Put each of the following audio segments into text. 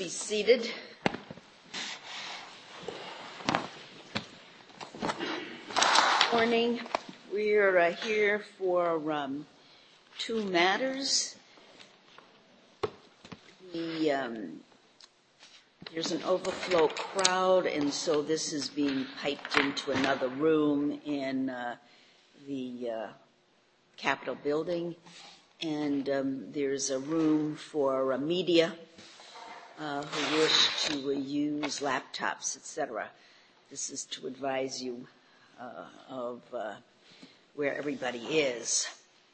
be seated. Morning. We're here for two matters. There's an overflow crowd, and so this is being piped into another room in the Capitol building. And there's a room for media who wish to use laptops, etc. This is to advise you of where everybody is.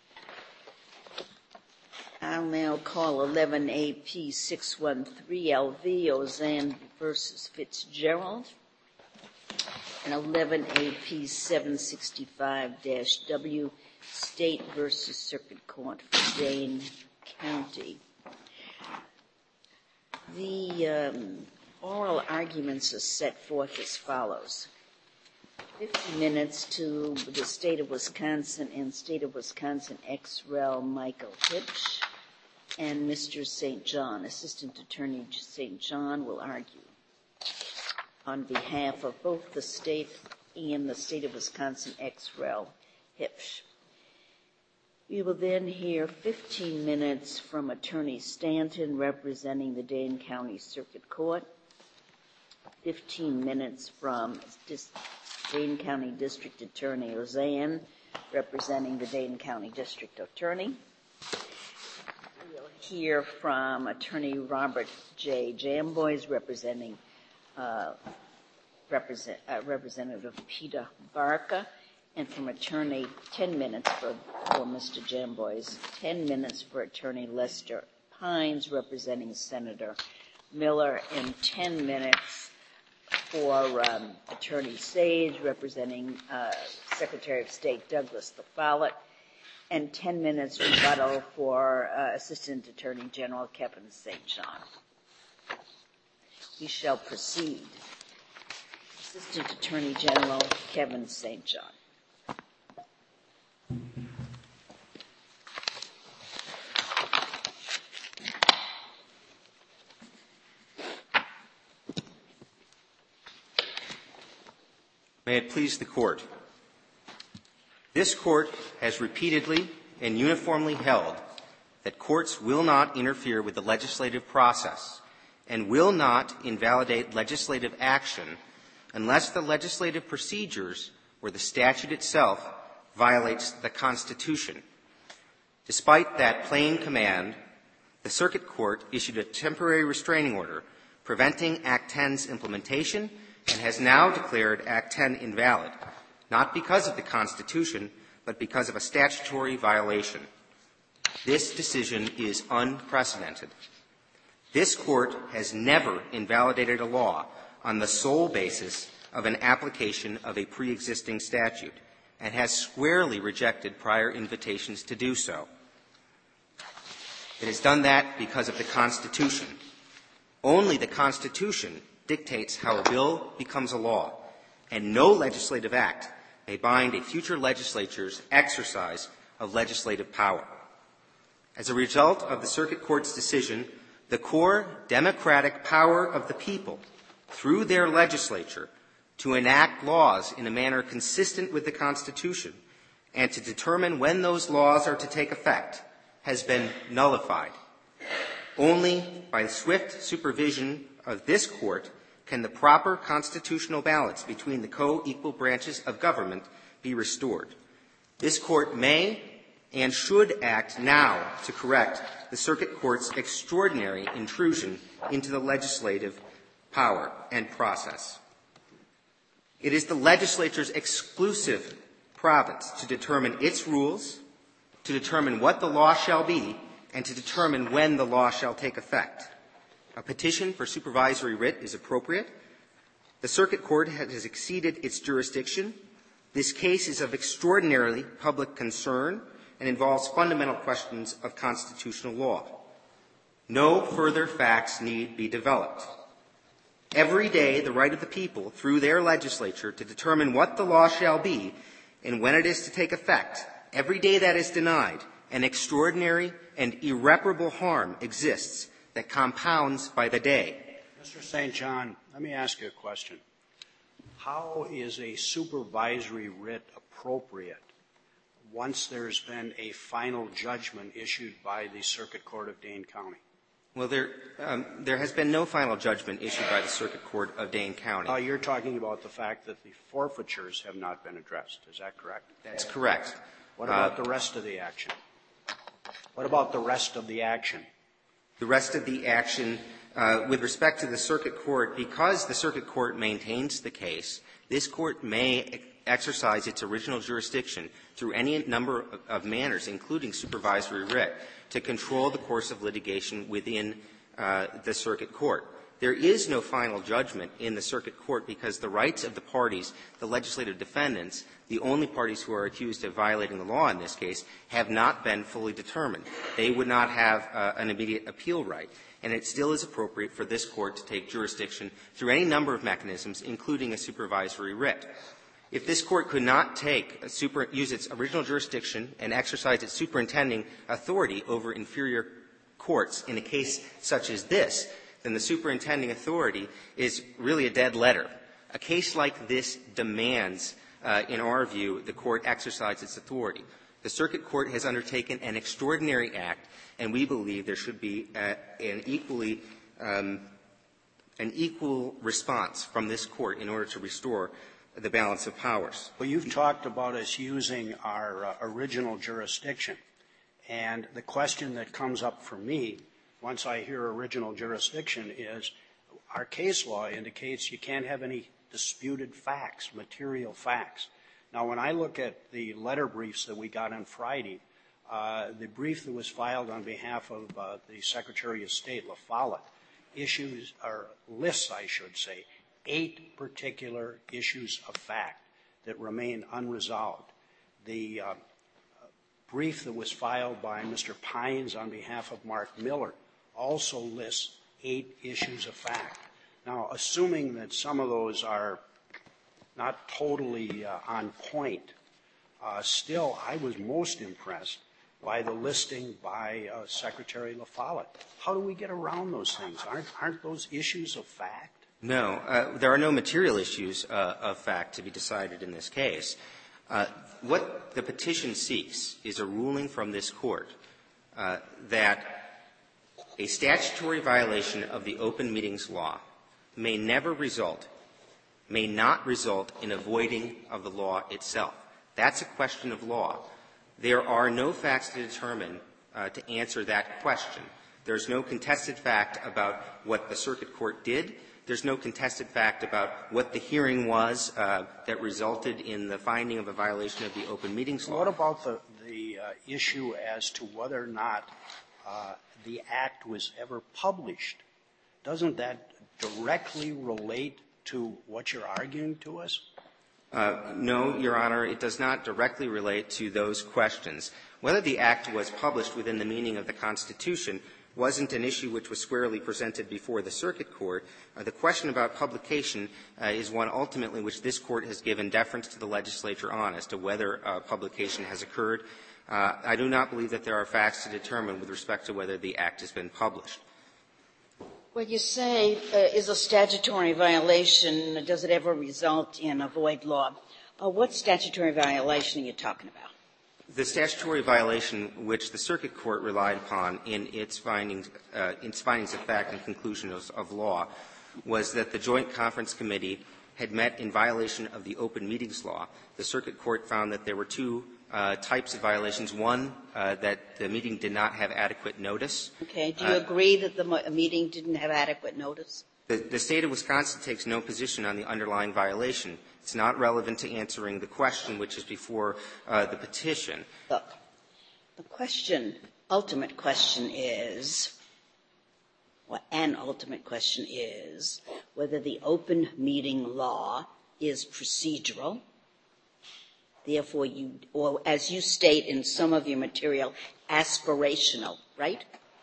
I'll now call 11 AP 613 LV Ozanne versus Fitzgerald and 11 AP 765-W State versus Circuit Court for Dane County. The oral arguments are set forth as follows. 50 minutes to the State of Wisconsin and State of Wisconsin ex-rel Michael Hipsch, and Mr. St. John, Assistant Attorney St. John, will argue on behalf of both the state and the State of Wisconsin ex-rel Hipsch. We will then hear 15 minutes from Attorney Stanton representing the Dane County Circuit Court, 15 minutes from Dane County District Attorney Ozanne representing the Dane County District Attorney. We'll hear from Attorney Robert J. Jamboys representing Representative Peter Barca, and from Attorney 10 minutes for Mr. Jamboys, 10 minutes for Attorney Lester Pines representing Senator Miller, and 10 minutes for Attorney Sage representing Secretary of State Douglas LaFollette, and 10 minutes rebuttal for Assistant Attorney General Kevin St. John. We shall proceed. Assistant Attorney General Kevin St. John. May it please the Court. This Court has repeatedly and uniformly held that courts will not interfere with the legislative process and will not invalidate legislative action unless the legislative procedures or the statute itself violates the Constitution. Despite that plain command, the Circuit Court issued a temporary restraining order preventing Act 10's implementation and has now declared Act 10 invalid, not because of the Constitution, but because of a statutory violation. This decision is unprecedented. This Court has never invalidated a law on the sole basis of an application of a pre-existing statute and has squarely rejected prior invitations to do so. It has done that because of the Constitution. Only the Constitution dictates how a bill becomes a law, and no legislative act may bind a future legislature's exercise of legislative power. As a result of the Circuit Court's decision, the core democratic power of the people, through their legislature, to enact laws in a manner consistent with the Constitution and to determine when those laws are to take effect, has been nullified. Only by swift supervision of this Court can the proper constitutional balance between the co-equal branches of government be restored. This Court may and should act now to correct the Circuit Court's extraordinary intrusion into the legislative power and process. It is the legislature's exclusive province to determine its rules, to determine what the law shall be, and to determine when the law shall take effect. A petition for supervisory writ is appropriate. The Circuit Court has exceeded its jurisdiction. This case is of extraordinarily public concern and involves fundamental questions of constitutional law. No further facts need be developed. Every day, the right of the people, through their legislature, to determine what the law shall be and when it is to take effect, every day that is denied, an extraordinary and irreparable harm exists that compounds by the day. Mr. St. John, let me ask you a question. How is a supervisory writ appropriate once there's been a final judgment issued by the Circuit Court of Dane County? Well, there has been no final judgment issued by the Circuit Court of Dane County. You're talking about the fact that the forfeitures have not been addressed. Is that correct? That's correct. What about the rest of the action? What about the rest of the action? The rest of the action, with respect to the Circuit Court, because the Circuit Court maintains the case, this Court may exercise its original jurisdiction through any number of manners, including supervisory writ, to control the course of litigation within the Circuit Court. There is no final judgment in the Circuit Court because the rights of the parties, the legislative defendants, the only parties who are accused of violating the law in this case, have not been fully determined. They would not have an immediate appeal right. And it still is appropriate for this Court to take jurisdiction through any number of mechanisms, including a supervisory writ. If this Court could not use its original jurisdiction and exercise its superintending authority over inferior courts in a case such as this, then the superintending authority is really a dead letter. A case like this demands, in our view, the Court exercise its authority. The Circuit Court has undertaken an extraordinary act, and we believe there should be an equal response from this Court in order to restore the balance of powers. Well, you've talked about us using our original jurisdiction. And the question that comes up for me once I hear original jurisdiction is our case law indicates you can't have any disputed facts, material facts. Now, when I look at the letter briefs that we got on Friday, the brief that was filed on behalf of the Secretary of State, La Follette, lists, I should say, 8 particular issues of fact that remain unresolved. The brief that was filed by Mr. Pines on behalf of Mark Miller also lists 8 issues of fact. Now, assuming that some of those are not totally on point, still I was most impressed by the listing by Secretary La Follette. How do we get around those things? Aren't those issues of fact? No. There are no material issues of fact to be decided in this case. What the petition seeks is a ruling from this Court that a statutory violation of the Open Meetings Law may not result in a voiding of the law itself. That's a question of law. There are no facts to determine to answer that question. There's no contested fact about what the Circuit Court did. There's no contested fact about what the hearing was that resulted in the finding of a violation of the Open Meetings Law. What about the issue as to whether or not the Act was ever published? Doesn't that directly relate to what you're arguing to us? No, Your Honor, it does not directly relate to those questions. Whether the Act was published within the meaning of the Constitution wasn't an issue which was squarely presented before the Circuit Court. The question about publication is one ultimately which this Court has given deference to the legislature on as to whether publication has occurred. I do not believe that there are facts to determine with respect to whether the Act has been published. What you say is a statutory violation. Does it ever result in a void law? What statutory violation are you talking about? The statutory violation which the Circuit Court relied upon in its findings of fact and conclusions of law was that the Joint Conference Committee had met in violation of the Open Meetings Law. The Circuit Court found that there were 2 types of violations. One, that the meeting did not have adequate notice. Okay. Do you agree that the meeting didn't have adequate notice? The State of Wisconsin takes no position on the underlying violation. It's not relevant to answering the question which is before the petition. Look, the ultimate question is, whether the open meeting law is procedural, therefore or as you state in some of your material, aspirational, right?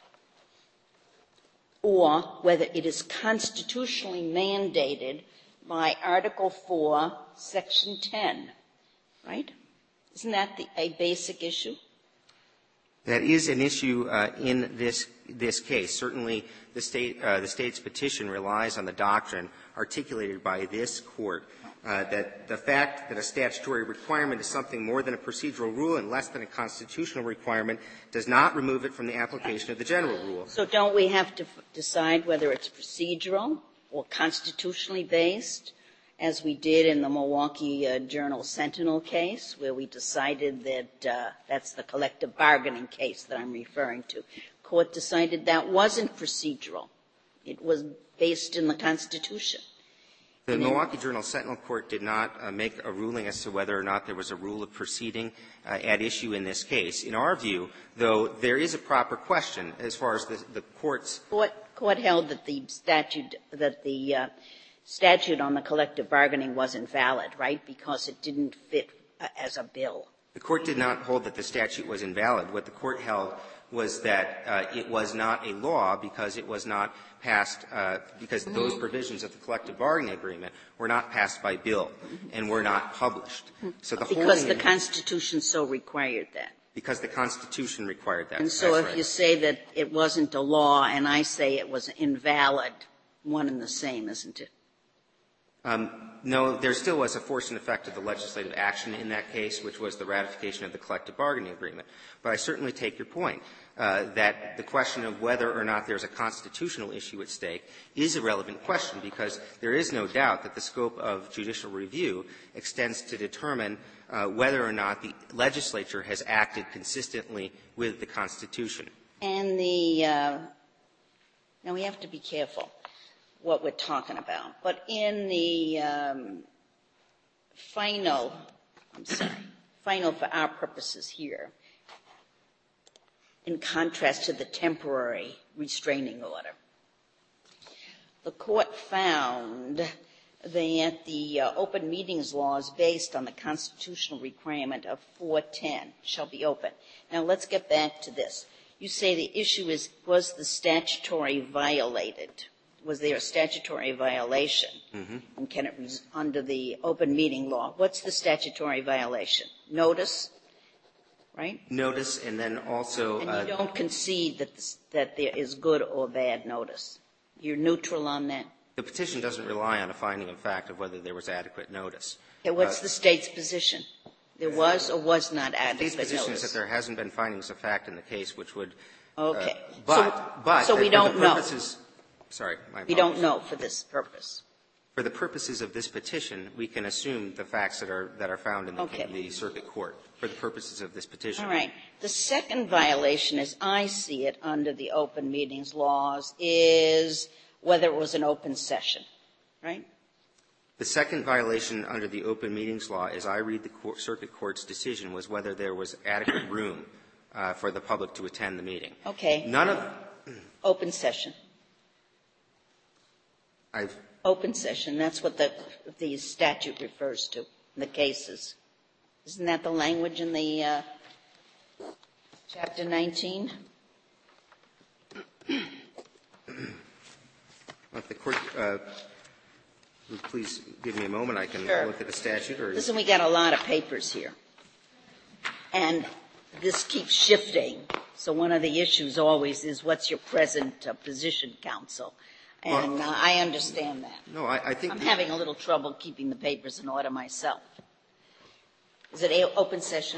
Or whether it is constitutionally mandated by Article 4, Section 10, right? Isn't that a basic issue? That is an issue in this case. Certainly, the State's petition relies on the doctrine articulated by this Court that the fact that a statutory requirement is something more than a procedural rule and less than a constitutional requirement does not remove it from the application of the general rule. So don't we have to decide whether it's procedural or constitutionally based, as we did in the Milwaukee Journal-Sentinel case, where we decided that that's the collective bargaining case that I'm referring to. Court decided that wasn't procedural. It was based in the Constitution. The Milwaukee Journal-Sentinel Court did not make a ruling as to whether or not there was a rule of proceeding at issue in this case. In our view, though, there is a proper question as far as the Court's – Court held that the statute on the collective bargaining was invalid, right, because it didn't fit as a bill. The Court did not hold that the statute was invalid. What the Court held was that it was not a law because it was not passed because those provisions of the collective bargaining agreement were not passed by bill and were not published. So the because the Constitution so required that. Because the Constitution required that. And so if you say that it wasn't a law and I say it was invalid, one and the same, isn't it? No, there still was a force and effect of the legislative action in that case, which was the ratification of the collective bargaining agreement. But I certainly take your point that the question of whether or not there's a constitutional issue at stake is a relevant question, because there is no doubt that the scope of judicial review extends to determine whether or not the legislature has acted consistently with the Constitution. And now we have to be careful what we're talking about. But in the final for our purposes here, in contrast to the temporary restraining order, the Court found that the open meetings law is based on the constitutional requirement of 410 shall be open. Now, let's get back to this. You say the issue is, was the statutory violated? Was there a statutory violation? Mm-hmm. And can it be under the open meeting law? What's the statutory violation? Notice, right? Notice, and then also and you don't concede that there is good or bad notice. You're neutral on that? The petition doesn't rely on a finding of fact of whether there was adequate notice. Okay, what's the State's position? There was or was not adequate notice? The State's position is that there hasn't been findings of fact in the case which would okay. But so we don't know. Sorry, my apologies. We don't know for this purpose. For the purposes of this petition, we can assume the facts that are found in the circuit court for the purposes of this petition. All right. The second violation, as I see it under the open meetings laws, is whether it was an open session, right? The second violation under the open meetings law, as I read the circuit court's decision, was whether there was adequate room for the public to attend the meeting. Okay. None of open session. Open session. That's what the statute refers to in the cases. Isn't that the language in the Chapter 19? If the Court would please give me a moment, I can look at the statute. Listen, we got a lot of papers here. And this keeps shifting. So one of the issues always is what's your present position, counsel? And I understand that. No, I think I'm having a little trouble keeping the papers in order myself. Is it open session?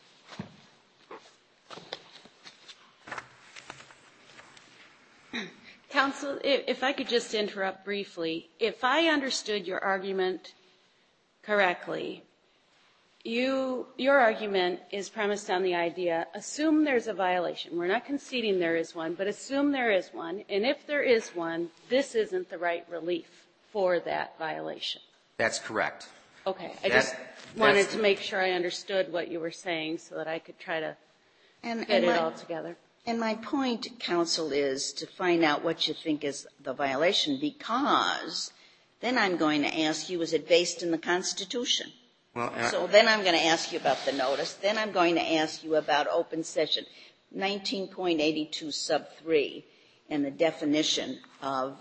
Counsel, if I could just interrupt briefly. If I understood your argument correctly, your argument is premised on the idea, assume there's a violation. We're not conceding there is one, but assume there is one. And if there is one, this isn't the right relief for that violation. That's correct. Okay. I just wanted to make sure I understood what you were saying so that I could try to get it all together. And my point, counsel, is to find out what you think is the violation, because then I'm going to ask you, is it based in the Constitution? So then I'm going to ask you about the notice. Then I'm going to ask you about open session. 19.82 sub 3 and the definition of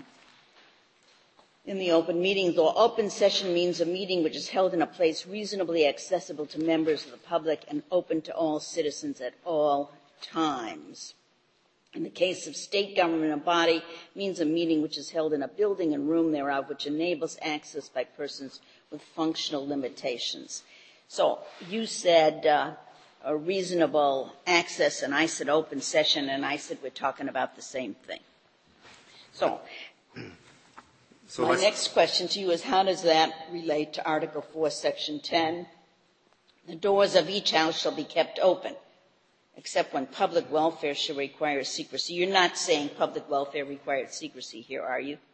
in the open meetings law. Open session means a meeting which is held in a place reasonably accessible to members of the public and open to all citizens at all times. In the case of state government, a body means a meeting which is held in a building and room thereof, which enables access by persons with functional limitations. So you said a reasonable access, and I said open session, and I said we're talking about the same thing. So my next question to you is, how does that relate to Article 4, Section 10? The doors of each house shall be kept open, except when public welfare shall require secrecy. You're not saying public welfare requires secrecy here, are you?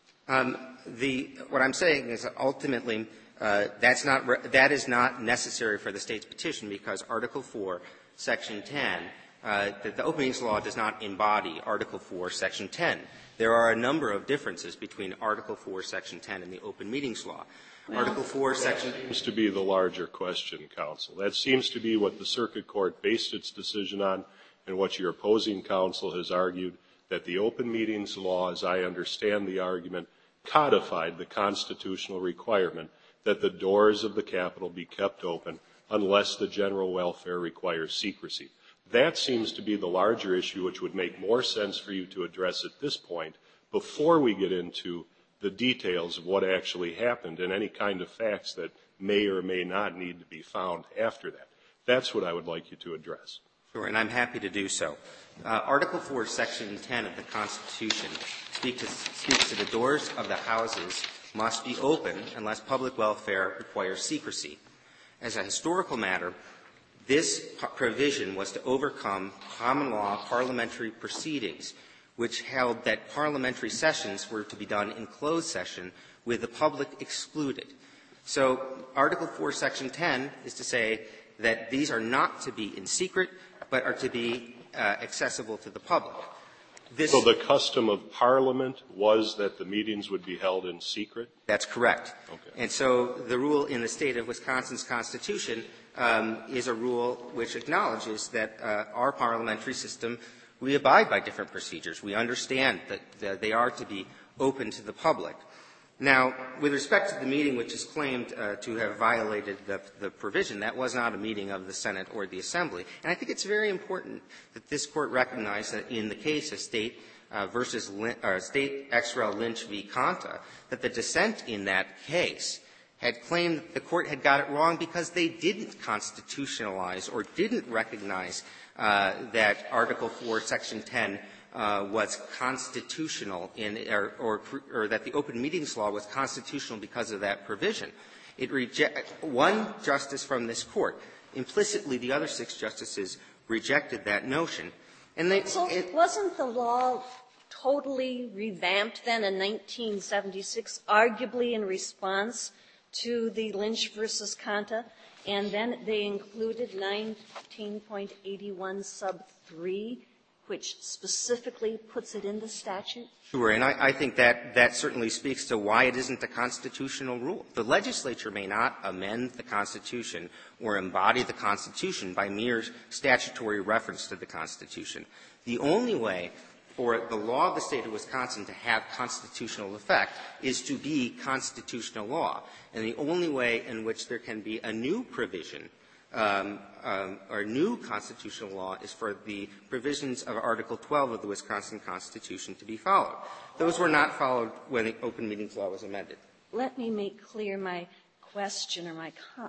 What I'm saying is that ultimately that is not necessary for the state's petition, because Article 4, Section 10, the Open Meetings Law does not embody Article 4, Section 10. There are a number of differences between Article 4, Section 10 and the Open Meetings Law. Well, Article 4, Section... That seems to be the larger question, counsel. That seems to be what the Circuit Court based its decision on, and what your opposing counsel has argued, that the Open Meetings Law, as I understand the argument, codified the constitutional requirement that the doors of the Capitol be kept open unless the general welfare requires secrecy. That seems to be the larger issue, which would make more sense for you to address at this point before we get into the details of what actually happened and any kind of facts that may or may not need to be found after that. That's what I would like you to address. Sure, and I'm happy to do so. Article 4, Section 10 of the Constitution speaks to the doors of the houses must be open unless public welfare requires secrecy. As a historical matter, this provision was to overcome common law parliamentary proceedings, which held that parliamentary sessions were to be done in closed session with the public excluded. So Article 4, Section 10 is to say that these are not to be in secret, but are to be accessible to the public. So the custom of Parliament was that the meetings would be held in secret? That's correct. Okay. And so the rule in the state of Wisconsin's Constitution is a rule which acknowledges that our parliamentary system, we abide by different procedures. We understand that they are to be open to the public. Now, with respect to the meeting which is claimed to have violated the provision, that was not a meeting of the Senate or the Assembly. And I think it's very important that this Court recognize that in the case of State State ex rel. Lynch v. Conta, that the dissent in that case had claimed that the Court had got it wrong because they didn't constitutionalize or didn't recognize that Article 4, Section 10 was constitutional or that the Open Meetings Law was constitutional because of that provision. It one justice from this Court. Implicitly, the other 6 justices rejected that notion. And wasn't the law totally revamped then in 1976, arguably in response to the Lynch versus Conta? And then they included 19.81 sub 3, which specifically puts it in the statute? Sure, and I think that certainly speaks to why it isn't a constitutional rule. The legislature may not amend the Constitution or embody the Constitution by mere statutory reference to the Constitution. The only way for the law of the State of Wisconsin to have constitutional effect is to be constitutional law. And the only way in which there can be a new provision or new constitutional law is for the provisions of Article 12 of the Wisconsin Constitution to be followed. Those were not followed when the Open Meetings Law was amended. Let me make clear my question or my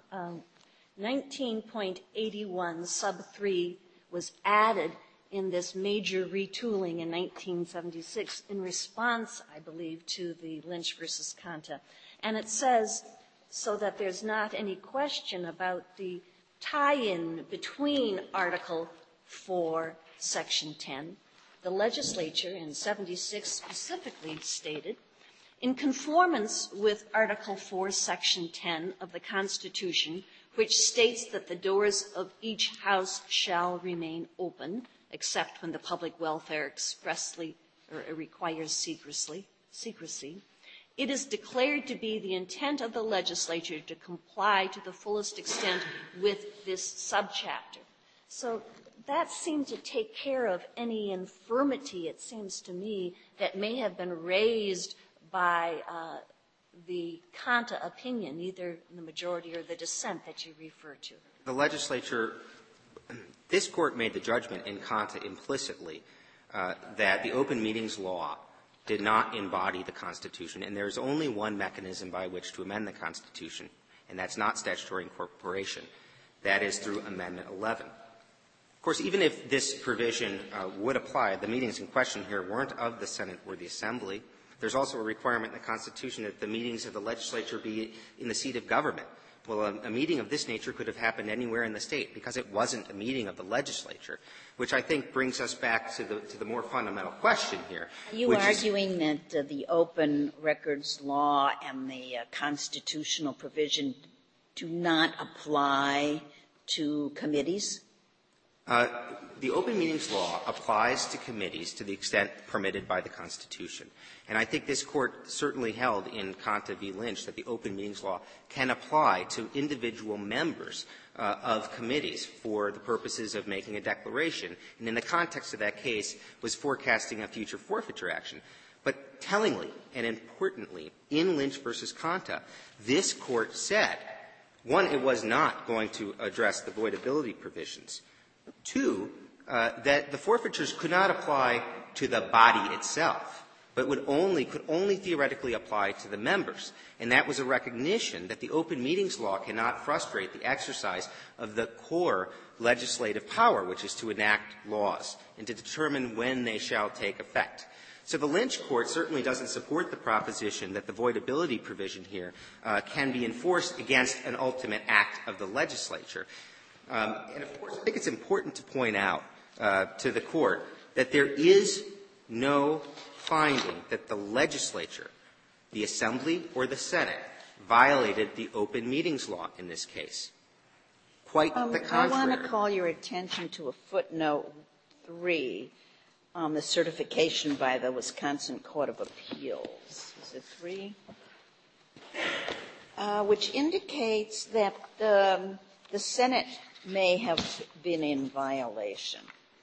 19.81 sub 3 was added in this major retooling in 1976 in response, I believe, to the Lynch versus Conta. And it says, so that there's not any question about the tie-in between Article 4, Section 10, the legislature in 76 specifically stated, in conformance with Article 4, Section 10 of the Constitution, which states that the doors of each house shall remain open, except when the public welfare expressly or requires secrecy, it is declared to be the intent of the legislature to comply to the fullest extent with this subchapter. So that seemed to take care of any infirmity, it seems to me, that may have been raised by the Conta opinion, either the majority or the dissent that you refer to. The legislature this Court made the judgment in Conta implicitly that the open meetings law did not embody the Constitution, and there's only one mechanism by which to amend the Constitution, and that's not statutory incorporation. That is through Amendment 11. Of course, even if this provision would apply, the meetings in question here weren't of the Senate or the Assembly. There's also a requirement in the Constitution that the meetings of the legislature be in the seat of government. Well, a meeting of this nature could have happened anywhere in the state because it wasn't a meeting of the legislature, which I think brings us back to the more fundamental question here. Are you arguing that the open records law and the constitutional provision do not apply to committees? The open meetings law applies to committees to the extent permitted by the Constitution. And I think this Court certainly held in Conta v. Lynch that the open meetings law can apply to individual members of committees for the purposes of making a declaration. And in the context of that case was forecasting a future forfeiture action. But tellingly and importantly, in Lynch v. Conta, this Court said, one, it was not going to address the voidability provisions. Two, that the forfeitures could not apply to the body itself, but could only theoretically apply to the members. And that was a recognition that the open meetings law cannot frustrate the exercise of the core legislative power, which is to enact laws and to determine when they shall take effect. So the Lynch Court certainly doesn't support the proposition that the voidability provision here can be enforced against an ultimate act of the legislature. And, of course, I think it's important to point out to the Court that there is no finding that the legislature, the Assembly, or the Senate violated the open meetings law in this case. Quite the contrary. I want to call your attention to a footnote 3 on the certification by the Wisconsin Court of Appeals. Is it 3? Which indicates that the Senate may have been in violation,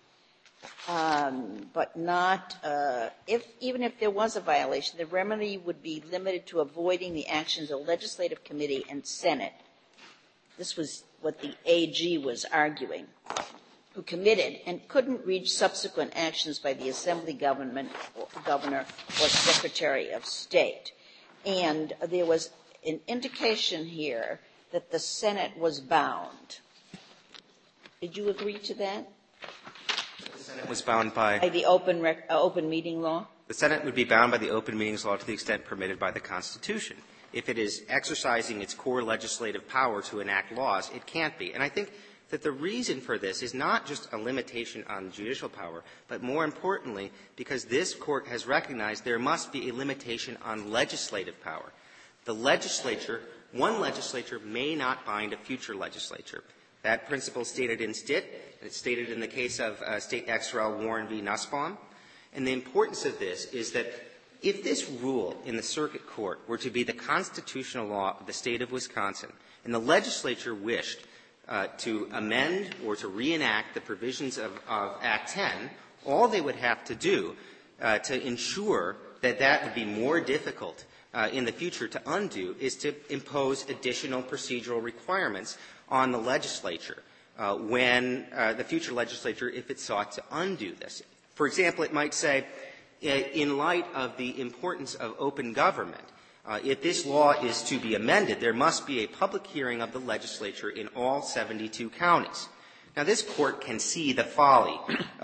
but not even if there was a violation, the remedy would be limited to avoiding the actions of Legislative Committee and Senate. This was what the AG was arguing, who committed and couldn't reach subsequent actions by the Assembly governor or Secretary of State. And there was an indication here that the Senate was bound. Did you agree to that? The Senate was bound by the open meeting law? The Senate would be bound by the open meetings law to the extent permitted by the Constitution. If it is exercising its core legislative power to enact laws, it can't be. And I think that the reason for this is not just a limitation on judicial power, but more importantly, because this Court has recognized there must be a limitation on legislative power. The legislature, one legislature may not bind a future legislature. That principle is stated in Stitt, and it's stated in the case of State Ex Rel. Warren v. Nussbaum. And the importance of this is that if this rule in the Circuit Court were to be the constitutional law of the State of Wisconsin, and the legislature wished to amend or to reenact the provisions of Act 10, all they would have to do to ensure that that would be more difficult in the future to undo is to impose additional procedural requirements on the legislature when the future legislature, if it sought to undo this. For example, it might say, in light of the importance of open government, if this law is to be amended, there must be a public hearing of the legislature in all 72 counties. Now, this Court can see the folly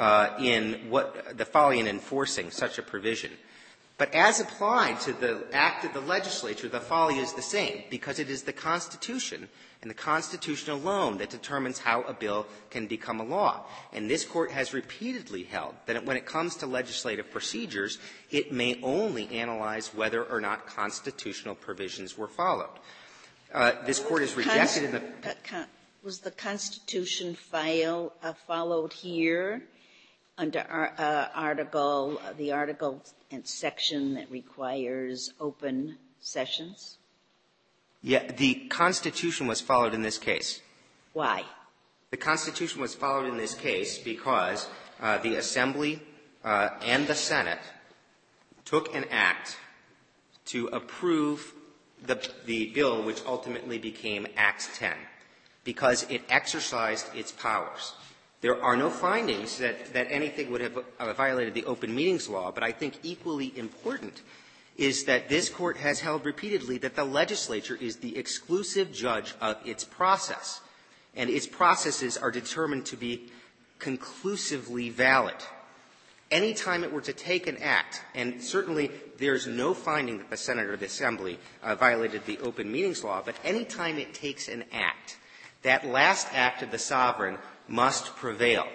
in enforcing such a provision. But as applied to the act of the legislature, the folly is the same, because it is the Constitution and the Constitution alone that determines how a bill can become a law. And this Court has repeatedly held that when it comes to legislative procedures, it may only analyze whether or not constitutional provisions were followed. This Court has rejected in the Was the Constitution followed here under the article and section that requires open sessions? Yeah, the Constitution was followed in this case. Why? The Constitution was followed in this case because the Assembly and the Senate took an act to approve the bill which ultimately became Act 10 because it exercised its powers. There are no findings that anything would have violated the open meetings law, but I think equally important is that this Court has held repeatedly that the legislature is the exclusive judge of its process, and its processes are determined to be conclusively valid. Any time it were to take an act, and certainly there's no finding that the Senate or the Assembly violated the open meetings law, but any time it takes an act, that last act of the sovereign must prevail.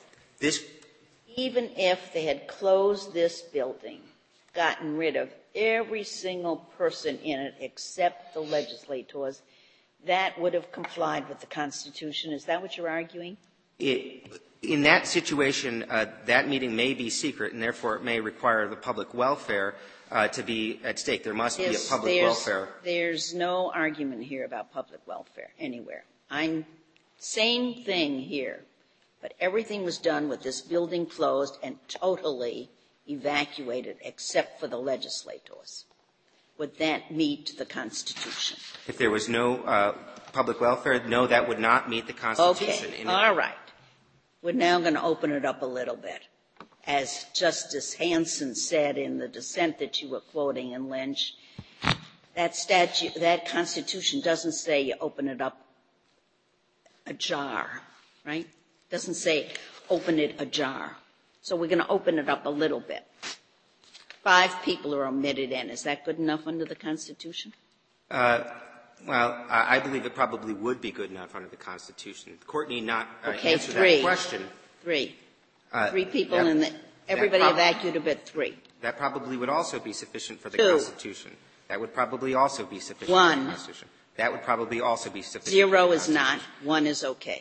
Even if they had closed this building, gotten rid of every single person in it except the legislators, that would have complied with the Constitution. Is that what you're arguing? In that situation, that meeting may be secret, and therefore it may require the public welfare to be at stake. There must be a public welfare. There's no argument here about public welfare anywhere. Same thing here, but everything was done with this building closed and totally evacuated except for the legislators. Would that meet the Constitution? If there was no public welfare, no, that would not meet the Constitution. Okay, all right. We're now going to open it up a little bit. As Justice Hanson said in the dissent that you were quoting in Lynch, that Constitution doesn't say you open it up ajar, right? Doesn't say open it ajar. So we're going to open it up a little bit. 5 people are omitted in. Is that good enough under the Constitution? Well, I believe it probably would be good enough under the Constitution. The Court need not answer that question. 3 people in everybody evacuated but 3. That probably would also be sufficient for the 2. Constitution. That would probably also be sufficient 1. for the Constitution. That would probably also be sufficient. 0 is not. 1 is okay.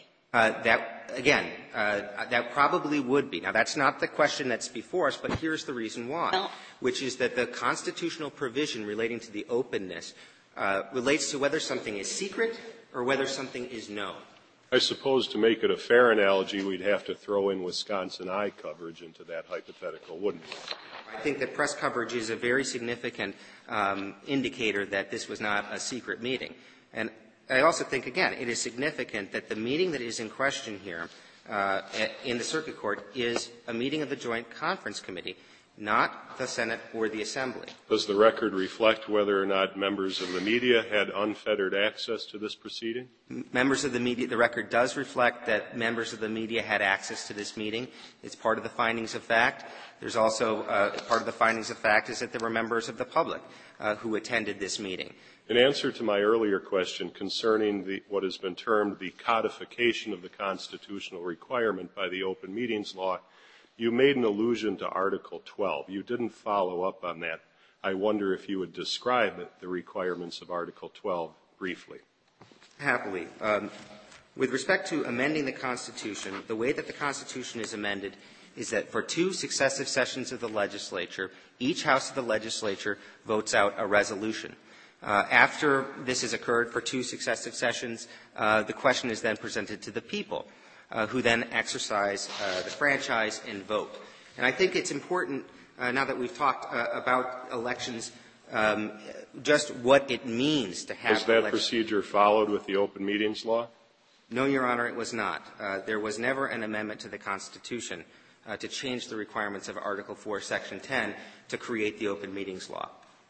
That probably would be. Now, that's not the question that's before us, but here's the reason why, which is that the constitutional provision relating to the openness relates to whether something is secret or whether something is known. I suppose to make it a fair analogy, we'd have to throw in Wisconsin eye coverage into that hypothetical, wouldn't we? I think that press coverage is a very significant indicator that this was not a secret meeting. And I also think, again, it is significant that the meeting that is in question here in the Circuit Court is a meeting of the Joint Conference Committee, not the Senate or the Assembly. Does the record reflect whether or not members of the media had unfettered access to this proceeding? Members of the media, the record does reflect that members of the media had access to this meeting. It's part of the findings of fact. There's also part of the findings of fact is that there were members of the public who attended this meeting. In answer to my earlier question concerning what has been termed the codification of the constitutional requirement by the Open Meetings Law, you made an allusion to Article 12. You didn't follow up on that. I wonder if you would describe the requirements of Article 12 briefly. Happily. With respect to amending the Constitution, the way that the Constitution is amended is that for 2 successive sessions of the legislature, each house of the legislature votes out a resolution. After this has occurred for 2 successive sessions, the question is then presented to the people, who then exercise the franchise and vote. And I think it's important, now that we've talked about elections, just what it means to have elections. Was that procedure followed with the Open Meetings Law? No, Your Honor, it was not. There was never an amendment to the Constitution to change the requirements of Article 4, Section 10 to create the Open Meetings Law.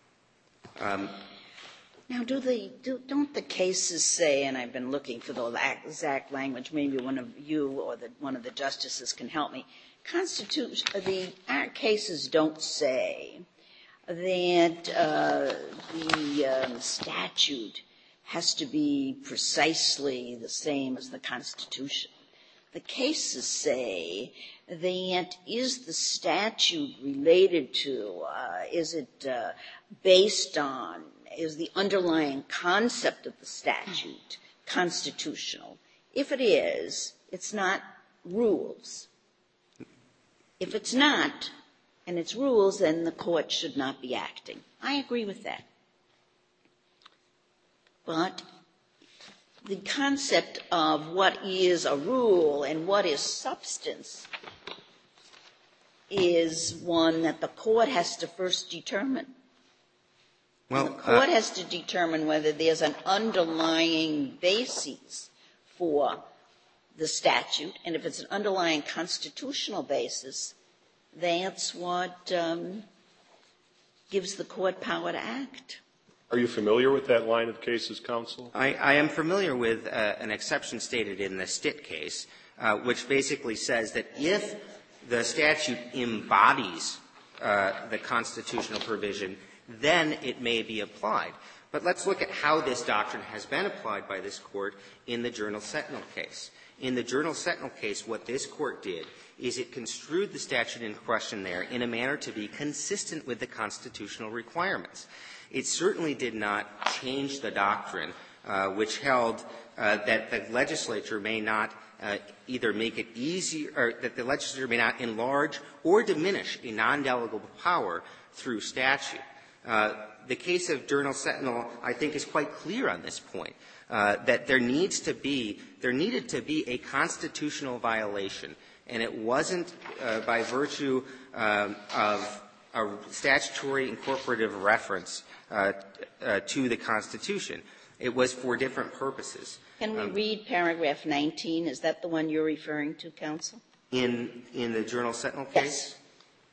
Now, don't the cases say, and I've been looking for the exact language, maybe one of you or one of the justices can help me. Our cases don't say that the statute has to be precisely the same as the Constitution. The cases say that is the statute related to, is it based on, is the underlying concept of the statute constitutional? If it is, it's not rules. If it's not, and it's rules, then the court should not be acting. I agree with that. But the concept of what is a rule and what is substance is one that the court has to first determine. Well, the court has to determine whether there's an underlying basis for the statute, and if it's an underlying constitutional basis, that's what gives the court power to act. Are you familiar with that line of cases, counsel? I am familiar with an exception stated in the Stitt case, which basically says that if the statute embodies the constitutional provision, then it may be applied. But let's look at how this doctrine has been applied by this Court in the Journal-Sentinel case. In the Journal-Sentinel case, what this Court did is it construed the statute in question there in a manner to be consistent with the constitutional requirements. It certainly did not change the doctrine, which held that the legislature may not either make it easy or that the legislature may not enlarge or diminish a non-delegable power through statute. The case of Journal-Sentinel, I think, is quite clear on this point, that there needed to be a constitutional violation, and it wasn't by virtue of a statutory incorporative reference to the Constitution. It was for different purposes. Can we read paragraph 19? Is that the one you're referring to, counsel? In the Journal-Sentinel case? Yes.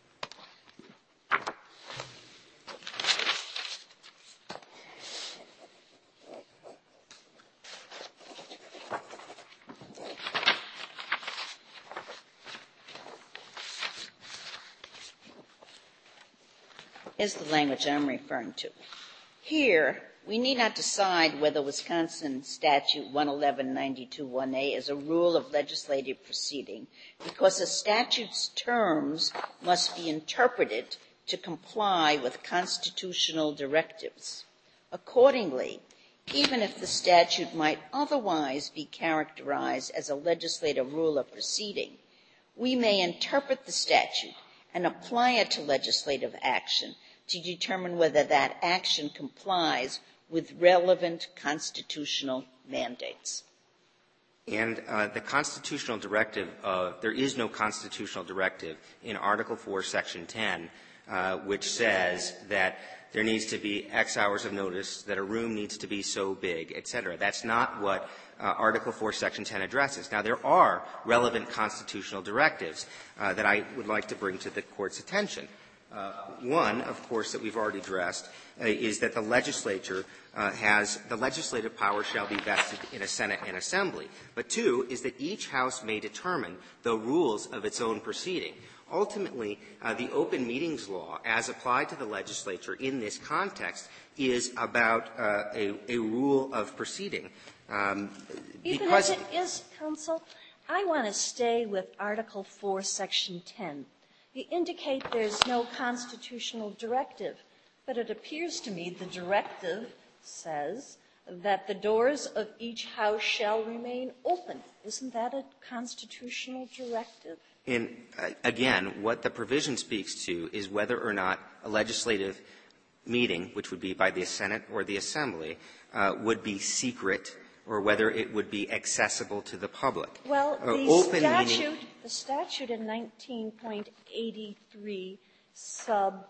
Here's the language I'm referring to. Here, we need not decide whether Wisconsin Statute 11192(1A) is a rule of legislative proceeding, because a statute's terms must be interpreted to comply with constitutional directives. Accordingly, even if the statute might otherwise be characterized as a legislative rule of proceeding, we may interpret the statute and apply it to legislative action to determine whether that action complies with relevant constitutional mandates. And the constitutional directive there is no constitutional directive in Article 4, Section 10, which says that there needs to be X hours of notice, that a room needs to be so big, et cetera. That's not what Article 4, Section 10 addresses. Now, there are relevant constitutional directives that I would like to bring to the Court's attention. One, of course, that we've already addressed is that the legislature the legislative power shall be vested in a Senate and Assembly. But two is that each House may determine the rules of its own proceeding. Ultimately, the open meetings law, as applied to the legislature in this context, is about a rule of proceeding. Even as it is, counsel, I want to stay with Article 4, Section 10. You indicate there's no constitutional directive, but it appears to me the directive says that the doors of each house shall remain open. Isn't that a constitutional directive? And again, what the provision speaks to is whether or not a legislative meeting, which would be by the Senate or the Assembly, would be secret or whether it would be accessible to the public. Well, the statute in 19.83 sub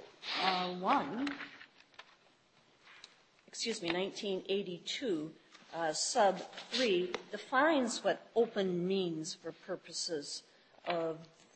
1982 sub 3 defines what open means for purposes of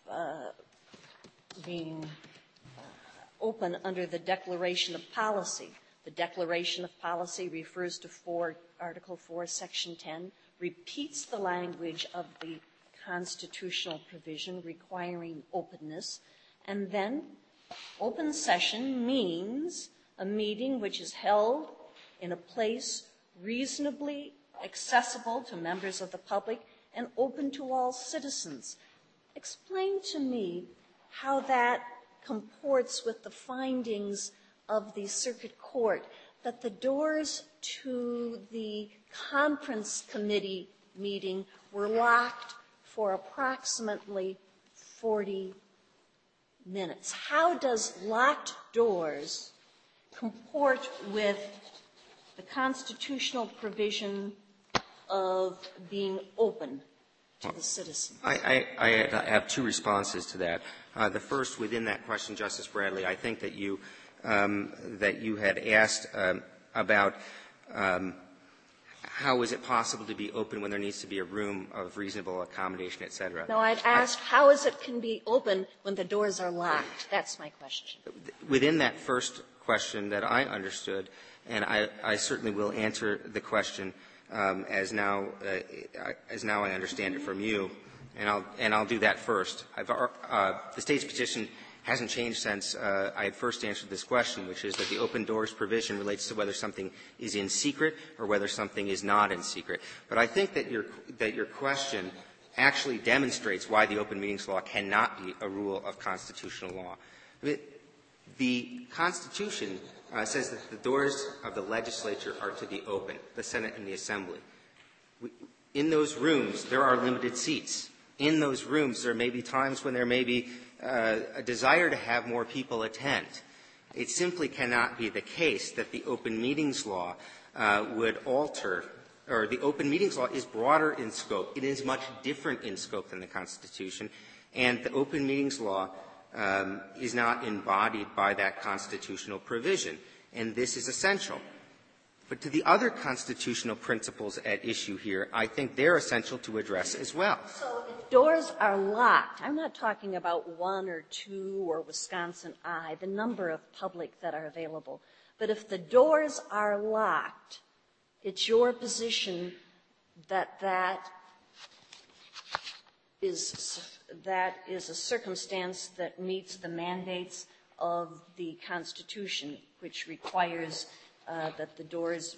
being open under the Declaration of Policy. The Declaration of Policy refers to Article 4, Section 10, repeats the language of the constitutional provision requiring openness, and then open session means a meeting which is held in a place reasonably accessible to members of the public and open to all citizens. Explain to me how that comports with the findings of the Circuit Court that the doors to the conference committee meeting were locked for approximately 40 minutes. How does locked doors comport with the constitutional provision of being open to the citizens? I have two responses to that. The first, within that question, Justice Bradley, I think that you had asked about how is it possible to be open when there needs to be a room of reasonable accommodation, et cetera? No, I'd ask how is it can be open when the doors are locked? That's my question. Within that first question that I understood, and I certainly will answer the question as now I understand it from you, and I'll do that first. The State's position hasn't changed since I had first answered this question, which is that the open doors provision relates to whether something is in secret or whether something is not in secret. But I think that your question actually demonstrates why the Open Meetings Law cannot be a rule of constitutional law. The Constitution says that the doors of the legislature are to be open, the Senate and the Assembly. In those rooms, there are limited seats. In those rooms, there may be times when there may be a desire to have more people attend. It simply cannot be the case that the Open Meetings Law would alter, or the Open Meetings Law is broader in scope. It is much different in scope than the Constitution, and the Open Meetings Law is not embodied by that constitutional provision, and this is essential. But to the other constitutional principles at issue here, I think they're essential to address as well. So if doors are locked, I'm not talking about 1 or 2 or Wisconsin I, the number of public that are available. But if the doors are locked, it's your position that that is a circumstance that meets the mandates of the Constitution, which requires that the doors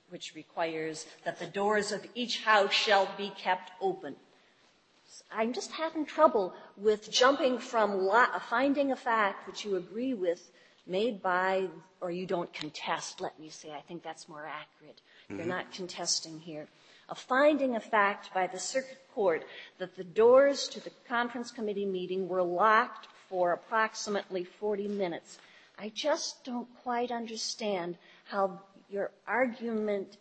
of each house shall be kept open. I'm just having trouble with jumping from finding a fact that you agree with made by, or you don't contest, let me say. I think that's more accurate. Mm-hmm. You're not contesting here. A finding of fact by the circuit court that the doors to the conference committee meeting were locked for approximately 40 minutes. I just don't quite understand how your argument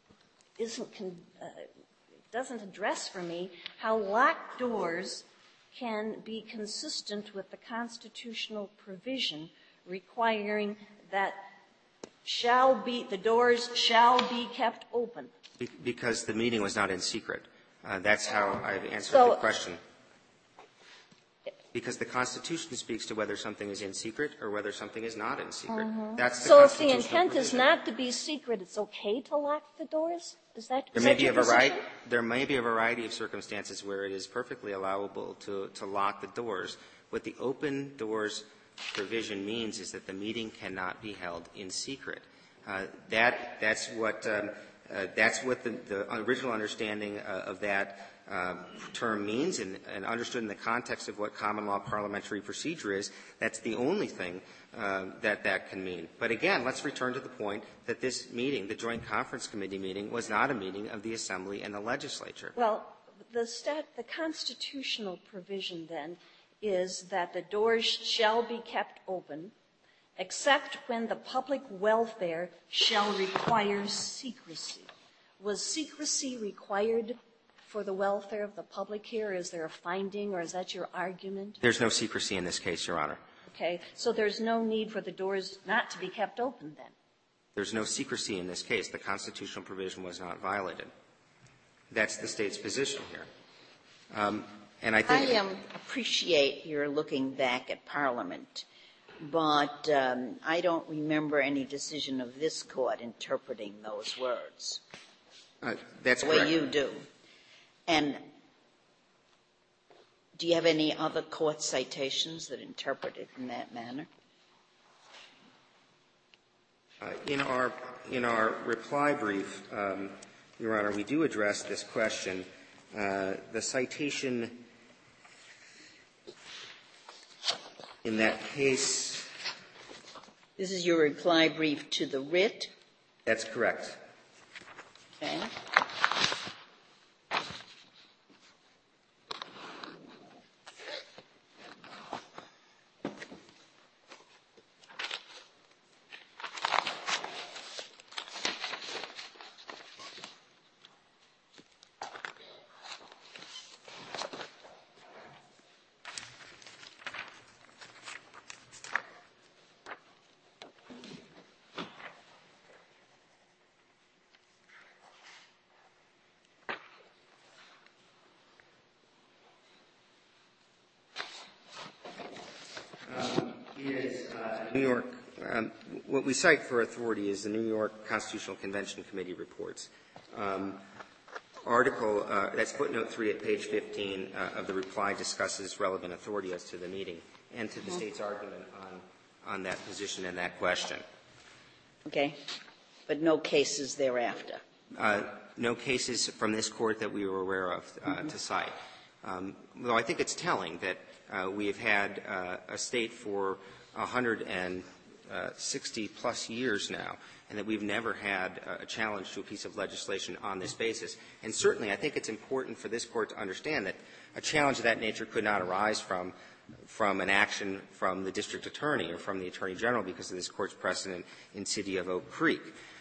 doesn't address for me how locked doors can be consistent with the constitutional provision requiring that the doors shall be kept open. Because the meeting was not in secret. That's how I've answered the question. Because the Constitution speaks to whether something is in secret or whether something is not in secret. Mm-hmm. That's the so constitutional if the intent provision. is not to be secret, it's okay to lock the doors? Is that your position? There may be a variety of circumstances where it is perfectly allowable to lock the doors. What the open doors provision means is that the meeting cannot be held in secret. That's what the original understanding of that term means, and understood in the context of what common law parliamentary procedure is. That's the only thing that can mean. But again, let's return to the point that this meeting, the Joint Conference Committee meeting, was not a meeting of the Assembly and the Legislature. Well, the constitutional provision, then, is that the doors shall be kept open except when the public welfare shall require secrecy. Was secrecy required for the welfare of the public here? Is there a finding, or is that your argument? There's no secrecy in this case, Your Honor. Okay. So there's no need for the doors not to be kept open, then? There's no secrecy in this case. The constitutional provision was not violated. That's the State's position here. And I think I appreciate your looking back at Parliament, but I don't remember any decision of this Court interpreting those words. That's the correct. way you do. And do you have any other court citations that interpret it in that manner? In our reply brief, Your Honor, we do address this question. The citation in that case. This is your reply brief to the writ? That's correct. Okay. New York, what we cite for authority is the New York Constitutional Convention Committee reports. Article, that's footnote 3 at page 15 of the reply discusses relevant authority as to the meeting and to the State's argument on that position and that question. Okay. But no cases thereafter? No cases from this Court that we were aware of to cite. Though I think it's telling that we have had a State for 160-plus years now, and that we've never had a challenge to a piece of legislation on this basis. And certainly I think it's important for this Court to understand that a challenge of that nature could not arise from an action from the district attorney or from the attorney general because of this Court's precedent in City of Oak Creek.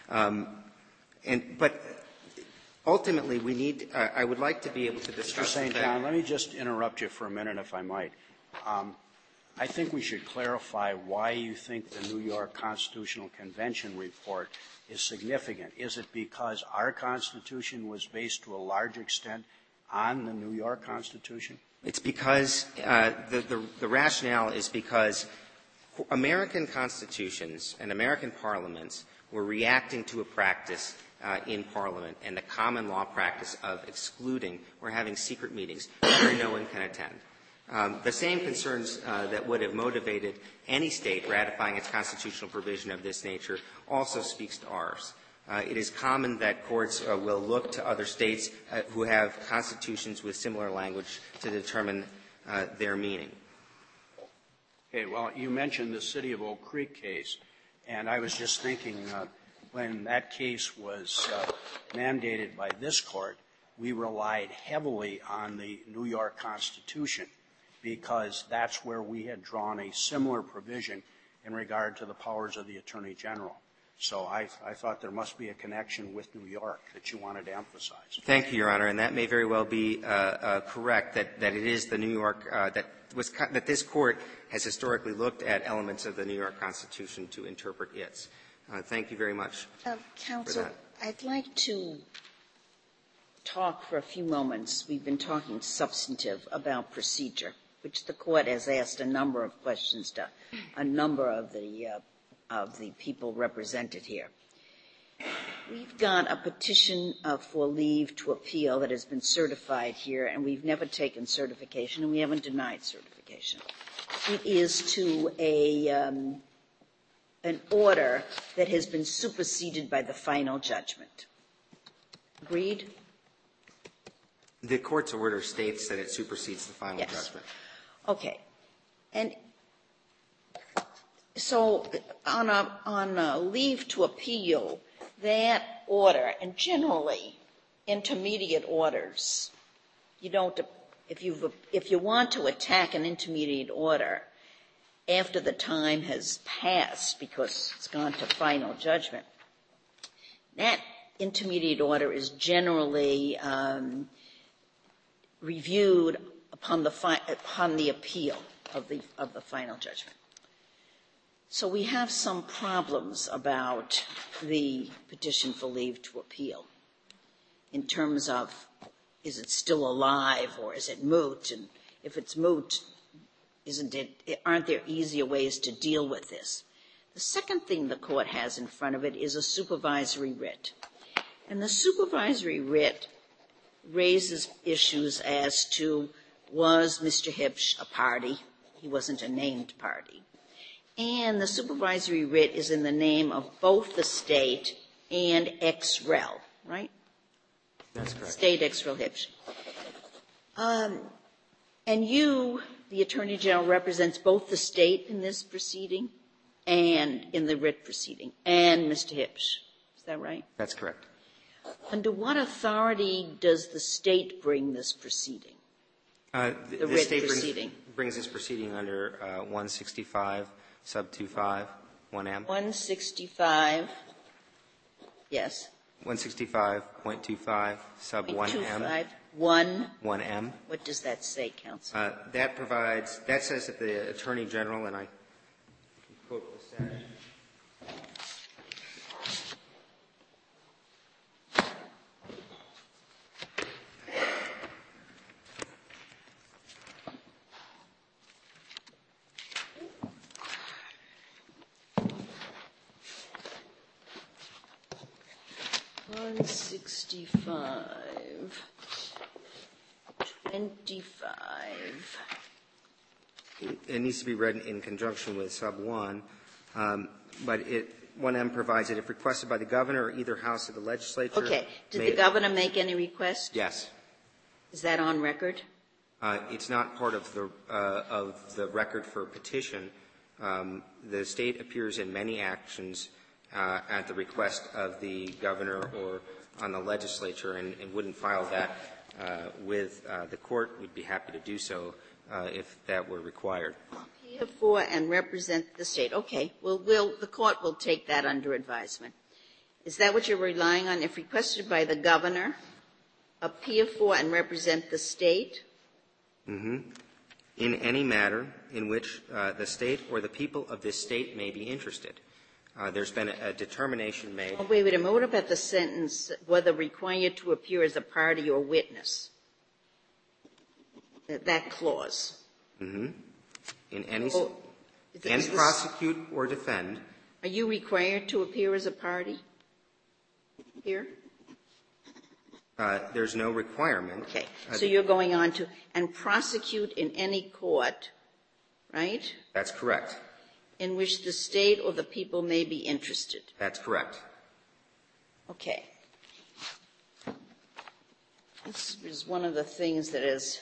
But ultimately, we need I would like to be able to discuss Mr. St. John, let me just interrupt you for a minute, if I might. I think we should clarify why you think the New York Constitutional Convention report is significant. Is it because our Constitution was based to a large extent on the New York Constitution? It's because the rationale is because American constitutions and American parliaments were reacting to a practice in Parliament and the common law practice of excluding or having secret meetings where no one can attend. The same concerns that would have motivated any State ratifying its constitutional provision of this nature also speaks to ours. It is common that courts will look to other States who have constitutions with similar language to determine their meaning. Okay, well, you mentioned the City of Oak Creek case, and I was just thinking when that case was mandated by this Court, we relied heavily on the New York Constitution because that's where we had drawn a similar provision in regard to the powers of the Attorney General. So I thought there must be a connection with New York that you wanted to emphasize. Thank you, Your Honor, and that may very well be correct, that it is the New York that this Court has historically looked at elements of the New York Constitution to interpret its. Thank you very much. Counsel, I'd like to talk for a few moments. We've been talking substantive about procedure, which the Court has asked a number of questions to a number of the people represented here. We've got a petition for leave to appeal that has been certified here, and we've never taken certification, and we haven't denied certification. It is to an order that has been superseded by the final judgment. Agreed? The Court's order states that it supersedes the final judgment. Okay. And so on a leave to appeal, that order, and generally intermediate orders, you don't, if you want to attack an intermediate order after the time has passed because it's gone to final judgment, that intermediate order is generally reviewed upon the appeal of the final judgment. So we have some problems about the petition for leave to appeal in terms of, is it still alive or is it moot? And if it's moot, aren't there easier ways to deal with this? The second thing the Court has in front of it is a supervisory writ. And the supervisory writ raises issues as to, was Mr. Hipsch a party? He wasn't a named party. And the supervisory writ is in the name of both the State and ex-rel, right? That's correct. State ex-rel Hipsch. And you, the Attorney General, represents both the State in this proceeding and in the writ proceeding, and Mr. Hipsch. Is that right? That's correct. Under what authority does the State bring this proceeding? The writ State proceeding. brings this proceeding under 165, sub 25, 1M. 165, yes. 165.25, sub 1M. 1M. What does that say, Counsel? That says that the Attorney General, and I can quote the statute. 165. 25. It needs to be read in conjunction with sub 1, but 1M provides that if requested by the governor or either house of the legislature. Okay. Did the governor make any request? Yes. Is that on record? It's not part of the record for petition. The state appears in many actions at the request of the governor or on the legislature and wouldn't file that with the court. We'd be happy to do so if that were required. Appear for and represent the state. Okay. The court will take that under advisement. Is that what you're relying on? If requested by the governor, appear for and represent the state? Mm-hmm. In any matter in which the state or the people of this state may be interested. There's been a determination made. Oh, wait a minute. What about the sentence, whether required to appear as a party or witness? That clause. Mm-hmm. In any and prosecute or defend. Are you required to appear as a party here? There's no requirement. Okay. So you're going on to and prosecute in any court, right? That's correct. In which the state or the people may be interested. That's correct. Okay. This is one of the things that is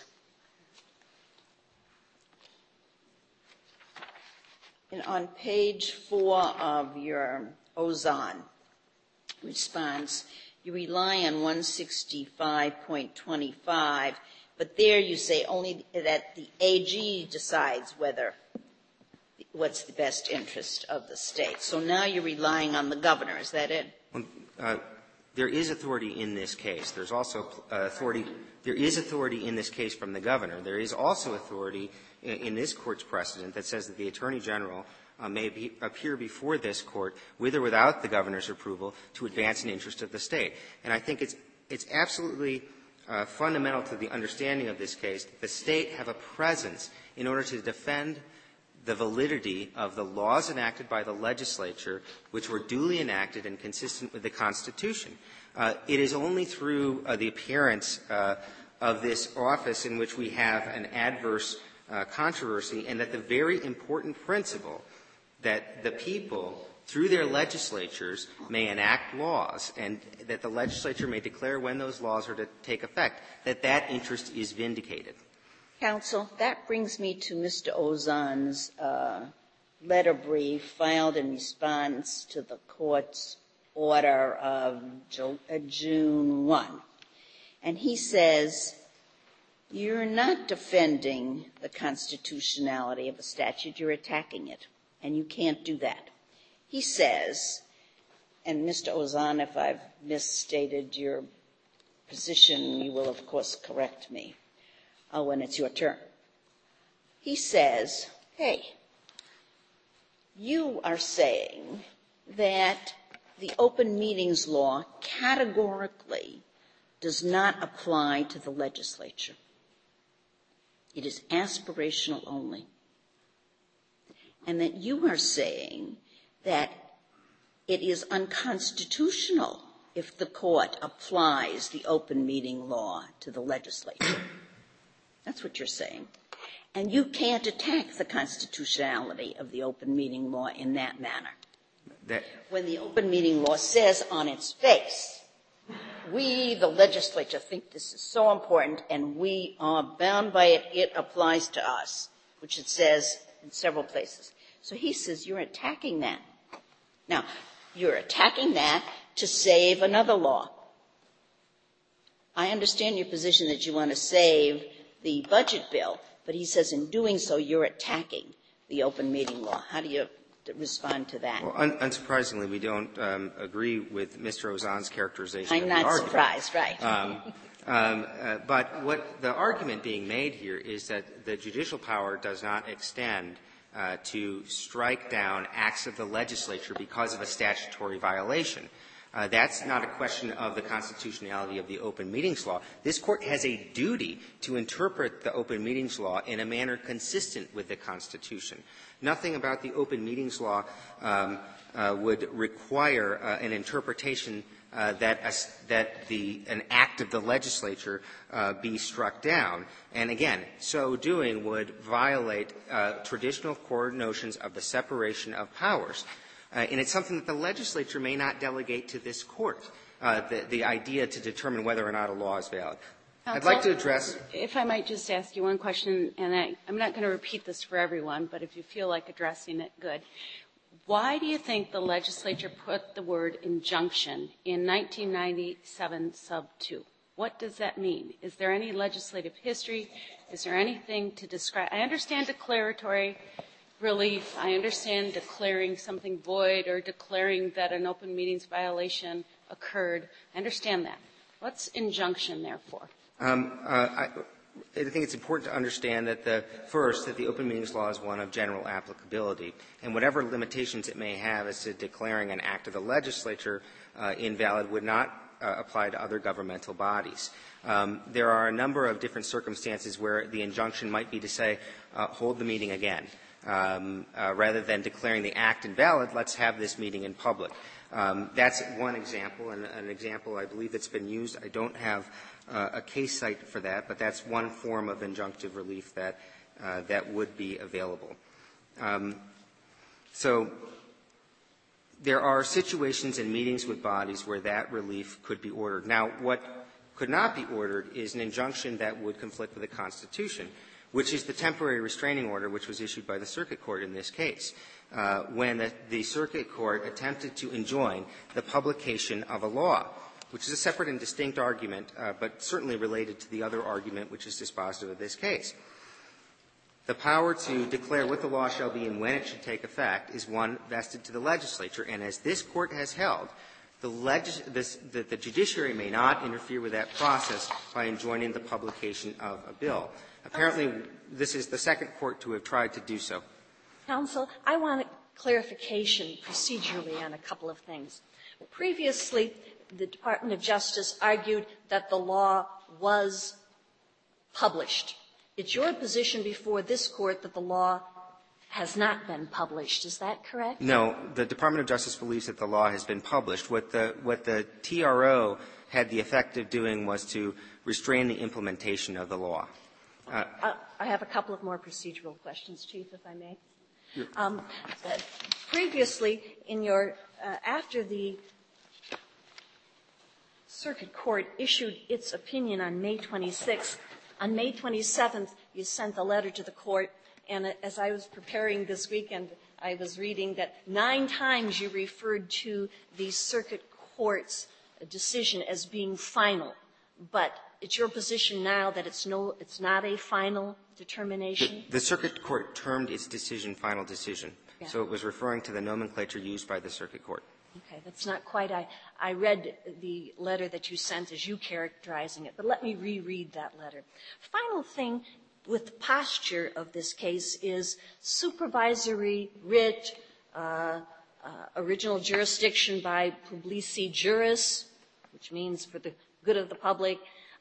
on page 4 of your Ozon response. You rely on 165.25, but there you say only that the AG decides what's the best interest of the state. So now you're relying on the governor. Is that it? There is authority in this case. There's also authority. There is authority in this case from the governor. There is also authority in this court's precedent that says that the attorney general may appear before this court with or without the governor's approval to advance an interest of the state. And I think it's absolutely fundamental to the understanding of this case that the state have a presence in order to defend the validity of the laws enacted by the legislature, which were duly enacted and consistent with the Constitution. It is only through the appearance of this office in which we have an adverse controversy, and that the very important principle that the people, through their legislatures, may enact laws, and that the legislature may declare when those laws are to take effect, that interest is vindicated. Counsel, that brings me to Mr. Ozon's letter brief filed in response to the court's order of June 1. And he says, you're not defending the constitutionality of a statute, you're attacking it, and you can't do that. He says, and Mr. Ozon, if I've misstated your position, you will, of course, correct me when it's your turn. He says, hey, you are saying that the open meetings law categorically does not apply to the legislature. It is aspirational only. And that you are saying that it is unconstitutional if the court applies the open meeting law to the legislature. That's what you're saying. And you can't attack the constitutionality of the open meeting law in that manner. When the open meeting law says on its face, we, the legislature, think this is so important and we are bound by it, it applies to us, which it says in several places. So he says you're attacking that. Now, you're attacking that to save another law. I understand your position that you want to save the budget bill, but he says in doing so you're attacking the open meeting law. How do you respond to that? Well, unsurprisingly, we don't agree with Mr. Ozon's characterization I'm of the argument. not surprised, right. But what the argument being made here is that the judicial power does not extend to strike down acts of the legislature because of a statutory violation. That's not a question of the constitutionality of the open meetings law. This Court has a duty to interpret the open meetings law in a manner consistent with the Constitution. Nothing about the open meetings law would require an interpretation that an act of the legislature be struck down. And again, so doing would violate traditional core notions of the separation of powers. And it's something that the legislature may not delegate to this Court, the idea to determine whether or not a law is valid. I'd like to address — If I might just ask you one question, and I'm not going to repeat this for everyone, but if you feel like addressing it, good. Why do you think the legislature put the word injunction in 1997 sub 2? What does that mean? Is there any legislative history? Is there anything to describe? I understand declaratory relief. I understand declaring something void or declaring that an open meetings violation occurred. I understand that. What's injunction there for? I think it's important to understand that that the open meetings law is one of general applicability, and whatever limitations it may have as to declaring an act of the legislature invalid would not apply to other governmental bodies. There are a number of different circumstances where the injunction might be to say, hold the meeting again. Rather than declaring the act invalid, let's have this meeting in public. That's one example, and an example I believe that's been used. I don't have a case cite for that, but that's one form of injunctive relief that would be available. So there are situations in meetings with bodies where that relief could be ordered. Now, what could not be ordered is an injunction that would conflict with the Constitution, which is the temporary restraining order which was issued by the Circuit Court in this case, when the Circuit Court attempted to enjoin the publication of a law, which is a separate and distinct argument, but certainly related to the other argument which is dispositive of this case. The power to declare what the law shall be and when it should take effect is one vested to the legislature, and as this Court has held, the judiciary may not interfere with that process by enjoining the publication of a bill. Apparently, this is the second court to have tried to do so. Counsel, I want a clarification procedurally on a couple of things. Previously, the Department of Justice argued that the law was published. It's your position before this Court that the law has not been published. Is that correct? No. The Department of Justice believes that the law has been published. What the TRO had the effect of doing was to restrain the implementation of the law. I have a couple of more procedural questions, Chief, if I may. Previously, in your after the Circuit Court issued its opinion on May 26th, on May 27th, you sent a letter to the Court, and as I was preparing this weekend, I was reading that 9 times you referred to the Circuit Court's decision as being final. But it's your position now that it's not a final determination? The Circuit Court termed its decision final decision. Yeah. So it was referring to the nomenclature used by the Circuit Court. Okay. That's not quite – I read the letter that you sent as you characterizing it, but let me reread that letter. Final thing with the posture of this case is supervisory writ, original jurisdiction by publici juris, which means for the good of the public,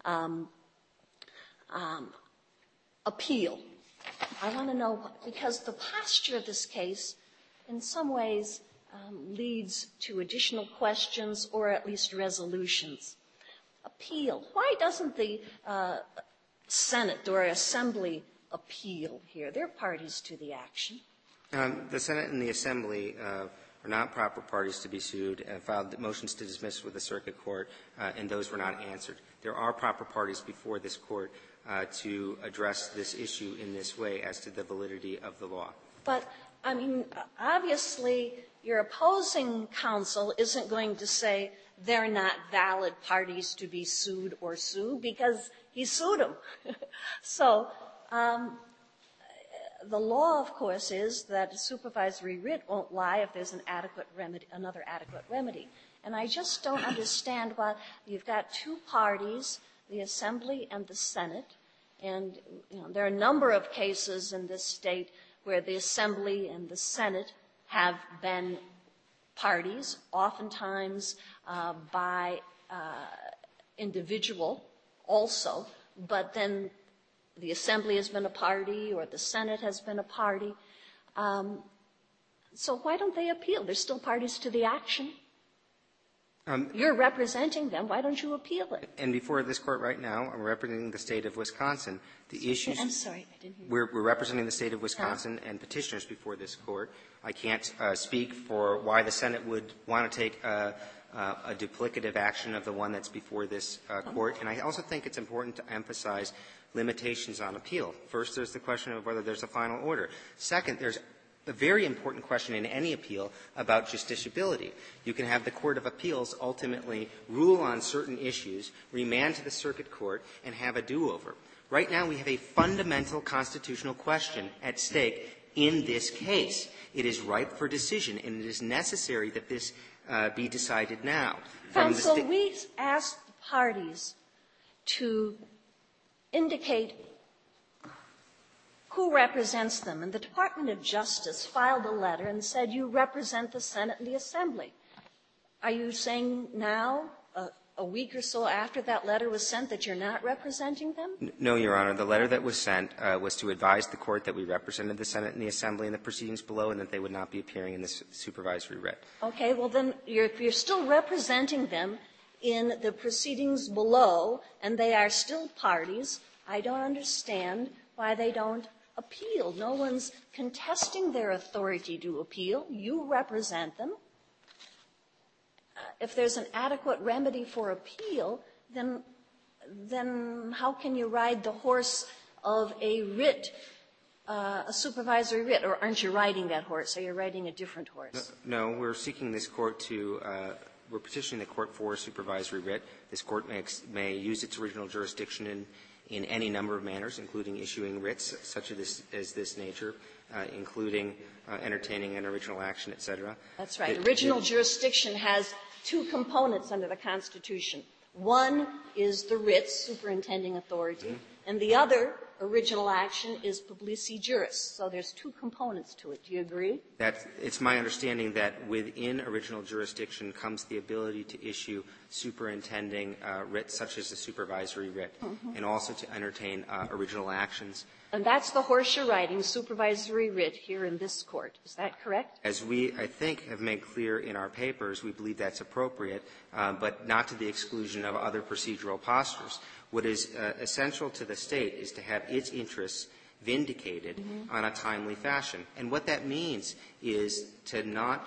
appeal. I want to know, because the posture of this case in some ways leads to additional questions or at least resolutions. Appeal. Why doesn't the Senate or Assembly appeal here? They're parties to the action. The Senate and the Assembly are not proper parties to be sued and filed motions to dismiss with the Circuit Court, and those were not answered. There are proper parties before this Court to address this issue in this way as to the validity of the law. But, I mean, obviously your opposing counsel isn't going to say they're not valid parties to be sued or sue because he sued them. So the law, of course, is that a supervisory writ won't lie if there's an adequate remedy, another adequate remedy. And I just don't understand why you've got 2 parties, the Assembly and the Senate, and there are a number of cases in this state where the Assembly and the Senate have been parties, oftentimes by individual also, but then the Assembly has been a party or the Senate has been a party. So why don't they appeal? They're still parties to the action. You're representing them. Why don't you appeal it? And before this Court right now, I'm representing the State of Wisconsin. The issues — I'm sorry, I didn't hear you. We're representing the State of Wisconsin and petitioners before this Court. I can't speak for why the Senate would want to take a duplicative action of the one that's before this Court. And I also think it's important to emphasize limitations on appeal. First, there's the question of whether there's a final order. Second, there's a very important question in any appeal about justiciability. You can have the Court of Appeals ultimately rule on certain issues, remand to the circuit court, and have a do-over. Right now, we have a fundamental constitutional question at stake in this case. It is ripe for decision, and it is necessary that this be decided now. Counsel, we asked the parties to indicate who represents them, and the Department of Justice filed a letter and said you represent the Senate and the Assembly. Are you saying now, a week or so after that letter was sent, that you're not representing them? No, Your Honor. The letter that was sent was to advise the Court that we represented the Senate and the Assembly in the proceedings below and that they would not be appearing in this supervisory writ. Okay. Well, then, if you're still representing them in the proceedings below and they are still parties, I don't understand why they don't appeal. No one's contesting their authority to appeal. You represent them. If there's an adequate remedy for appeal, then how can you ride the horse of a writ, a supervisory writ? Or aren't you riding that horse? Are you riding a different horse? No, we're seeking this Court to we're petitioning the Court for a supervisory writ. This Court may use its original jurisdiction in any number of manners, including issuing writs such as this nature, including entertaining an original action, et cetera. That's right. Original jurisdiction has two components under the Constitution. One is the writ, superintending authority, and the other, original action, is publici juris. So there's two components to it. Do you agree? It's my understanding that within original jurisdiction comes the ability to issue superintending writs such as the supervisory writ, and also to entertain original actions. And that's the horse you're riding, supervisory writ, here in this Court. Is that correct? As we, I think, have made clear in our papers, we believe that's appropriate, but not to the exclusion of other procedural postures. What is essential to the State is to have its interests vindicated on a timely fashion. And what that means is to not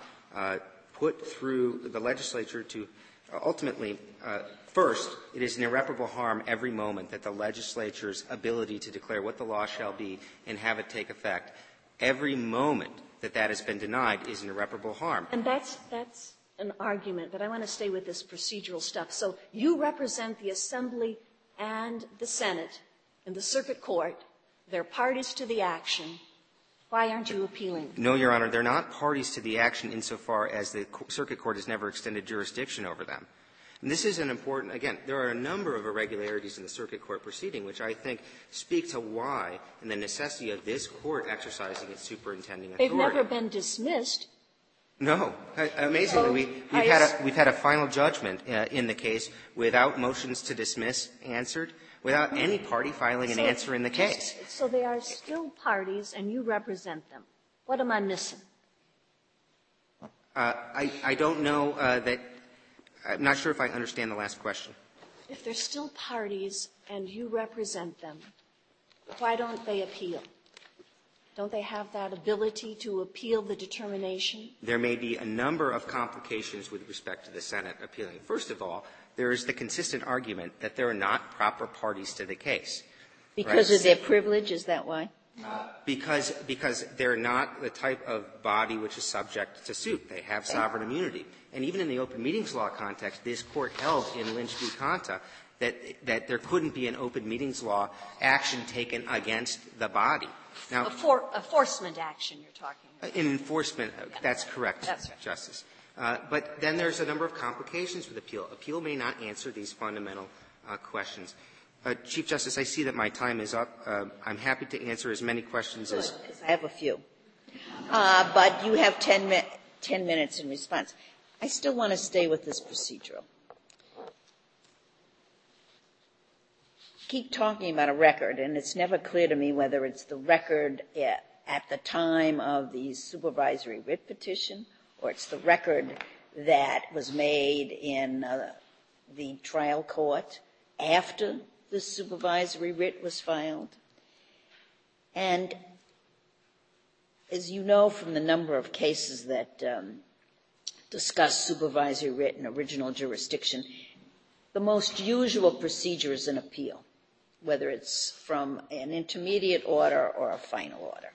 put through the legislature to ultimately first, it is an irreparable harm every moment that the legislature's ability to declare what the law shall be and have it take effect. Every moment that that has been denied is an irreparable harm. And that's an argument, but I want to stay with this procedural stuff. So you represent the Assembly and the Senate in the Circuit Court. They're parties to the action. Why aren't you appealing? No, Your Honor. They're not parties to the action insofar as the Circuit Court has never extended jurisdiction over them. And this is an important — again, there are a number of irregularities in the Circuit Court proceeding which I think speak to why and the necessity of this Court exercising its superintending authority. They've never been dismissed. No. Amazingly, we've had a final judgment in the case without motions to dismiss answered, without any party filing an answer in the case. So they are still parties, and you represent them. What am I missing? I don't know that — I'm not sure if I understand the last question. If they're still parties and you represent them, why don't they appeal? Don't they have that ability to appeal the determination? There may be a number of complications with respect to the Senate appealing. First of all, there is the consistent argument that there are not proper parties to the case. Because of their privilege, is that why? Because they're not the type of body which is subject to suit. They have sovereign immunity. And even in the open meetings law context, this Court held in Lynch v. Conta that there couldn't be an open meetings law action taken against the body. Now, enforcement action you're talking about. In enforcement, that's correct, That's right. Justice. But then there's a number of complications with appeal. Appeal may not answer these fundamental questions. Chief Justice, I see that my time is up. I'm happy to answer as many questions as — Good, because I have a few. But you have 10 minutes in response. I still want to stay with this procedural. Keep talking about a record, and it's never clear to me whether it's the record at the time of the supervisory writ petition or it's the record that was made in the trial court after the supervisory writ was filed. And as you know from the number of cases that discuss supervisory writ and original jurisdiction, the most usual procedure is an appeal, whether it's from an intermediate order or a final order.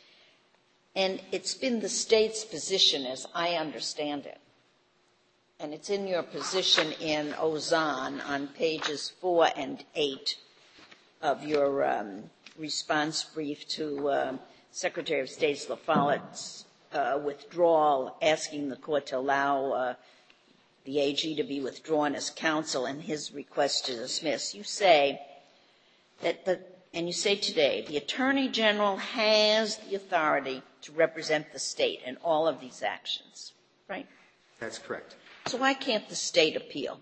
And it's been the state's position, as I understand it, and it's in your position in Ozan on pages 4 and 8 of your response brief to Secretary of State's LaFollette's withdrawal, asking the court to allow the AG to be withdrawn as counsel and his request to dismiss. You say that and you say today, the Attorney General has the authority to represent the state in all of these actions, right? That's correct. So why can't the state appeal?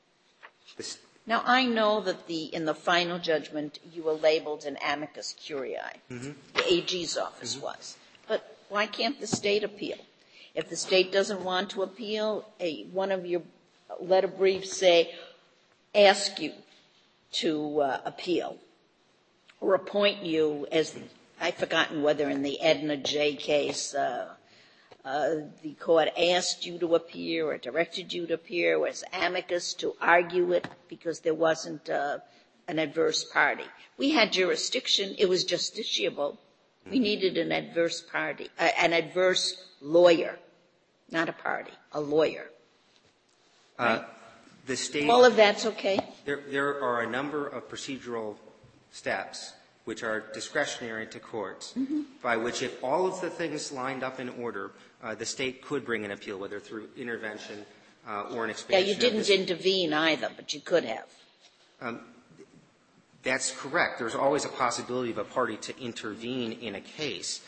Now, I know that in the final judgment, you were labeled an amicus curiae. Mm-hmm. The AG's office was. But why can't the state appeal? If the state doesn't want to appeal, one of your letter briefs ask you to appeal or appoint you as I've forgotten whether in the Edna J. case the court asked you to appear or directed you to appear as amicus to argue it because there wasn't an adverse party. We had jurisdiction. It was justiciable. We needed an adverse party, an adverse lawyer, not a party, a lawyer. Right? The state. All of that's okay? There are a number of procedural steps which are discretionary to courts, by which if all of the things lined up in order, the state could bring an appeal, whether through intervention or an expansion. Yeah, you didn't intervene either, but you could have. That's correct. There's always a possibility of a party to intervene in a case.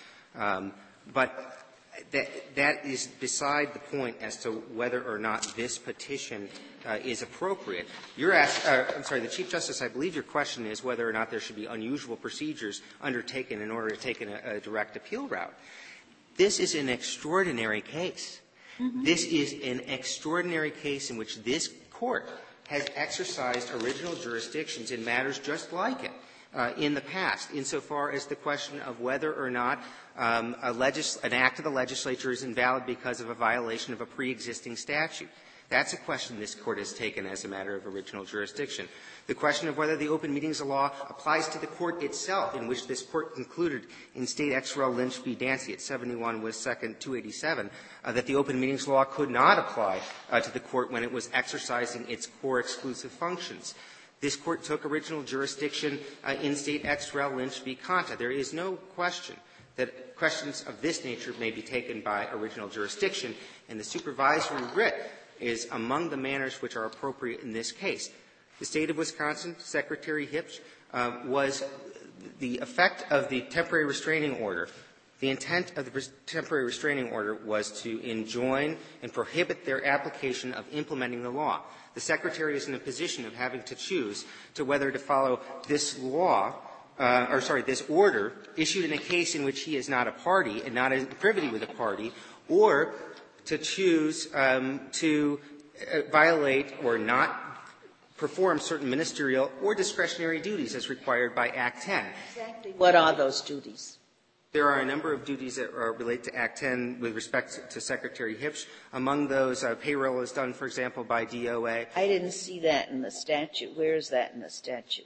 But that is beside the point as to whether or not this petition is appropriate. The Chief Justice, I believe your question is whether or not there should be unusual procedures undertaken in order to take a direct appeal route. This is an extraordinary case. Mm-hmm. This is an extraordinary case in which this Court has exercised original jurisdictions in matters just like it in the past, insofar as the question of whether or not an act of the legislature is invalid because of a violation of a pre-existing statute. That's a question this Court has taken as a matter of original jurisdiction. The question of whether the Open Meetings Law applies to the Court itself, in which this Court concluded in State Ex Rel. Lynch v. Dancy at 71 West 2nd 287 that the Open Meetings Law could not apply to the Court when it was exercising its core exclusive functions. This Court took original jurisdiction in State Ex Rel. Lynch v. Conta. There is no question that questions of this nature may be taken by original jurisdiction, and the supervisory writ is among the manners which are appropriate in this case. The State of Wisconsin, Secretary Hipsch, was the effect of the temporary restraining order. The intent of the temporary restraining order was to enjoin and prohibit their application of implementing the law. The Secretary is in a position of having to choose to whether to follow this law this order issued in a case in which he is not a party and not in privity with a party, or to choose to violate or not perform certain ministerial or discretionary duties as required by Act 10. Exactly. What are those duties? There are a number of duties that relate to Act 10 with respect to Secretary Hipsch. Among those, payroll is done, for example, by DOA. I didn't see that in the statute. Where is that in the statute?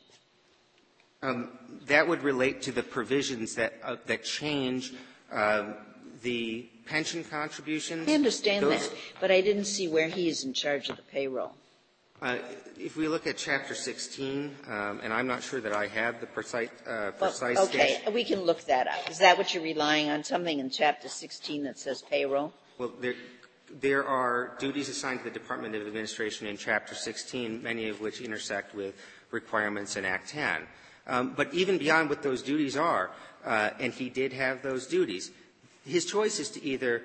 That would relate to the provisions that change the pension contributions. I understand that, but I didn't see where he is in charge of the payroll. If we look at Chapter 16, and I'm not sure that I have the precise okay, we can look that up. Is that what you're relying on, something in Chapter 16 that says payroll? Well, there are duties assigned to the Department of Administration in Chapter 16, many of which intersect with requirements in Act 10. But even beyond what those duties are, and he did have those duties, his choice is to either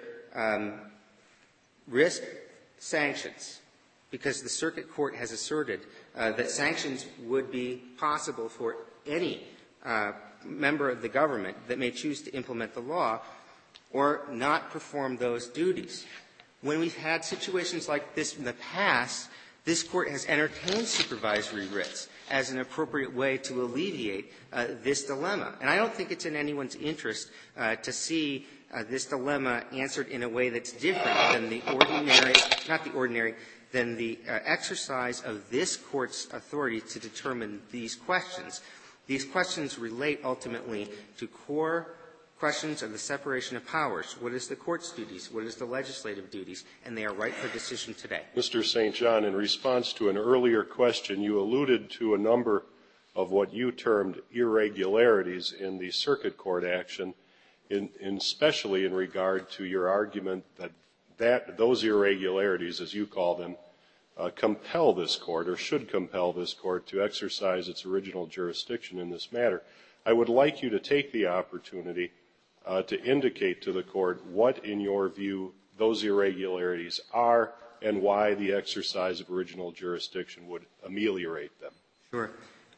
risk sanctions, because the Circuit Court has asserted that sanctions would be possible for any member of the government that may choose to implement the law, or not perform those duties. When we've had situations like this in the past, this Court has entertained supervisory writs as an appropriate way to alleviate this dilemma. And I don't think it's in anyone's interest to see this dilemma answered in a way that's different than the ordinary – not the ordinary – than the exercise of this Court's authority to determine these questions. These questions relate ultimately to core questions of the separation of powers. What is the Court's duties? What is the legislative duties? And they are right for decision today. Mr. St. John, in response to an earlier question, you alluded to a number of what you termed irregularities in the circuit court action, especially in regard to your argument that those irregularities, as you call them, compel this Court, or should compel this Court, to exercise its original jurisdiction in this matter. I would like you to take the opportunity to indicate to the Court what, in your view, those irregularities are and why the exercise of original jurisdiction would ameliorate them. Sure.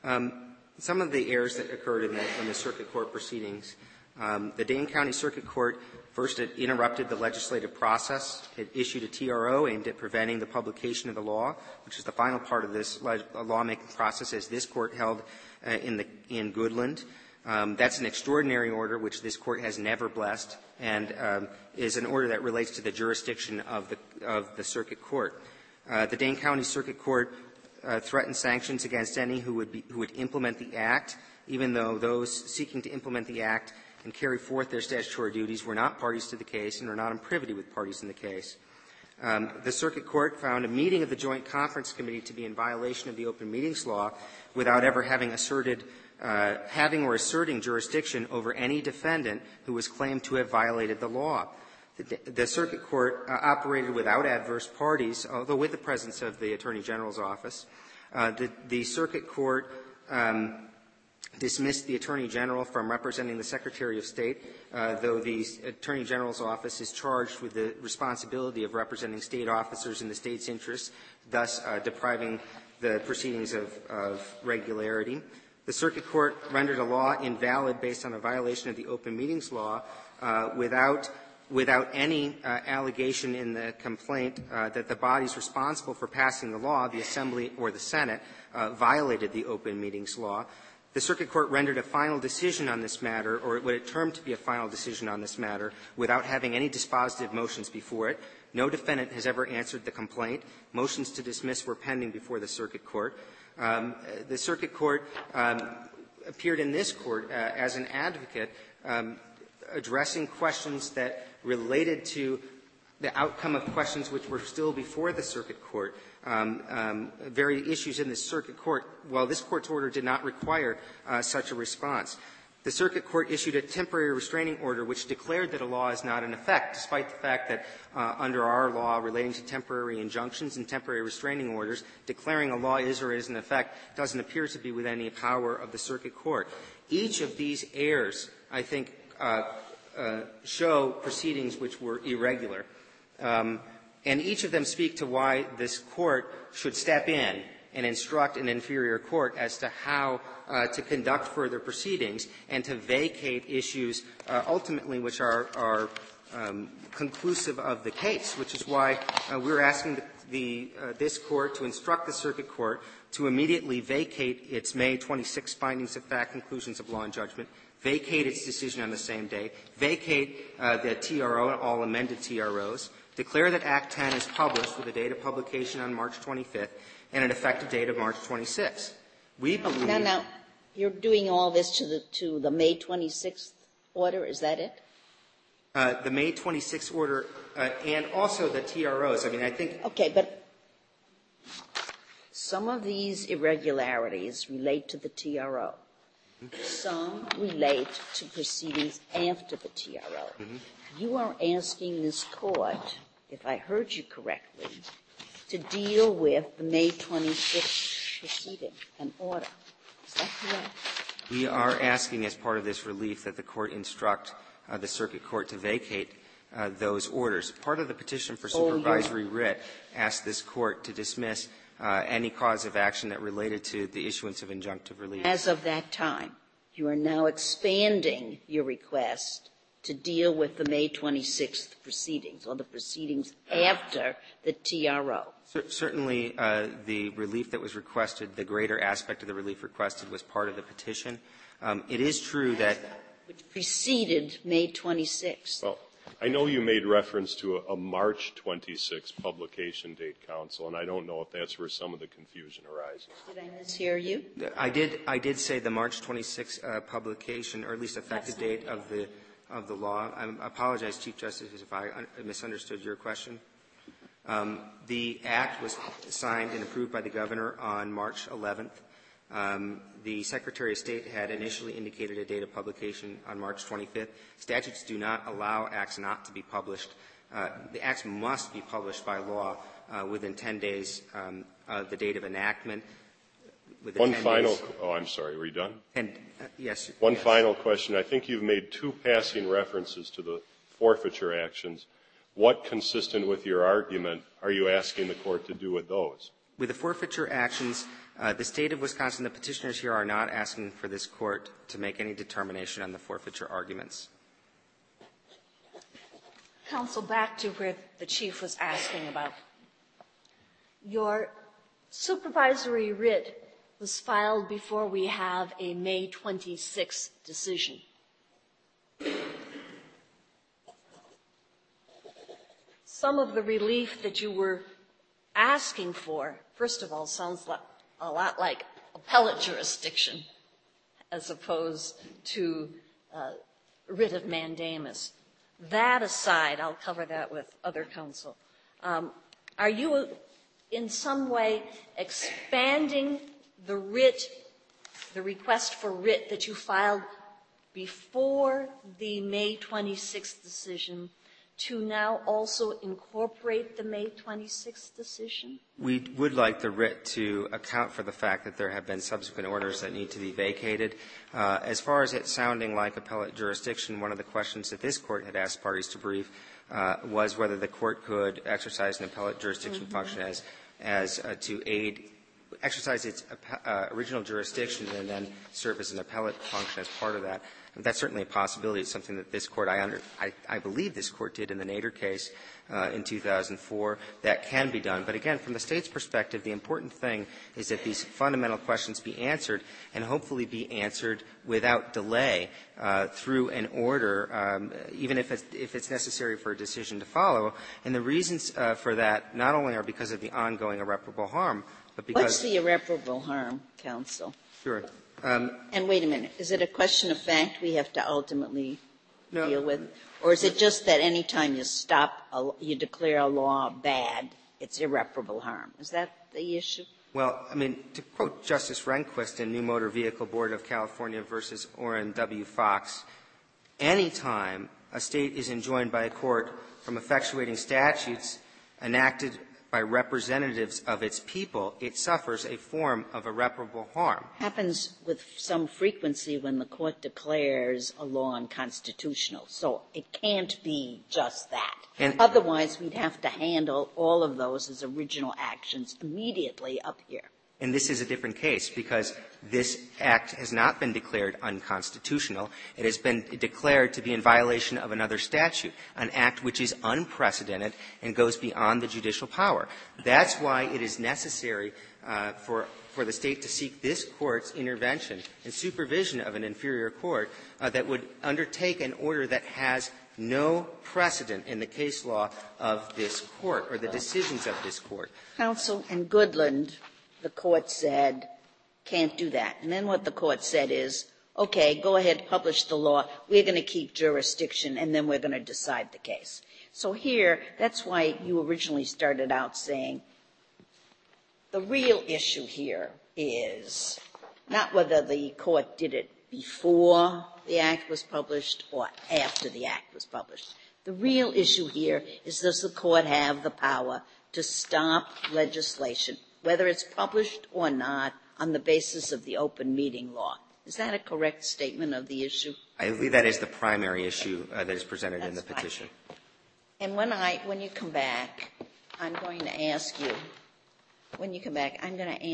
Some of the errors that occurred in the circuit court proceedings, the Dane County Circuit Court, first, it interrupted the legislative process. It issued a TRO aimed at preventing the publication of the law, which is the final part of this lawmaking process, as this Court held in Goodland. That's an extraordinary order which this Court has never blessed, and is an order that relates to the jurisdiction of the circuit court. The Dane County Circuit Court threatened sanctions against any who would implement the Act, even though those seeking to implement the Act and carry forth their statutory duties were not parties to the case and are not in privity with parties in the case. The Circuit Court found a meeting of the Joint Conference Committee to be in violation of the Open Meetings Law without ever having asserted having or asserting jurisdiction over any defendant who was claimed to have violated the law. The Circuit Court operated without adverse parties, although with the presence of the Attorney General's office. The Circuit Court dismissed the Attorney General from representing the Secretary of State, though the Attorney General's office is charged with the responsibility of representing State officers in the State's interests, thus depriving the proceedings of regularity. The Circuit Court rendered a law invalid based on a violation of the Open Meetings Law without any allegation in the complaint that the bodies responsible for passing the law, the Assembly or the Senate, violated the Open Meetings Law. The Circuit Court rendered a final decision on this matter, or what it termed to be a final decision on this matter, without having any dispositive motions before it. No defendant has ever answered the complaint. Motions to dismiss were pending before the Circuit Court. The Circuit Court appeared in this Court as an advocate addressing questions that related to the outcome of questions which were still before the Circuit Court, very issues in the Circuit Court, while this Court's order did not require such a response. The Circuit Court issued a temporary restraining order which declared that a law is not in effect, despite the fact that under our law relating to temporary injunctions and temporary restraining orders, declaring a law is or isn't in effect doesn't appear to be within any power of the Circuit Court. Each of these errors, I think, show proceedings which were irregular. And each of them speak to why this Court should step in and instruct an inferior court as to how to conduct further proceedings and to vacate issues ultimately which are conclusive of the case, which is why we're asking this Court to instruct the Circuit Court to immediately vacate its May 26 findings of fact, conclusions of law and judgment, vacate its decision on the same day, vacate the TRO, all amended TROs, declare that Act 10 is published with a date of publication on March 25th and an effective date of March 26th. We believe — Now, you're doing all this to the May 26th order, is that it? The May 26th order and also the TROs. I mean, I think — Okay, but some of these irregularities relate to the TRO. Some relate to proceedings after the TRO. You are asking this Court, if I heard you correctly, to deal with the May 26th proceeding and order. Is that correct? We are asking, as part of this relief, that the Court instruct the Circuit Court to vacate those orders. Part of the petition for supervisory writ asked this Court to dismiss any cause of action that related to the issuance of injunctive relief. As of that time, you are now expanding your request to deal with the May 26th proceedings or the proceedings after the TRO? Certainly, the relief that was requested, the greater aspect of the relief requested was part of the petition. It is true that which preceded May 26th. Well, I know you made reference to a March 26th publication date, counsel, and I don't know if that's where some of the confusion arises. Did I mishear you? I did say the March 26th publication, or at least effective date of the law. I apologize, Chief Justice, if I misunderstood your question. The act was signed and approved by the governor on March 11th. The Secretary of State had initially indicated a date of publication on March 25th. Statutes do not allow acts not to be published. The acts must be published by law within 10 days of the date of enactment. One final – oh, I'm sorry. Were you done? Yes. One final question. I think you've made two passing references to the forfeiture actions. What, consistent with your argument, are you asking the Court to do with those? With the forfeiture actions, the State of Wisconsin, the petitioners here are not asking for this Court to make any determination on the forfeiture arguments. Counsel, back to where the Chief was asking about. Your supervisory writ was filed before we have a May 26th decision. Some of the relief that you were asking for, first of all, sounds a lot like appellate jurisdiction as opposed to writ of mandamus. That aside, I'll cover that with other counsel. Are you in some way expanding the writ, the request for writ that you filed before the May 26th decision to now also incorporate the May 26th decision? We would like the writ to account for the fact that there have been subsequent orders that need to be vacated. As far as it sounding like appellate jurisdiction, one of the questions that this Court had asked parties to brief was whether the Court could exercise an appellate jurisdiction function as to aid, exercise its original jurisdiction and then serve as an appellate function as part of that. That's certainly a possibility. It's something that this Court, I believe this Court did in the Nader case in 2004. That can be done. But again, from the State's perspective, the important thing is that these fundamental questions be answered and hopefully be answered without delay through an order, even if it's necessary for a decision to follow. And the reasons for that not only are because of the ongoing irreparable harm, but because — What's the irreparable harm, counsel? Sure. And wait a minute. Is it a question of fact we have to ultimately deal with? No. Or is it just that any time you stop, you declare a law bad, it's irreparable harm? Is that the issue? Well, I mean, to quote Justice Rehnquist in New Motor Vehicle Board of California versus Orrin W. Fox, any time a State is enjoined by a court from effectuating statutes enacted by representatives of its people, it suffers a form of irreparable harm. Happens with some frequency when the court declares a law unconstitutional. So it can't be just that. And otherwise, we'd have to handle all of those as original actions immediately up here. And this is a different case because this act has not been declared unconstitutional. It has been declared to be in violation of another statute, an act which is unprecedented and goes beyond the judicial power. That's why it is necessary for the State to seek this Court's intervention and supervision of an inferior court that would undertake an order that has no precedent in the case law of this Court or the decisions of this Court. Counsel, in Goodland, the Court said, can't do that. And then what the Court said is, okay, go ahead, publish the law. We're going to keep jurisdiction, and then we're going to decide the case. So here, that's why you originally started out saying the real issue here is not whether the Court did it before the Act was published or after the Act was published. The real issue here is, does the Court have the power to stop legislation, whether it's published or not, on the basis of the open meeting law? Is that a correct statement of the issue? I believe that is the primary issue that is presented in the petition. Fine. And when you come back, I'm going to ask you,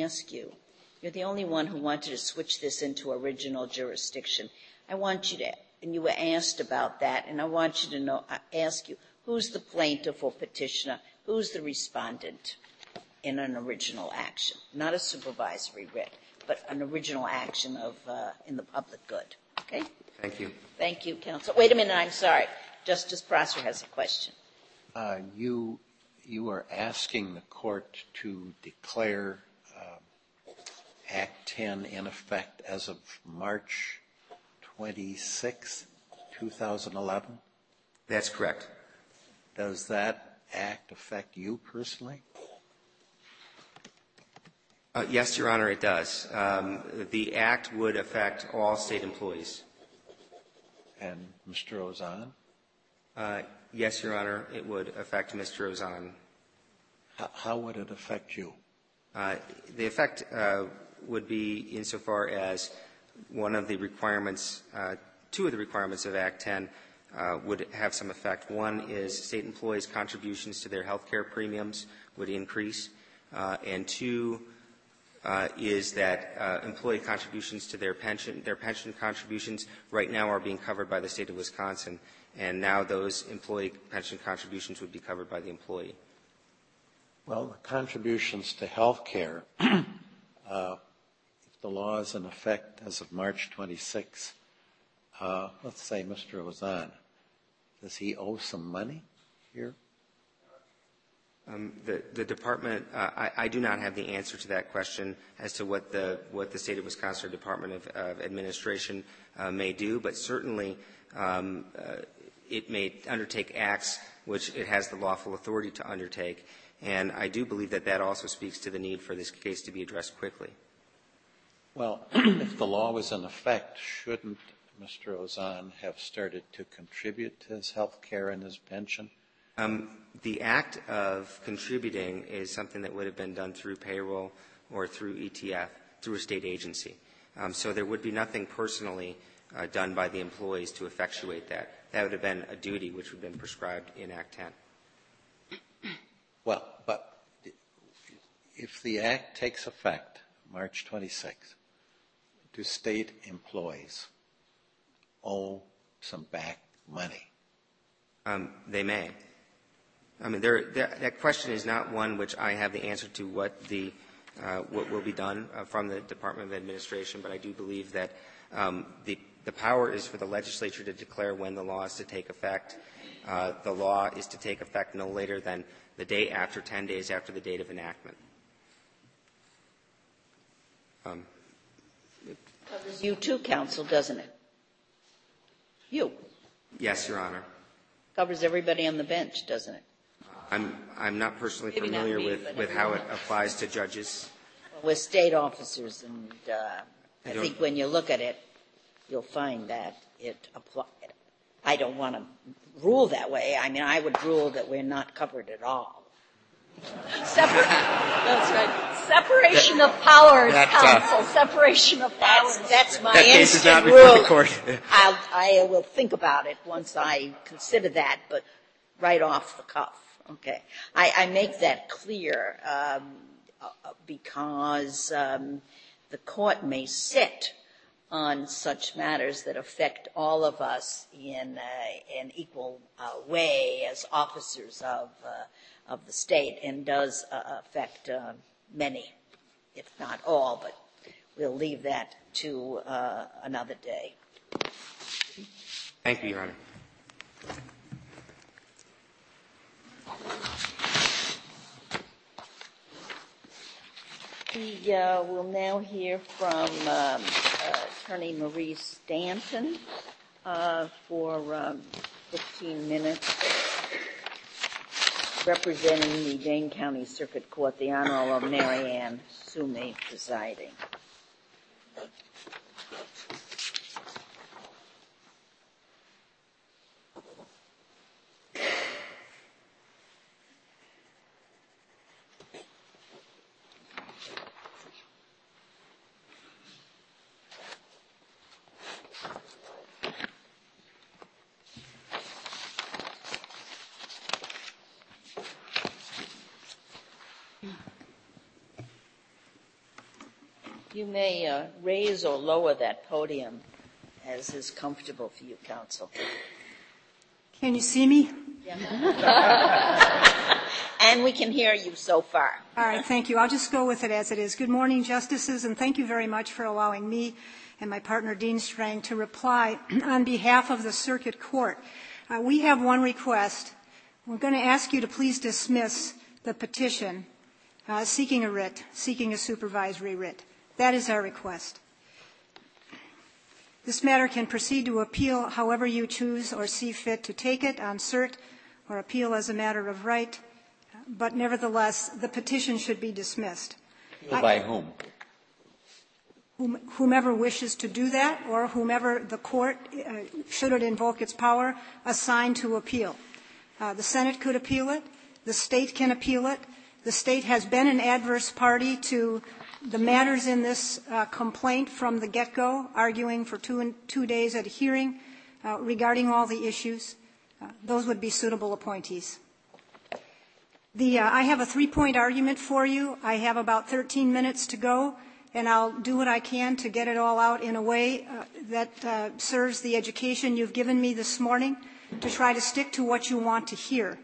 you're the only one who wanted to switch this into original jurisdiction. I want you to and you were asked about that, and I want you to know, ask you, who's the plaintiff or petitioner? Who's the respondent in an original action? Not a supervisory writ, but an original action of in the public good. Okay? Thank you. Thank you, counsel. Wait a minute, I'm sorry. Justice Prosser has a question. You are asking the court to declare Act 10 in effect as of March 26, 2011? That's correct. Does that act affect you personally? Yes, Your Honor, it does. The act would affect all state employees. And Mr. Ozan? Yes, Your Honor, it would affect Mr. Ozan. How would it affect you? The effect would be insofar as one of the requirements, two of the requirements of Act 10 would have some effect. One is state employees' contributions to their health care premiums would increase, and two is that employee contributions to their pension contributions right now are being covered by the state of Wisconsin, and now those employee pension contributions would be covered by the employee. Well, the contributions to health care, if the law is in effect as of March 26, let's say Mr. Ozan, does he owe some money here? The department, I do not have the answer to that question as to what the state of Wisconsin Department of Administration may do, but certainly it may undertake acts which it has the lawful authority to undertake, and I do believe that that also speaks to the need for this case to be addressed quickly. Well, if the law was in effect, shouldn't Mr. Ozan have started to contribute to his health care and his pension? The act of contributing is something that would have been done through payroll or through ETF, through a state agency. So there would be nothing personally done by the employees to effectuate that. That would have been a duty which would have been prescribed in Act 10. Well, but if the act takes effect March 26, do state employees owe some back money? They may. I mean, that question is not one which I have the answer to what will be done from the Department of Administration, but I do believe that the power is for the legislature to declare when the law is to take effect. The law is to take effect no later than the day after, 10 days after the date of enactment. Covers you too, counsel, doesn't it? You. Yes, Your Honor. Covers everybody on the bench, doesn't it? I'm not personally Maybe not familiar me, with how it applies to judges. Well, we're state officers, and I think when you look at it, you'll find that it applies. I don't want to rule that way. I mean, I would rule that we're not covered at all. That's right. Separation of powers, counsel. Separation of powers. That's my that case is not instant before rule. the court. I will think about it once I consider that, but right off the cuff. Okay. I make that clear because the court may sit on such matters that affect all of us in an equal way as officers of the state, and does affect many, if not all, but we'll leave that to another day. Thank you, Your Honor. We will now hear from Attorney Marie Stanton for 15 minutes, representing the Dane County Circuit Court, the Honorable Mary Ann Sumey presiding. You may raise or lower that podium as is comfortable for you, counsel. Can you see me? And we can hear you so far. All right, thank you. I'll just go with it as it is. Good morning, Justices, and thank you very much for allowing me and my partner, Dean Strang, to reply on behalf of the Circuit Court. We have one request. We're going to ask you to please dismiss the petition seeking a writ, seeking a supervisory writ. That is our request. This matter can proceed to appeal however you choose or see fit to take it on cert or appeal as a matter of right, but nevertheless, the petition should be dismissed. By whom? Whomever wishes to do that, or whomever the court, should it invoke its power, assigned to appeal. The Senate could appeal it. The state can appeal it. The state has been an adverse party to the matters in this complaint from the get-go, arguing for 2 days at a hearing regarding all the issues. Those would be suitable appointees. I have a 3-point argument for you. I have about 13 minutes to go, and I'll do what I can to get it all out in a way that serves the education you've given me this morning, to try to stick to what you want to hear.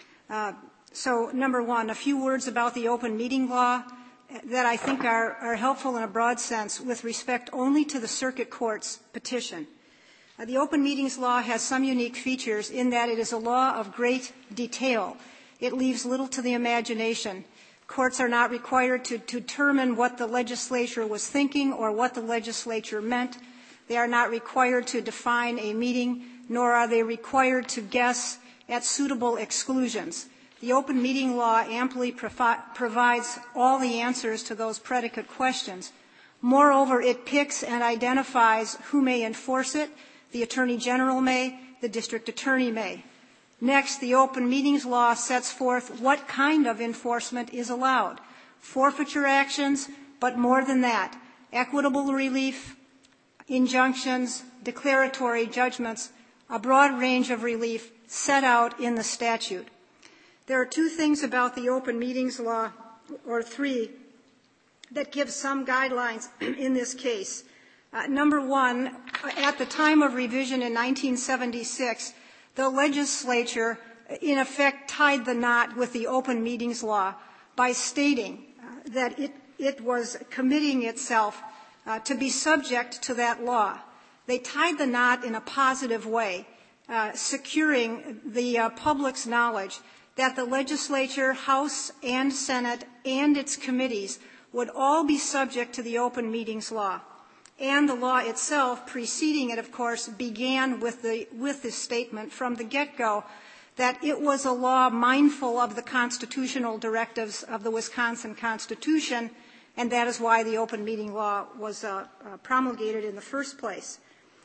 So, number one, a few words about the open meeting law that I think are helpful in a broad sense with respect only to the Circuit Court's petition. The open meetings law has some unique features in that it is a law of great detail. It leaves little to the imagination. Courts are not required to determine what the legislature was thinking or what the legislature meant. They are not required to define a meeting, nor are they required to guess at suitable exclusions. The open meeting law amply provides all the answers to those predicate questions. Moreover, it picks and identifies who may enforce it. The Attorney General may, the District Attorney may. Next, the open meetings law sets forth what kind of enforcement is allowed. Forfeiture actions, but more than that, equitable relief, injunctions, declaratory judgments, a broad range of relief set out in the statute. There are 2 things about the open meetings law, or 3, that give some guidelines in this case. Number one, at the time of revision in 1976, the legislature, in effect, tied the knot with the open meetings law by stating that it was committing itself to be subject to that law. They tied the knot in a positive way, securing the public's knowledge that the legislature, House and Senate, and its committees would all be subject to the open meetings law. And the law itself, preceding it, of course, began with this statement from the get-go that it was a law mindful of the constitutional directives of the Wisconsin Constitution, and that is why the open meeting law was promulgated in the first place.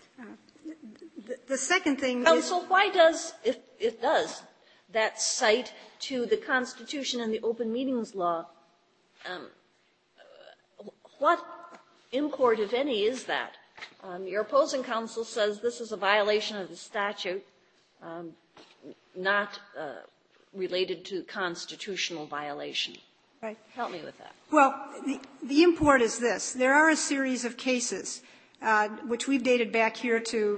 The second thing is... So why does, if it does, that cite to the Constitution and the open meetings law, what import, if any, is that? Your opposing counsel says this is a violation of the statute, not related to constitutional violation. Right. Help me with that. Well, the import is this. There are a series of cases, which we've dated back here to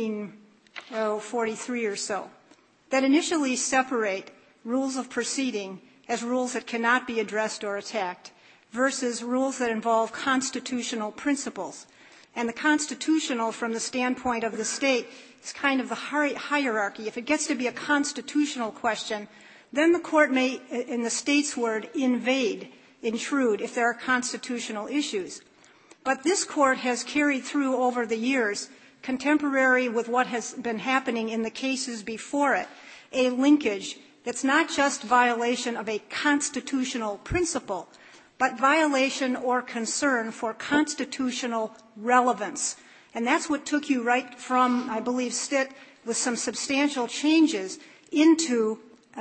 1943 or so, that initially separate rules of proceeding as rules that cannot be addressed or attacked versus rules that involve constitutional principles. And the constitutional, from the standpoint of the state, is kind of the hierarchy. If it gets to be a constitutional question, then the court may, in the state's word, intrude if there are constitutional issues. But this court has carried through over the years, contemporary with what has been happening in the cases before it, a linkage that's not just violation of a constitutional principle, but violation or concern for constitutional relevance. And that's what took you right from, I believe, Stitt, with some substantial changes into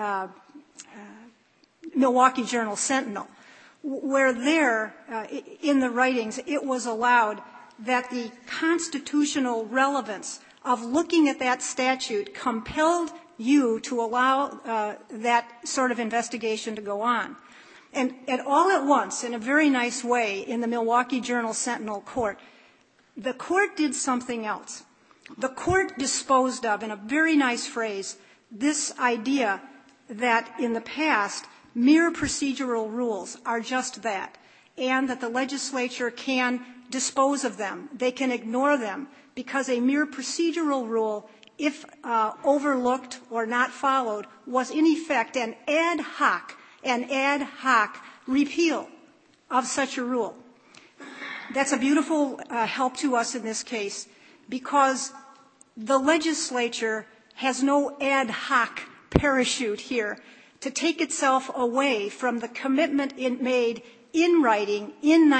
Milwaukee Journal Sentinel, where there, in the writings, it was allowed that the constitutional relevance of looking at that statute compelled you to allow that sort of investigation to go on. And all at once, in a very nice way, in the Milwaukee Journal Sentinel court, the Court did something else. The Court disposed of, in a very nice phrase, this idea that in the past, mere procedural rules are just that, and that the legislature can dispose of them. They can ignore them, because a mere procedural rule, if overlooked or not followed, was in effect an ad hoc repeal of such a rule. That's a beautiful help to us in this case, because the legislature has no ad hoc parachute here to take itself away from the commitment it made in writing in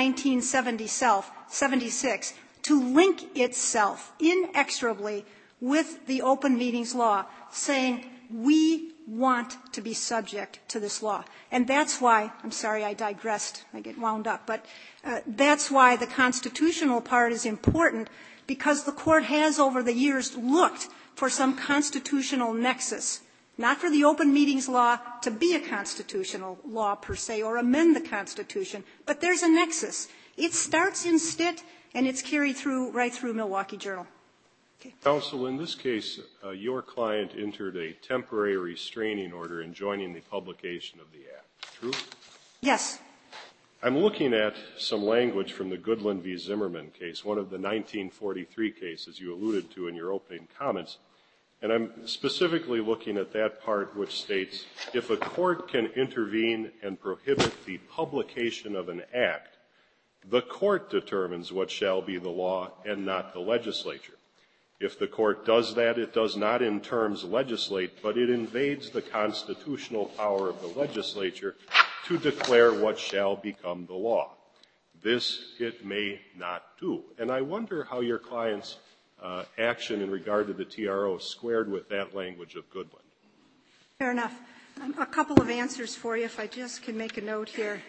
1976 to link itself inexorably with the Open Meetings Law, saying we want to be subject to this law. And that's why, I'm sorry I digressed, I get wound up, but that's why the constitutional part is important, because the Court has over the years looked for some constitutional nexus, not for the Open Meetings Law to be a constitutional law per se or amend the Constitution, but there's a nexus. It starts in Stitt and it's carried through right through Milwaukee Journal. Okay. Counsel, in this case, your client entered a temporary restraining order enjoining the publication of the Act. True? Yes. I'm looking at some language from the Goodland v. Zimmerman case, one of the 1943 cases you alluded to in your opening comments. And I'm specifically looking at that part which states, if a court can intervene and prohibit the publication of an act, the court determines what shall be the law and not the legislature. If the court does that, it does not in terms legislate, but it invades the constitutional power of the legislature to declare what shall become the law. This it may not do. And I wonder how your client's action in regard to the TRO squared with that language of Goodland. Fair enough. A couple of answers for you, if I just can make a note here.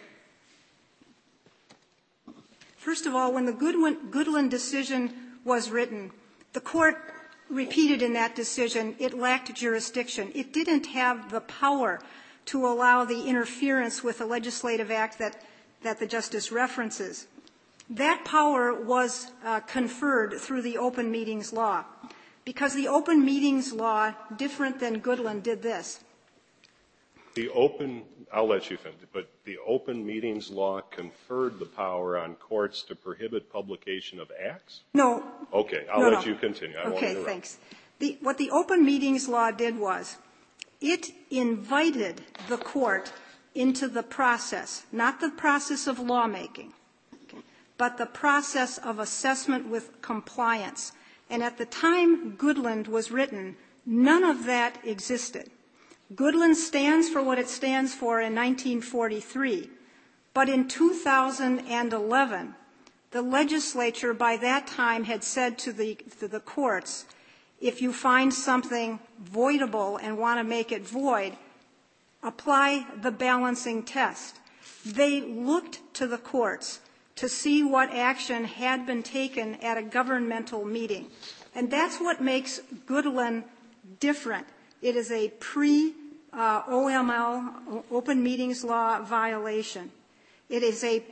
First of all, when the Goodland decision was written, the Court repeated in that decision it lacked jurisdiction. It didn't have the power to allow the interference with the legislative act that the Justice references. That power was conferred through the Open Meetings Law, because the Open Meetings Law, different than Goodland, did this. I'll let you finish, but the Open Meetings Law conferred the power on courts to prohibit publication of acts? No. Okay, I'll let you continue. I won't interrupt. Okay, thanks. What the Open Meetings Law did was it invited the Court into the process, not the process of lawmaking, but the process of assessment with compliance. And at the time Goodland was written, none of that existed. Goodland stands for what it stands for in 1943, but in 2011, the legislature by that time had said to the courts, if you find something voidable and want to make it void, apply the balancing test. They looked to the courts to see what action had been taken at a governmental meeting. And that's what makes Goodland different. It is a pre-OML, Open Meetings Law violation. It is a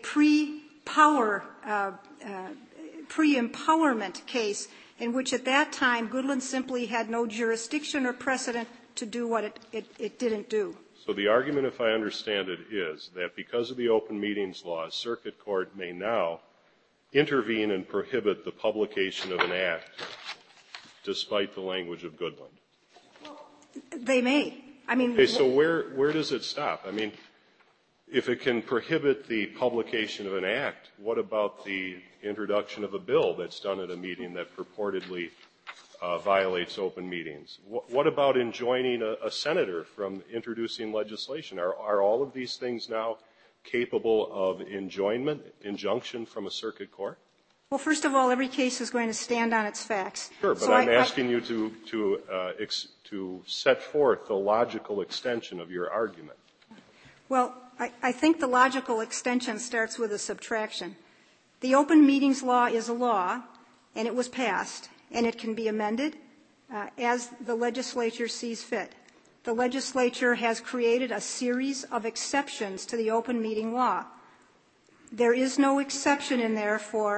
pre-empowerment case in which at that time Goodland simply had no jurisdiction or precedent to do what it didn't do. So the argument, if I understand it, is that because of the Open Meetings Law, a circuit court may now intervene and prohibit the publication of an act despite the language of Goodland. They may. I mean, okay, so where does it stop? I mean, if it can prohibit the publication of an act, what about the introduction of a bill that's done at a meeting that purportedly violates open meetings? What about enjoining a senator from introducing legislation? Are all of these things now capable of injunction from a circuit court? Well, first of all, every case is going to stand on its facts. Sure, but so I'm asking you to set forth the logical extension of your argument. Well, I think the logical extension starts with a subtraction. The Open Meetings Law is a law, and it was passed, and it can be amended as the legislature sees fit. The legislature has created a series of exceptions to the Open Meeting Law. There is no exception in there for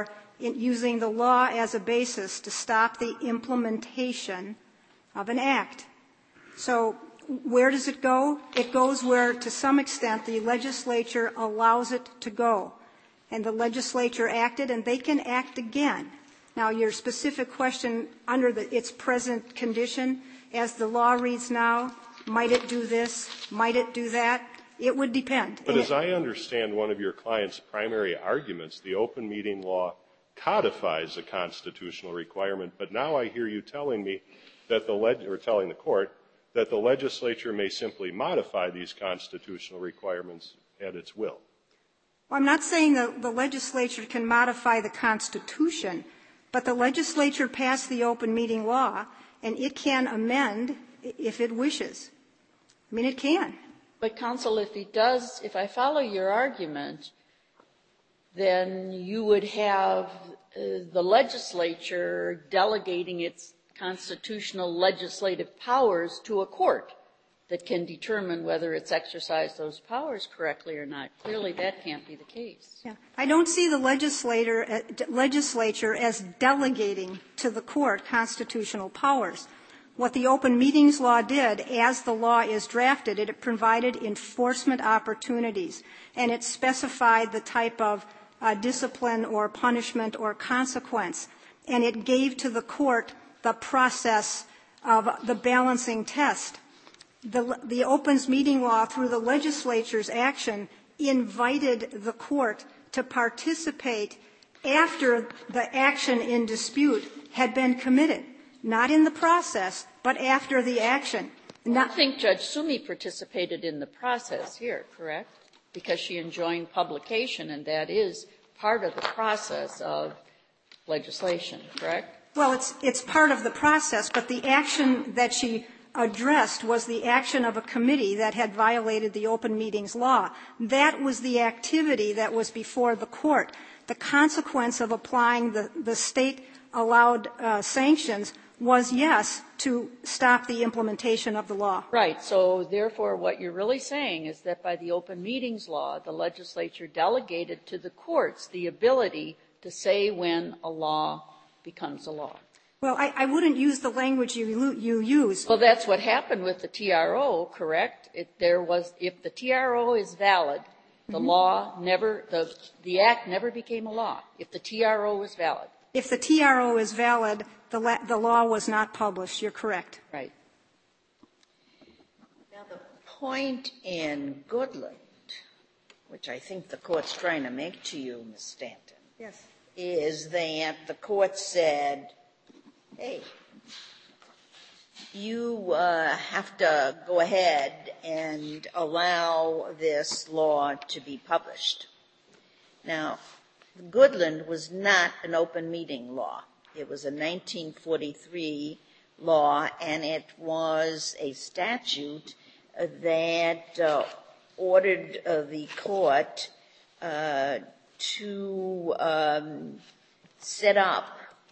in using the law as a basis to stop the implementation of an act. So where does it go? It goes where, to some extent, the legislature allows it to go. And the legislature acted, and they can act again. Now, your specific question, under its present condition, as the law reads now, might it do this? Might it do that? It would depend. But as I understand one of your client's primary arguments, the open meeting law codifies a constitutional requirement, but now I hear you telling me that telling the court that the legislature may simply modify these constitutional requirements at its will. Well, I'm not saying that the legislature can modify the Constitution, but the legislature passed the open meeting law, and it can amend if it wishes. I mean, it can. But, counsel, if I follow your argument, then you would have the legislature delegating its constitutional legislative powers to a court that can determine whether it's exercised those powers correctly or not. Clearly, that can't be the case. Yeah. I don't see the legislature as delegating to the court constitutional powers. What the open meetings law did, as the law is drafted, it provided enforcement opportunities, and it specified the type of discipline or punishment or consequence, and it gave to the court the process of the balancing test. The opens meeting law, through the legislature's action, invited the court to participate after the action in dispute had been committed, not in the process, but after the action. I think Judge Sumi participated in the process here, correct? Because she enjoined publication, and that is part of the process of legislation, correct? Well, it's part of the process, but the action that she addressed was the action of a committee that had violated the open meetings law. That was the activity that was before the court. The consequence of applying the state-allowed sanctions was, yes, to stop the implementation of the law. Right. So, therefore, what you're really saying is that by the open meetings law, the legislature delegated to the courts the ability to say when a law becomes a law. Well, I wouldn't use the language you use. Well, that's what happened with the TRO, correct? If the TRO is valid, the law never, the act never became a law. If the TRO was valid. If the TRO is valid, the law was not published. You're correct. Right. Now, the point in Goodland, which I think the court's trying to make to you, Ms. Stanton, yes, is that the court said, hey, you have to go ahead and allow this law to be published. Now, Goodland was not an open meeting law. It was a 1943 law, and it was a statute that ordered the court to set up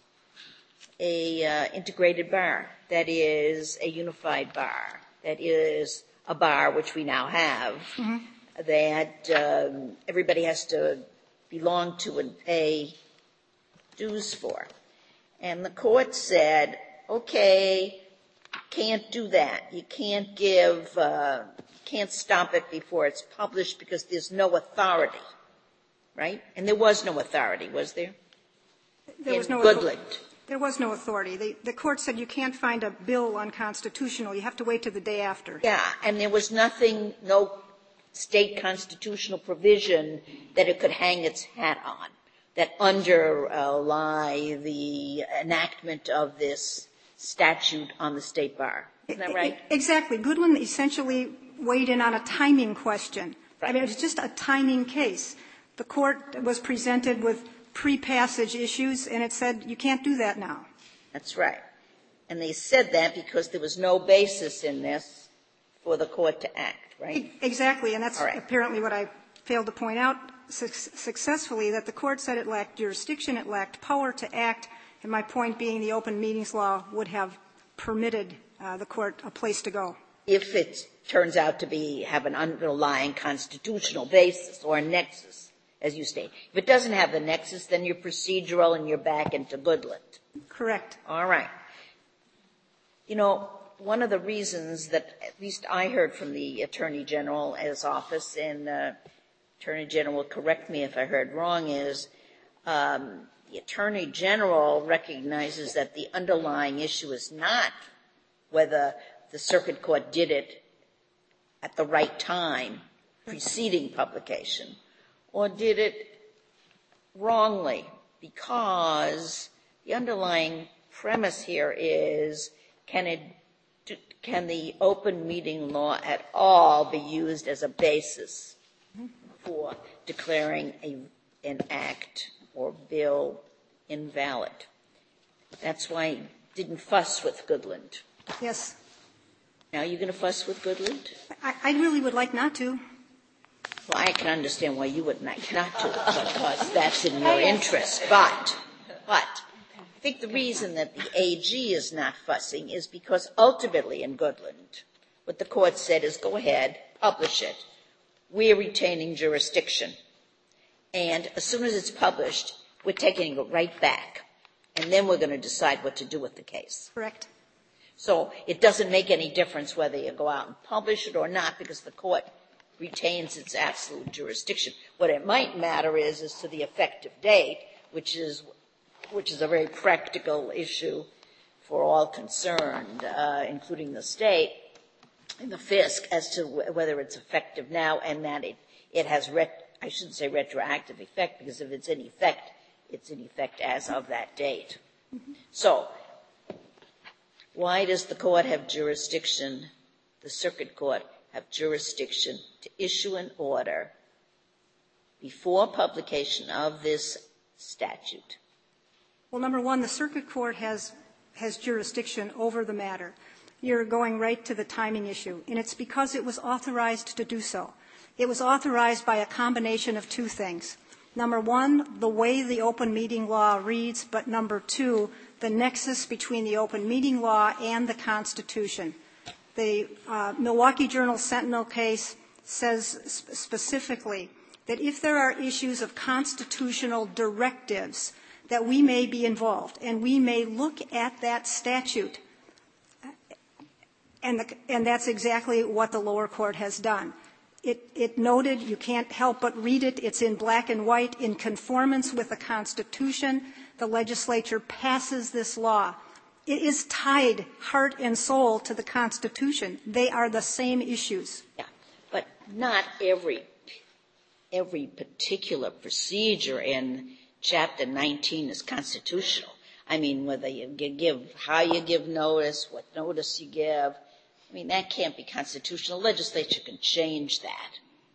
a integrated bar, that is a unified bar, that is a bar which we now have, that everybody has to belong to and pay dues for. And the court said, okay, can't do that. You can't can't stop it before it's published because there's no authority, right? And there was no authority, was there? There was no Goodland. There was no authority. The court said you can't find a bill unconstitutional. You have to wait till the day after. Yeah, and there was nothing, no state constitutional provision that it could hang its hat on that underlie the enactment of this statute on the state bar. Isn't that right? Exactly. Goodland essentially weighed in on a timing question. Right. I mean, it was just a timing case. The court was presented with pre-passage issues, and it said you can't do that now. That's right. And they said that because there was no basis in this for the court to act, right? Exactly, and that's apparently what I failed to point out successfully, that the court said it lacked jurisdiction, it lacked power to act, and my point being the open meetings law would have permitted the court a place to go. If it turns out to have an underlying constitutional basis or a nexus as you state. If it doesn't have the nexus, then you're procedural and you're back into Goodland. Correct. All right. You know, one of the reasons that at least I heard from the Attorney General's office, and Attorney General will correct me if I heard wrong, is the Attorney General recognizes that the underlying issue is not whether the circuit court did it at the right time preceding publication or did it wrongly, because the underlying premise here is can the open meeting law at all be used as a basis for declaring an act or bill invalid? That's why he didn't fuss with Goodland. Yes. Now you're going to fuss with Goodland? I really would like not to. Well, I can understand why you would like not to, because that's in your interest. But I think the reason that the AG is not fussing is because ultimately in Goodland, what the court said is go ahead, publish it. We're retaining jurisdiction. And as soon as it's published, we're taking it right back. And then we're going to decide what to do with the case. Correct. So it doesn't make any difference whether you go out and publish it or not, because the court retains its absolute jurisdiction. What it might matter is to the effective date, which is a very practical issue for all concerned, including the state and the FISC, as to whether it's effective now and that it has, I shouldn't say retroactive effect, because if it's in effect as of that date. Mm-hmm. So why does the court have jurisdiction, the circuit court have jurisdiction to issue an order before publication of this statute? Well, number one, the circuit court has jurisdiction over the matter. You're going right to the timing issue, and it's because it was authorized to do so. It was authorized by a combination of two things. Number one, the way the open meeting law reads, but number two, the nexus between the open meeting law and the Constitution. The Milwaukee Journal-Sentinel case says specifically that if there are issues of constitutional directives, that we may be involved, and we may look at that statute, and that's exactly what the lower court has done. It noted, you can't help but read it, it's in black and white, in conformance with the Constitution, the legislature passes this law. It is tied heart and soul to the Constitution. They are the same issues. Yeah, but not every particular procedure in Chapter 19 is constitutional. I mean, whether you how you give notice, what notice you give, I mean, that can't be constitutional. The legislature can change that.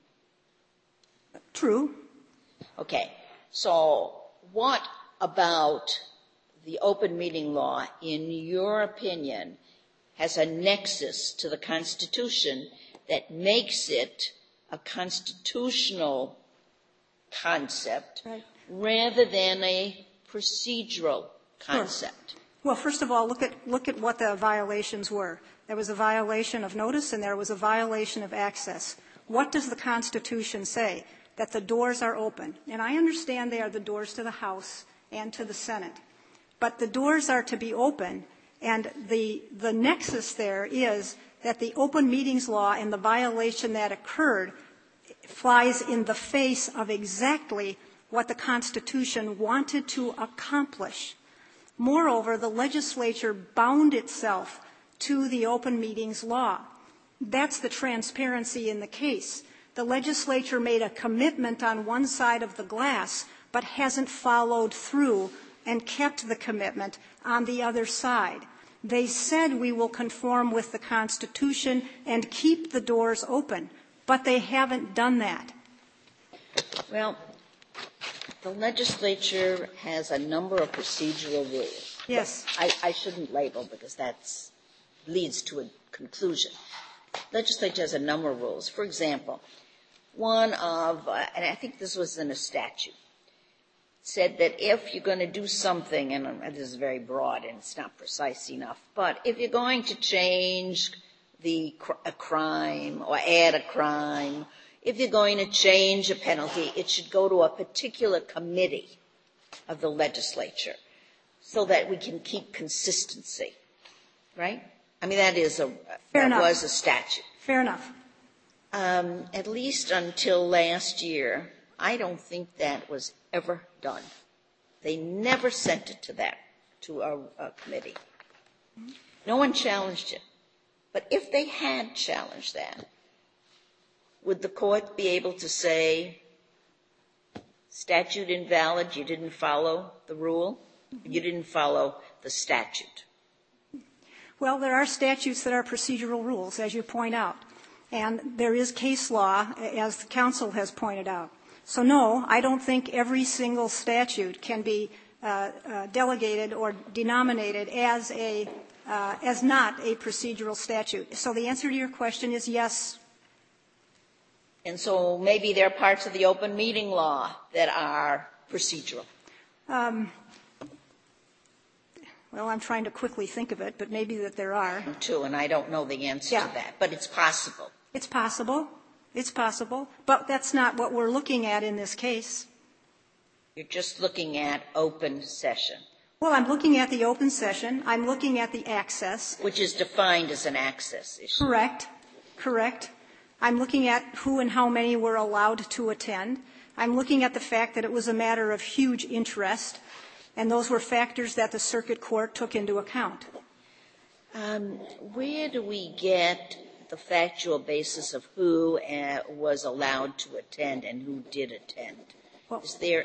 True. Okay. So what about the open meeting law, in your opinion, has a nexus to the Constitution that makes it a constitutional concept rather than a procedural concept? Sure. Well, first of all, look at what the violations were. There was a violation of notice and there was a violation of access. What does the Constitution say? That the doors are open. And I understand they are the doors to the House and to the Senate. But the doors are to be open, and the nexus there is that the open meetings law and the violation that occurred flies in the face of exactly what the Constitution wanted to accomplish. Moreover, the legislature bound itself to the open meetings law. That's the transparency in the case. The legislature made a commitment on one side of the glass, but hasn't followed through and kept the commitment on the other side. They said we will conform with the Constitution and keep the doors open, but they haven't done that. Well, the legislature has a number of procedural rules. Yes. I shouldn't label because that leads to a conclusion. Legislature has a number of rules. For example, one of, and I think this was in a statute, said that if you're going to do something, and this is very broad and it's not precise enough, but if you're going to change a crime or add a crime, if you're going to change a penalty, it should go to a particular committee of the legislature so that we can keep consistency, right? I mean, that was a statute. Fair enough. At least until last year, I don't think that was ever done. They never sent it to a committee. No one challenged it. But if they had challenged that, would the court be able to say, statute invalid, you didn't follow the rule, you didn't follow the statute? Well, there are statutes that are procedural rules, as you point out. And there is case law, as the counsel has pointed out. So, no, I don't think every single statute can be delegated or denominated as not a procedural statute. So the answer to your question is yes. And so maybe there are parts of the open meeting law that are procedural. Well, I'm trying to quickly think of it, but maybe that there are. Too, and I don't know the answer to that, but it's possible. It's possible. It's possible. But that's not what we're looking at in this case. You're just looking at open session. Well, I'm looking at the open session. I'm looking at the access. Which is defined as an access issue. Correct. Correct. I'm looking at who and how many were allowed to attend. I'm looking at the fact that it was a matter of huge interest, and those were factors that the circuit court took into account. Where do we get the factual basis of who was allowed to attend and who did attend? Well,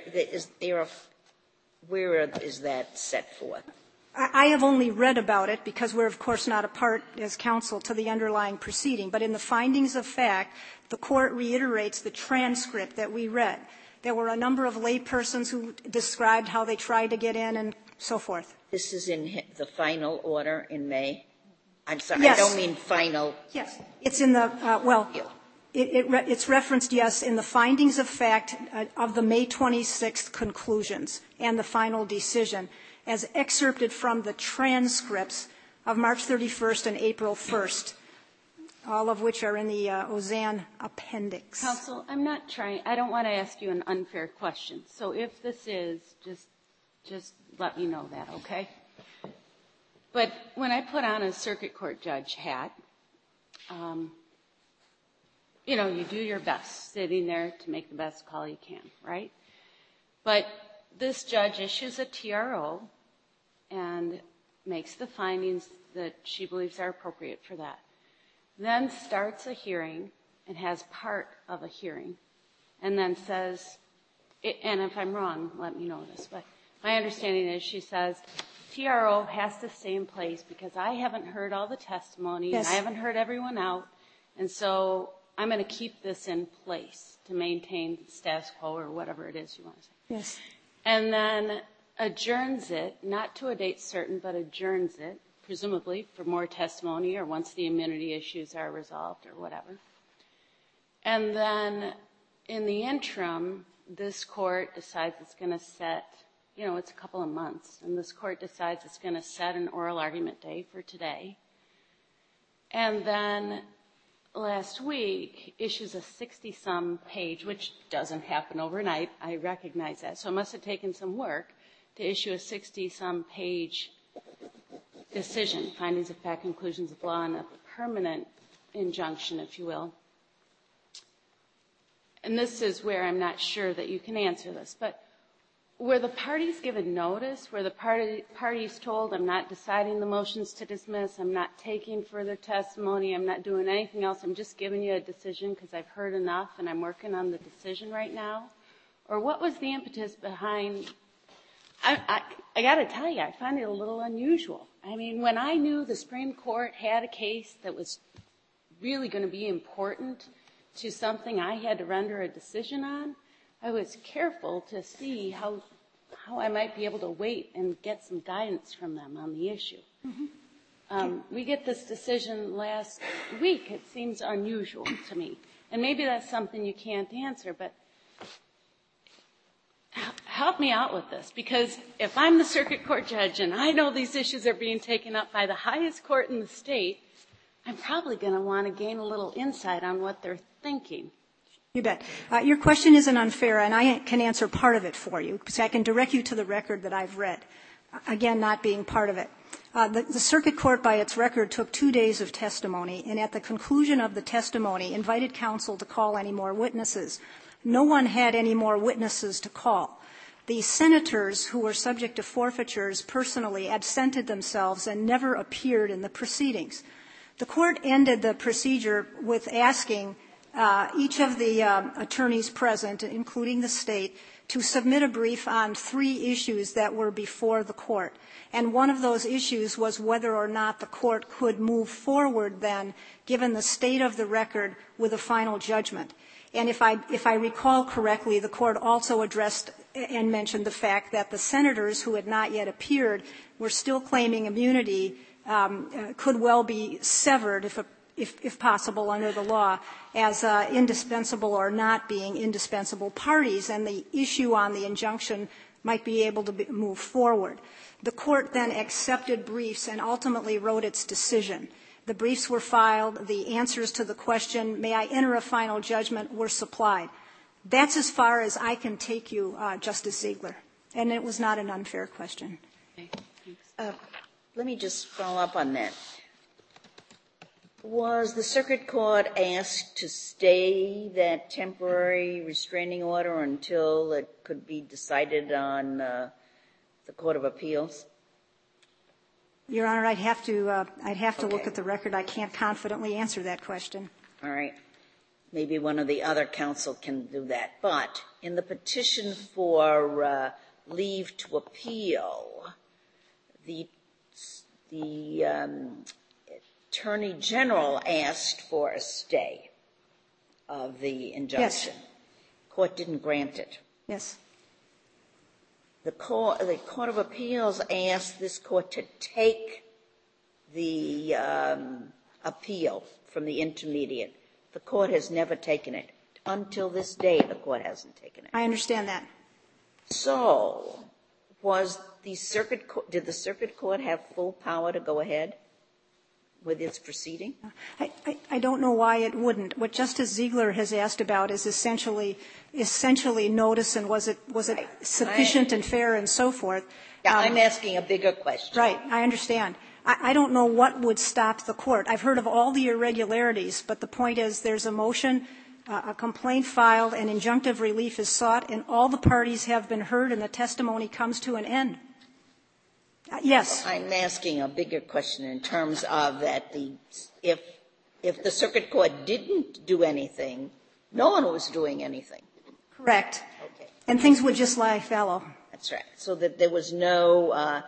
where is that set forth? I have only read about it because we're, of course, not a part as counsel to the underlying proceeding. But in the findings of fact, the court reiterates the transcript that we read. There were a number of laypersons who described how they tried to get in and so forth. This is in the final order in May? I'm sorry, yes. I don't mean final. Yes. It's in the, it's referenced, yes, in the findings of fact of the May 26th conclusions and the final decision, as excerpted from the transcripts of March 31st and April 1st, all of which are in the Ozanne appendix. Counsel, I don't want to ask you an unfair question. So if this is, just let me know that, okay? But when I put on a circuit court judge hat, you do your best sitting there to make the best call you can, right? But this judge issues a TRO and makes the findings that she believes are appropriate for that. Then starts a hearing and has part of a hearing and then says, and if I'm wrong, let me know this, but my understanding is she says, TRO has to stay in place because I haven't heard all the testimony and I haven't heard everyone out, and so I'm going to keep this in place to maintain status quo or whatever it is you want to say. Yes. And then adjourns it, not to a date certain, but adjourns it, presumably for more testimony or once the immunity issues are resolved or whatever. And then in the interim, this court decides it's going to set, it's a couple of months, and this court decides it's going to set an oral argument day for today. And then last week issues a 60-some page, which doesn't happen overnight. I recognize that. So it must have taken some work to issue a 60-some page decision, findings of fact, conclusions of law, and a permanent injunction, if you will. And this is where I'm not sure that you can answer this, but were the parties given notice? Were the parties told, I'm not deciding the motions to dismiss, I'm not taking further testimony, I'm not doing anything else, I'm just giving you a decision because I've heard enough and I'm working on the decision right now? Or what was the impetus behind? I got to tell you, I find it a little unusual. I mean, when I knew the Supreme Court had a case that was really going to be important to something I had to render a decision on, I was careful to see how I might be able to wait and get some guidance from them on the issue. Mm-hmm. We get this decision last week. It seems unusual to me. And maybe that's something you can't answer, but help me out with this. Because if I'm the circuit court judge and I know these issues are being taken up by the highest court in the state, I'm probably going to want to gain a little insight on what they're thinking. You bet. Your question isn't unfair, and I can answer part of it for you, because I can direct you to the record that I've read, again, not being part of it. The circuit court, by its record, took 2 days of testimony, and at the conclusion of the testimony, invited counsel to call any more witnesses. No one had any more witnesses to call. The senators who were subject to forfeitures personally absented themselves and never appeared in the proceedings. The court ended the procedure with asking each of the attorneys present, including the state, to submit a brief on 3 issues that were before the court. And one of those issues was whether or not the court could move forward then, given the state of the record, with a final judgment. And if I recall correctly, the court also addressed and mentioned the fact that the senators who had not yet appeared were still claiming immunity, could well be severed if possible under the law as indispensable or not being indispensable parties, and the issue on the injunction might be able to move forward. The court then accepted briefs and ultimately wrote its decision. The briefs were filed. The answers to the question, may I enter a final judgment, were supplied. That's as far as I can take you, Justice Ziegler. And it was not an unfair question. Okay, thanks. Let me just follow up on that. Was the circuit court asked to stay that temporary restraining order until it could be decided on the Court of Appeals? Your Honor, I'd have to look at the record. I can't confidently answer that question. All right. Maybe one of the other counsel can do that. But in the petition for leave to appeal, the Attorney General asked for a stay of the injunction. Yes. Court didn't grant it. Yes. The Court of Appeals asked this court to take the appeal from the intermediate. The court has never taken it. Until this day, the court hasn't taken it. I understand that. So, did the circuit court have full power to go ahead with its proceeding? I don't know why it wouldn't. What Justice Ziegler has asked about is essentially notice and was it sufficient and fair and so forth. Yeah, I'm asking a bigger question. Right. I understand. I don't know what would stop the court. I've heard of all the irregularities, but the point is there's a motion, a complaint filed, and injunctive relief is sought, and all the parties have been heard and the testimony comes to an end. Yes. I'm asking a bigger question in terms of that if the circuit court didn't do anything, no one was doing anything. Correct. Okay. And things would just lie fallow. That's right. So that there was no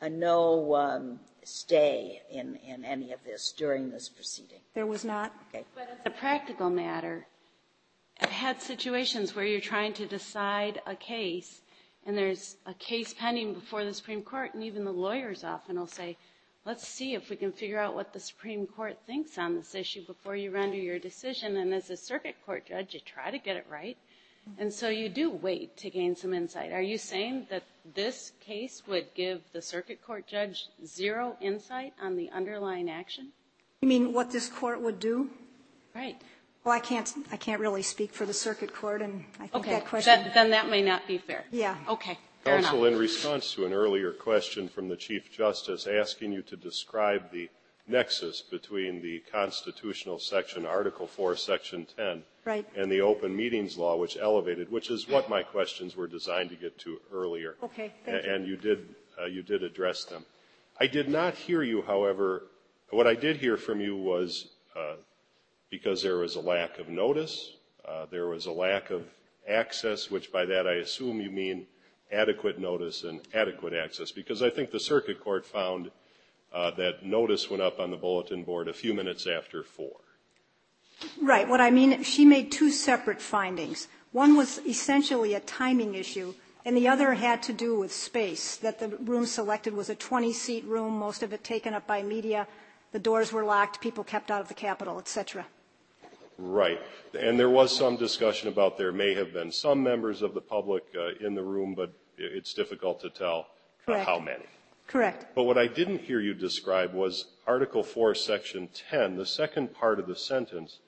stay in any of this during this proceeding. There was not. Okay. But as a practical matter, I've had situations where you're trying to decide a case, and there's a case pending before the Supreme Court, and even the lawyers often will say, let's see if we can figure out what the Supreme Court thinks on this issue before you render your decision. And as a circuit court judge, you try to get it right. And so you do wait to gain some insight. Are you saying that this case would give the circuit court judge zero insight on the underlying action? You mean what this court would do? Right. Well, I can't really speak for the circuit court, and I think okay. that question. Then that may not be fair. Yeah. Okay. Fair Counsel, enough. in response to an earlier question from the Chief Justice asking you to describe the nexus between the constitutional section, Article 4, Section 10, right, and the open meetings law, which elevated, which is what my questions were designed to get to earlier. Okay, thank you. And you did address them. I did not hear you, however. What I did hear from you was because there was a lack of notice, there was a lack of access, which by that I assume you mean adequate notice and adequate access, because I think the circuit court found that notice went up on the bulletin board a few minutes after 4. Right. What I mean, she made 2 separate findings. One was essentially a timing issue, and the other had to do with space, that the room selected was a 20-seat room, most of it taken up by media. The doors were locked, people kept out of the Capitol, et cetera. Right. And there was some discussion about there may have been some members of the public in the room, but it's difficult to tell how many. Correct. But what I didn't hear you describe was Article 4, Section 10, the second part of the sentence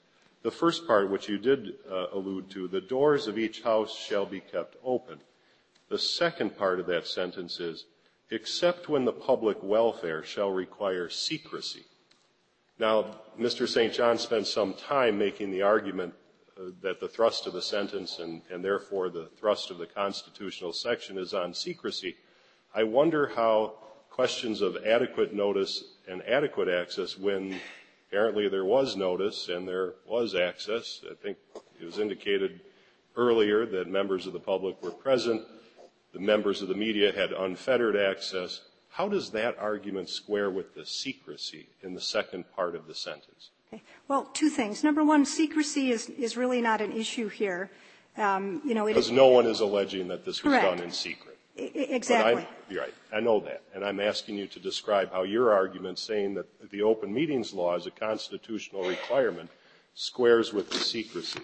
The first part, which you did allude to, the doors of each house shall be kept open. The second part of that sentence is, except when the public welfare shall require secrecy. Now, Mr. St. John spent some time making the argument that the thrust of the sentence and therefore the thrust of the constitutional section is on secrecy. I wonder how questions of adequate notice and adequate access, when apparently there was notice and there was access, I think it was indicated earlier that members of the public were present, the members of the media had unfettered access. How does that argument square with the secrecy in the second part of the sentence? Okay. Well, two things. Number one, secrecy is really not an issue here. Because no one is alleging that this was done in secret. Exactly. You're right. I know that. And I'm asking you to describe how your argument saying that the open meetings law is a constitutional requirement squares with the secrecy.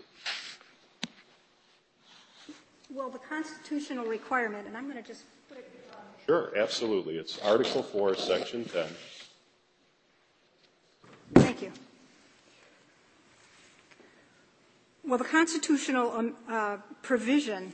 Well, the constitutional requirement, and I'm going to just put it. Sure, absolutely. It's Article 4, Section 10. Thank you. Well, the constitutional provision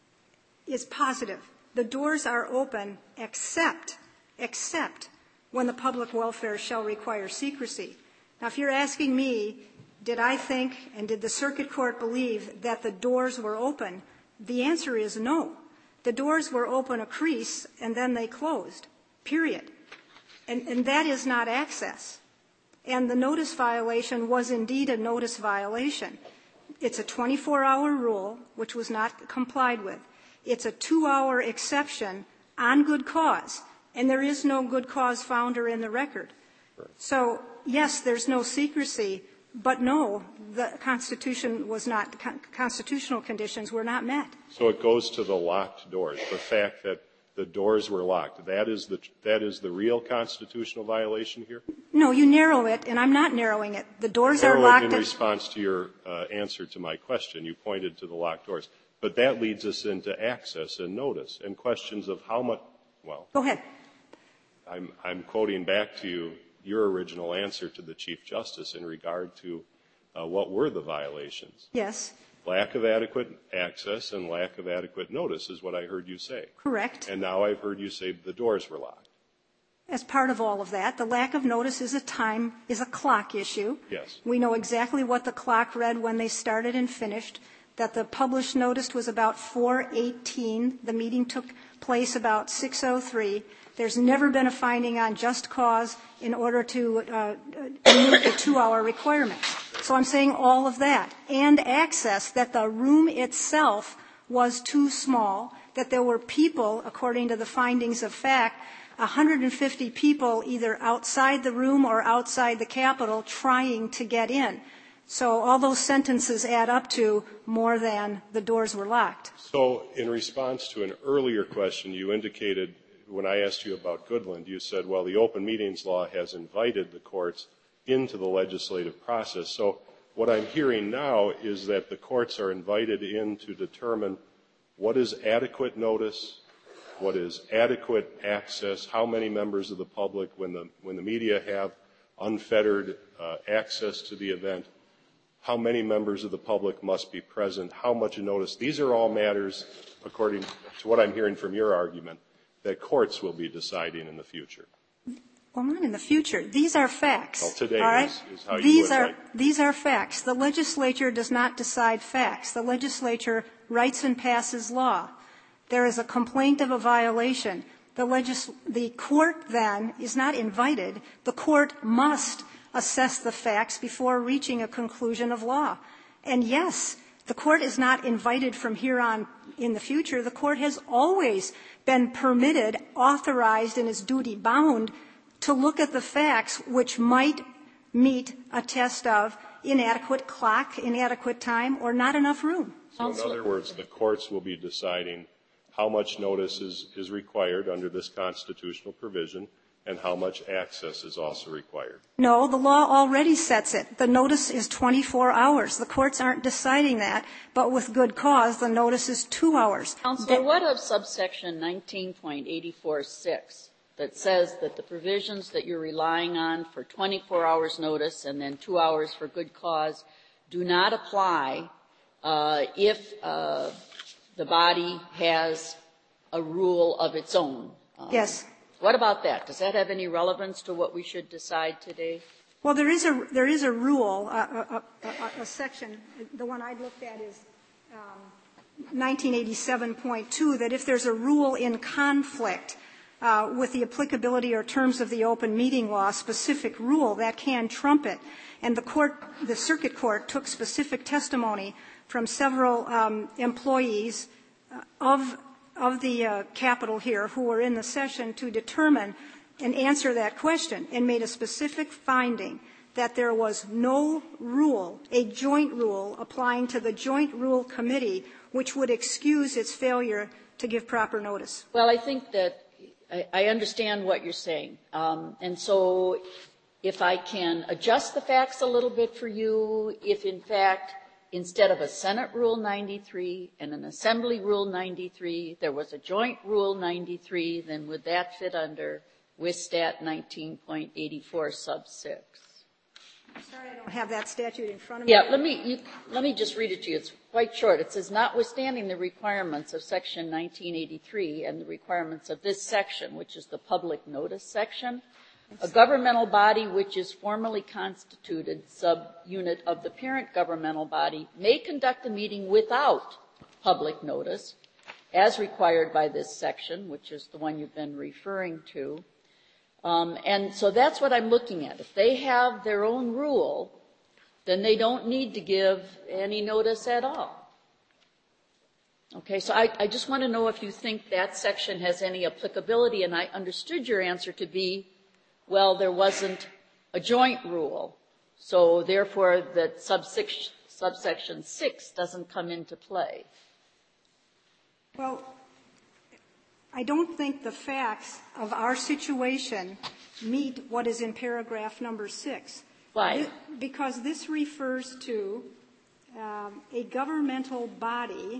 is positive. The doors are open except when the public welfare shall require secrecy. Now, if you're asking me, did I think and did the circuit court believe that the doors were open, the answer is no. The doors were open a crease and then they closed, period. And that is not access. And the notice violation was indeed a notice violation. It's a 24-hour rule, which was not complied with. It's a 2-hour exception on good cause, and there is no good cause founder in the record. So, yes, there's no secrecy, but no, the Constitution was not, constitutional conditions were not met. So it goes to the locked doors, the fact that the doors were locked. That is the real constitutional violation here? No, you narrow it, and I'm not narrowing it. The doors are locked. In response to your answer to my question, you pointed to the locked doors. But that leads us into access and notice and questions of how much, well. Go ahead. I'm quoting back to you your original answer to the Chief Justice in regard to what were the violations. Yes. Lack of adequate access and lack of adequate notice is what I heard you say. Correct. And now I've heard you say the doors were locked. As part of all of that, the lack of notice is a clock issue. Yes. We know exactly what the clock read when they started and finished, that the published notice was about 4:18. The meeting took place about 6:03. There's never been a finding on just cause in order to meet the 2-hour requirements. So I'm saying all of that. And access, that the room itself was too small, that there were people, according to the findings of fact, 150 people either outside the room or outside the Capitol trying to get in. So all those sentences add up to more than the doors were locked. So in response to an earlier question, you indicated, when I asked you about Goodland, you said, well, the open meetings law has invited the courts into the legislative process. So what I'm hearing now is that the courts are invited in to determine what is adequate notice, what is adequate access, how many members of the public, when the media have unfettered access to the event, how many members of the public must be present, how much notice. These are all matters, according to what I'm hearing from your argument, that courts will be deciding in the future. Well, not in the future. These are facts. Well, today all right? is how you would write. These are facts. The legislature does not decide facts. The legislature writes and passes law. There is a complaint of a violation. The court then is not invited. The court must assess the facts before reaching a conclusion of law. And yes, the court is not invited from here on in the future. The court has always been permitted, authorized, and is duty bound to look at the facts which might meet a test of inadequate clock, inadequate time, or not enough room. So in other words, the courts will be deciding how much notice is required under this constitutional provision and how much access is also required. No, the law already sets it. The notice is 24 hours. The courts aren't deciding that, but with good cause, the notice is 2 hours. Counselor, what of subsection 19.84.6 that says that the provisions that you're relying on for 24 hours notice and then 2 hours for good cause do not apply if the body has a rule of its own. Yes. What about that? Does that have any relevance to what we should decide today? Well, there is a rule, a section. The one I looked at is 1987.2, that if there's a rule in conflict with the applicability or terms of the open meeting law, a specific rule, that can trump it. And the circuit court took specific testimony from several employees of the Capitol here who were in the session to determine and answer that question, and made a specific finding that there was no rule, a joint rule, applying to the Joint Rule Committee which would excuse its failure to give proper notice. Well, I think that I understand what you're saying. And so if I can adjust the facts a little bit for you, if in fact instead of a Senate Rule 93 and an Assembly Rule 93, there was a Joint Rule 93, then would that fit under WSStat 19.84 sub 6? I'm sorry, I don't have that statute in front of me. Yeah, let me just read it to you. It's quite short. It says, notwithstanding the requirements of Section 1983 and the requirements of this section, which is the public notice section, a governmental body which is formally constituted subunit of the parent governmental body may conduct a meeting without public notice, as required by this section, which is the one you've been referring to. And so that's what I'm looking at. If they have their own rule, then they don't need to give any notice at all. Okay, so I just want to know if you think that section has any applicability, and I understood your answer to be, well, there wasn't a joint rule, so therefore that subsection 6 doesn't come into play. Well, I don't think the facts of our situation meet what is in paragraph number 6. Why? Because this refers to a governmental body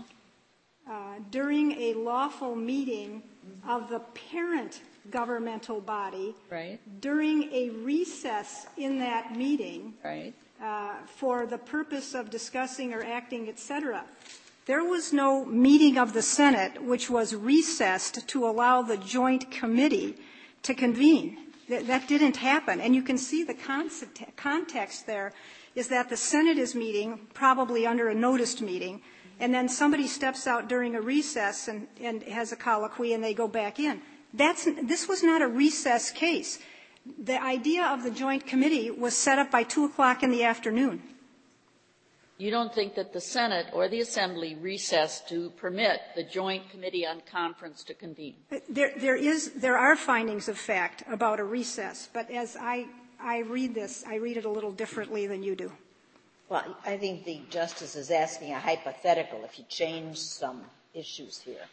during a lawful meeting of the parent governmental body, right, during a recess in that meeting, right, for the purpose of discussing or acting, etc. There was no meeting of the Senate which was recessed to allow the joint committee to convene. That didn't happen. And you can see the context there is that the Senate is meeting, probably under a noticed meeting, and then somebody steps out during a recess and has a colloquy and they go back in. This was not a recess case. The idea of the joint committee was set up by 2 o'clock in the afternoon. You don't think that the Senate or the Assembly recessed to permit the Joint Committee on Conference to convene? There are findings of fact about a recess, but as I read this, I read it a little differently than you do. Well, I think the Justice is asking a hypothetical if you change some issues here.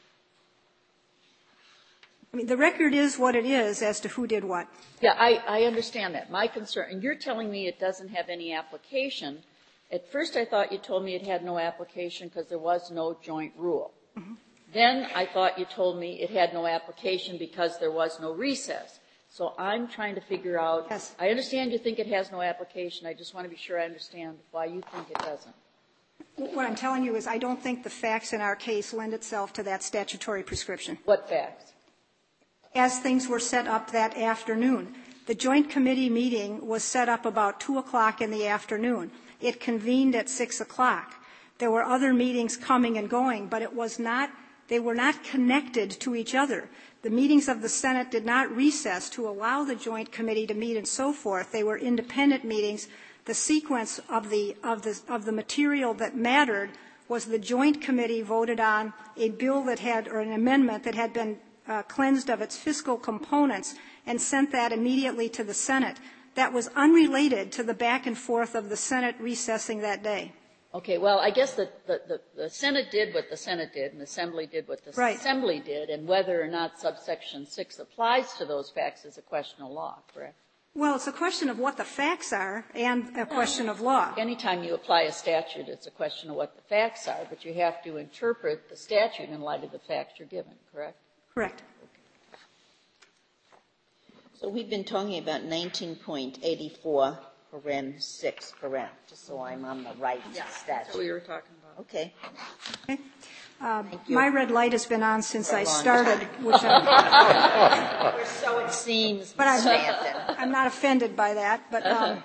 I mean, the record is what it is as to who did what. Yeah, I understand that. My concern, and you're telling me it doesn't have any application. At first I thought you told me it had no application because there was no joint rule. Mm-hmm. Then I thought you told me it had no application because there was no recess. So I'm trying to figure out, yes. I understand you think it has no application. I just want to be sure I understand why you think it doesn't. What I'm telling you is I don't think the facts in our case lend itself to that statutory prescription. What facts? As things were set up that afternoon. The joint committee meeting was set up about 2 o'clock in the afternoon. It convened at 6 o'clock. There were other meetings coming and going, but they were not connected to each other. The meetings of the Senate did not recess to allow the joint committee to meet and so forth. They were independent meetings. The sequence of the material that mattered was the joint committee voted on a bill that had, or an amendment that had been cleansed of its fiscal components and sent that immediately to the Senate. That was unrelated to the back and forth of the Senate recessing that day. Okay, well, I guess the Senate did what the Senate did and the Assembly did what the right. Assembly did, and whether or not subsection 6 applies to those facts is a question of law, correct? Well, it's a question of what the facts are and a question of law. Anytime you apply a statute, it's a question of what the facts are, but you have to interpret the statute in light of the facts you're given, correct? Correct. So we've been talking about 19.84 just so I'm on the right statute. That's what we were talking about. Okay. Okay. Thank you. My red light has been on since I long started, which Or so it seems, but Ms. Stanton. I'm not offended by that. But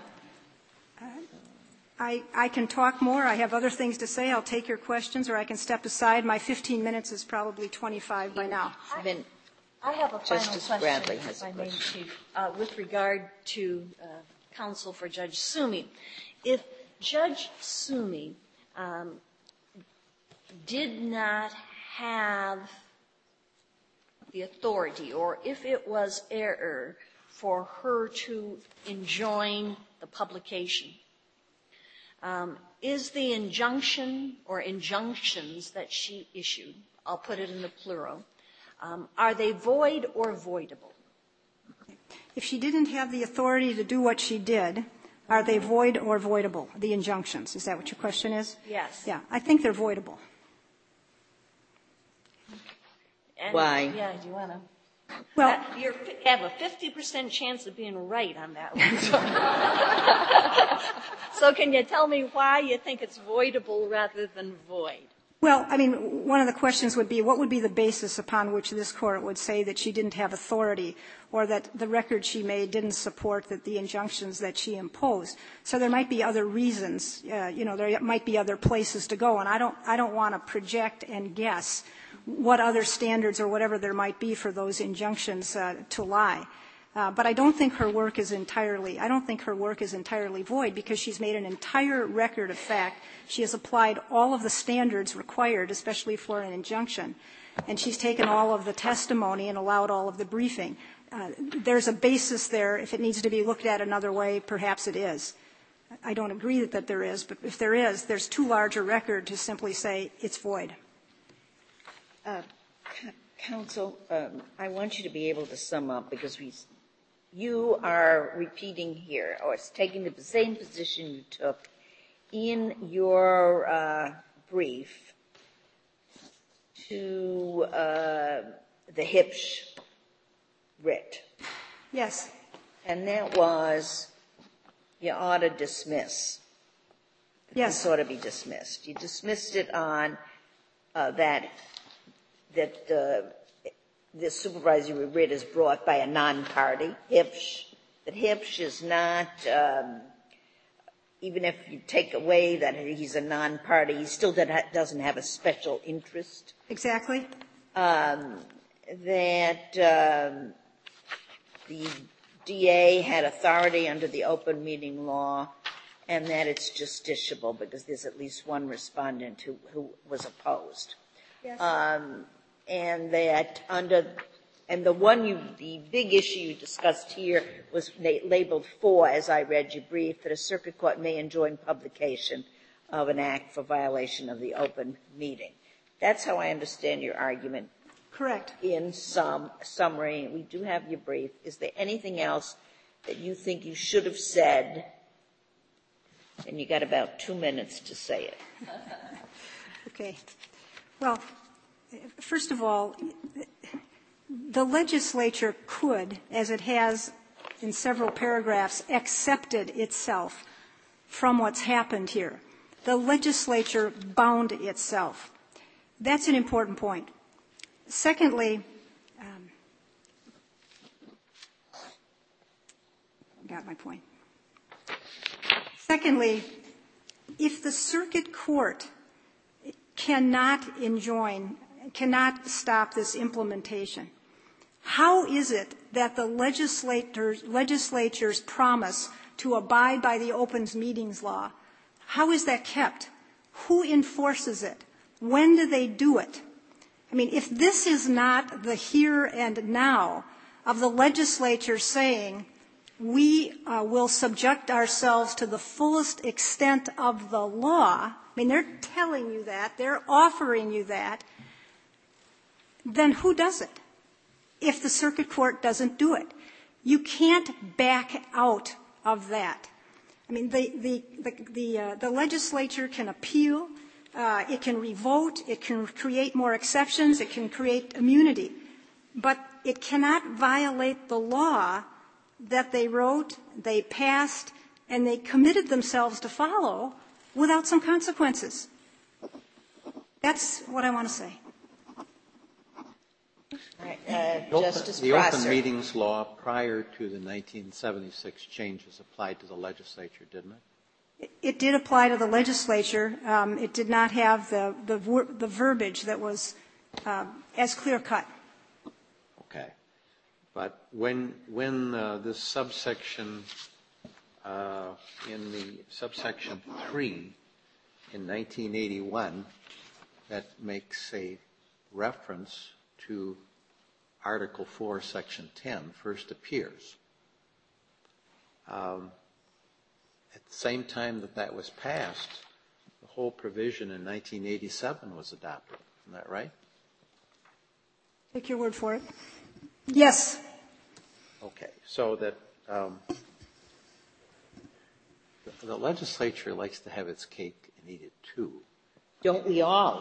I can talk more. I have other things to say. I'll take your questions, or I can step aside. My 15 minutes is probably 25 by now. I have a final Justice question, Bradley has if a I may, question. Chief, with regard to counsel for Judge Sumi. If Judge Sumi did not have the authority, or if it was error for her to enjoin the publication, is the injunction or injunctions that she issued, I'll put it in the plural, are they void or voidable? If she didn't have the authority to do what she did, are they void or voidable, the injunctions? Is that what your question is? Yes. Yeah, I think they're voidable. And, Why? Yeah, do you want to? Well, You have a 50% chance of being right on that one. So can you tell me why you think it's voidable rather than void? well, I mean, one of the questions would be, what would be the basis upon which this Court would say that she didn't have authority, or that the record she made didn't support the injunctions that she imposed? So there might be other reasons. There might be other places to go, and I don't want to project and guess what other standards or whatever there might be for those injunctions to lie. But I don't think her work is entirely void, because she's made an entire record of fact. She has applied all of the standards required, especially for an injunction, and she's taken all of the testimony and allowed all of the briefing. There's a basis there. If it needs to be looked at another way, perhaps it is. I don't agree that there is, but if there is, there's too large a record to simply say it's void. Counsel, I want you to be able to sum up, because you are repeating here, or taking the same position you took in your brief to the Hipsch writ. Yes. And that was, you ought to dismiss. Yes. This ought to be dismissed. You dismissed it on that the supervisory writ is brought by a non-party, Hipsch, that Hipsch is not, even if you take away that he's a non-party, he still doesn't have a special interest. Exactly. That the DA had authority under the open meeting law, and that it's justiciable because there's at least one respondent who was opposed. Yes. And that the big issue you discussed here was labeled 4, as I read your brief, that a circuit court may enjoin publication of an act for violation of the open meeting. That's how I understand your argument. Correct. In some summary, we do have your brief. Is there anything else that you think you should have said? And you got about 2 minutes to say it. Okay. Well, first of all, the legislature could, as it has in several paragraphs, accepted itself from what's happened here. The legislature bound itself. That's an important point. Secondly, got my point. Secondly, if the circuit court cannot stop this implementation, how is it that the legislature's promise to abide by the open meetings law, how is that kept? Who enforces it? When do they do it? I mean, if this is not the here and now of the legislature saying we will subject ourselves to the fullest extent of the law, I mean, they're telling you that, they're offering you that, then who does it if the circuit court doesn't do it? You can't back out of that. I mean, the legislature can appeal, it can revote, it can create more exceptions, it can create immunity, but it cannot violate the law that they wrote, they passed, and they committed themselves to follow without some consequences. That's what I want to say. All right, Justice The Prosser. Open Meetings Law prior to the 1976 changes applied to the legislature, didn't it? It did apply to the legislature. It did not have the verbiage that was as clear-cut. Okay. But when this subsection, in the subsection 3 in 1981, that makes a reference to Article 4, Section 10, first appears. At the same time that was passed, the whole provision in 1987 was adopted. Isn't that right? Take your word for it. Yes. Okay. So that the legislature likes to have its cake and eat it too. Don't we all?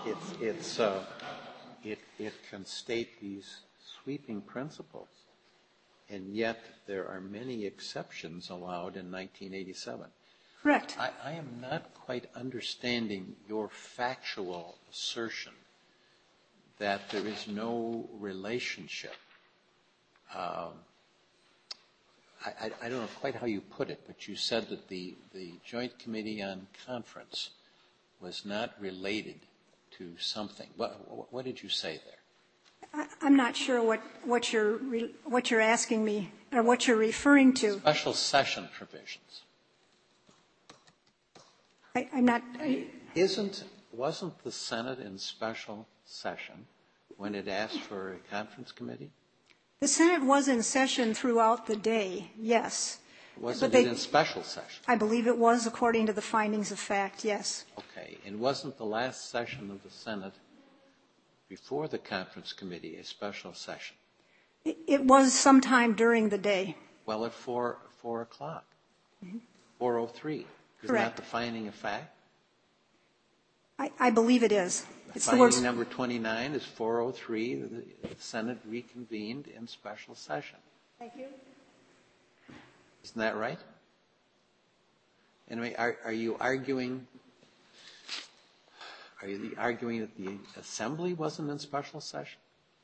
It can state these sweeping principles, and yet there are many exceptions allowed in 1987. Correct. I am not quite understanding your factual assertion that there is no relationship. I don't know quite how you put it, but you said that the Joint Committee on Conference was not related to something. What did you say there? I'm not sure what you're asking me or what you're referring to. Special session provisions. I'm not. Wasn't the Senate in special session when it asked for a conference committee? The Senate was in session throughout the day, yes. Wasn't it in special session? I believe it was, according to the findings of fact, yes. Okay. And wasn't the last session of the Senate before the conference committee a special session? It was sometime during the day. Well, at 4 o'clock. 4:03. Isn't Correct. that the finding of fact? I believe it is. It's the Finding number 29 is 4:03. The Senate reconvened in special session. Thank you. Isn't that right? Anyway, are you arguing that the Assembly wasn't in special session?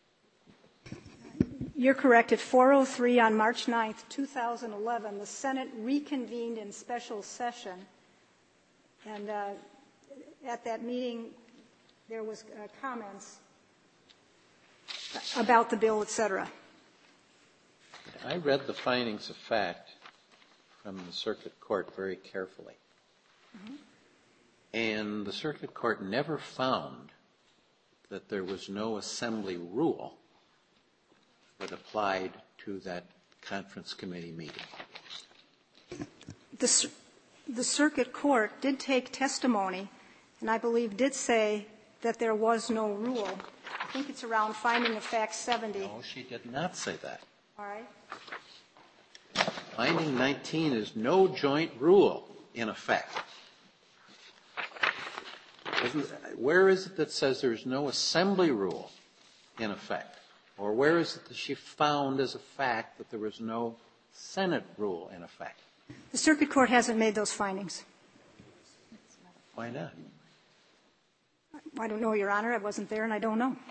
You're correct. At 4:03 on March 9th, 2011, the Senate reconvened in special session. And at that meeting, there was comments about the bill, et cetera. I read the findings of fact from the Circuit Court very carefully. And the Circuit Court never found that there was no Assembly rule that applied to that conference committee meeting. The Circuit Court did take testimony, and I believe did say that there was no rule. I think it's around finding of fact 70. No, she did not say that. All right. Finding 19 is no joint rule in effect. Where is it that says there's no Assembly rule in effect? Or where is it that she found as a fact that there was no Senate rule in effect? The Circuit Court hasn't made those findings. Why not? I don't know, Your Honor. I wasn't there, and I don't know.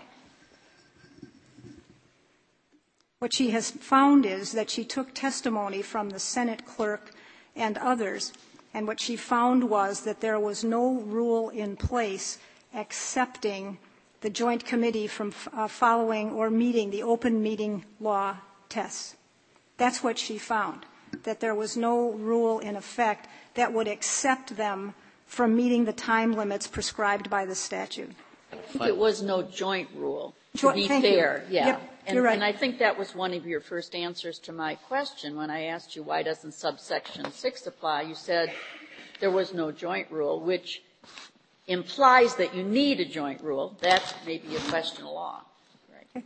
What she has found is that she took testimony from the Senate clerk and others, and what she found was that there was no rule in place accepting the Joint Committee from following or meeting the open meeting law tests. That's what she found, that there was no rule in effect that would accept them from meeting the time limits prescribed by the statute. I think it was no joint rule, to be fair. Yeah. Yep, you're right. And I think that was one of your first answers to my question when I asked you why doesn't subsection 6 apply. You said there was no joint rule, which implies that you need a joint rule. That's maybe a question of law. Right.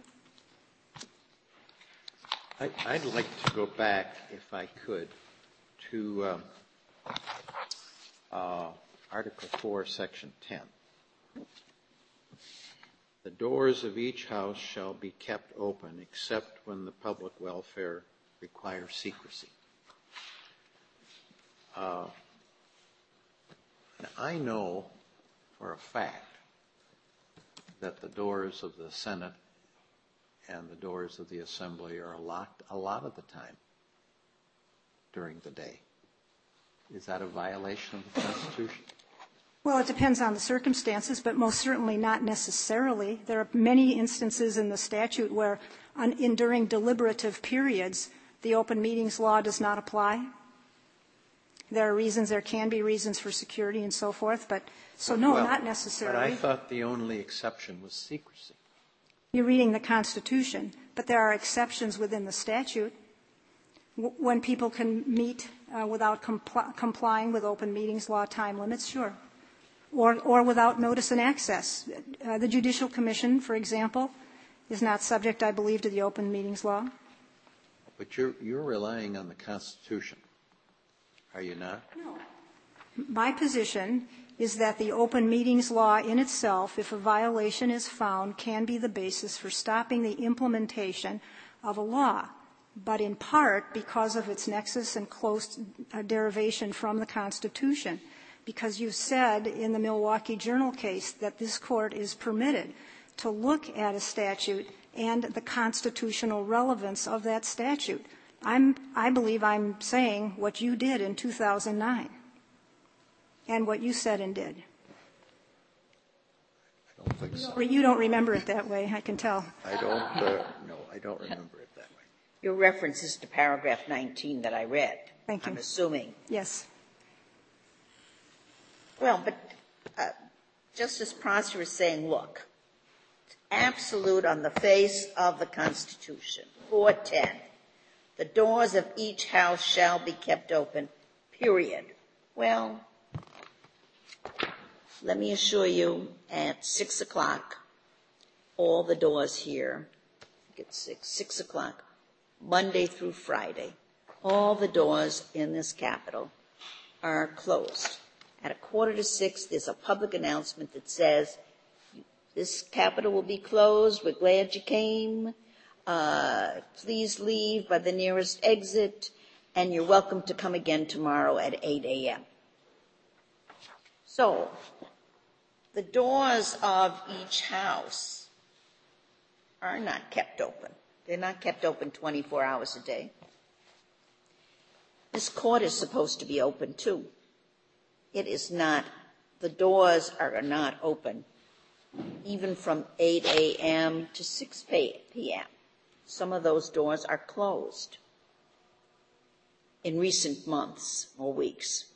I'd like to go back, if I could, to Article 4, Section 10. The doors of each house shall be kept open except when the public welfare requires secrecy. I know for a fact that the doors of the Senate and the doors of the Assembly are locked a lot of the time during the day. Is that a violation of the Constitution? Well, it depends on the circumstances, but most certainly not necessarily. There are many instances in the statute where during deliberative periods, the open meetings law does not apply. There are reasons, there can be reasons for security and so forth, but so no, not necessarily. But I thought the only exception was secrecy. You're reading the Constitution, but there are exceptions within the statute. When people can meet without complying with open meetings law time limits, sure. Or without notice and access. The Judicial Commission, for example, is not subject, I believe, to the open meetings law. But you're relying on the Constitution, are you not? No. My position is that the open meetings law in itself, if a violation is found, can be the basis for stopping the implementation of a law, but in part because of its nexus and close derivation from the Constitution. Because you said in the Milwaukee Journal case that this Court is permitted to look at a statute and the constitutional relevance of that statute. I believe I'm saying what you did in 2009 and what you said and did. I don't think so. You don't remember it that way, I can tell. I don't remember it that way. Your reference is to paragraph 19 that I read. Thank you. I'm assuming. Yes. Well, but Justice Prosser is saying, look, it's absolute on the face of the Constitution. 410, the doors of each house shall be kept open, period. Well, let me assure you, at 6 o'clock, all the doors here, I think it's 6 o'clock, Monday through Friday, all the doors in this Capitol are closed. At 5:45, there's a public announcement that says, this Capitol will be closed. We're glad you came. Please leave by the nearest exit, and you're welcome to come again tomorrow at 8 a.m. So the doors of each house are not kept open. They're not kept open 24 hours a day. This court is supposed to be open, too. It is not. The doors are not open, even from 8 a.m. to 6 p.m. Some of those doors are closed in recent months or weeks.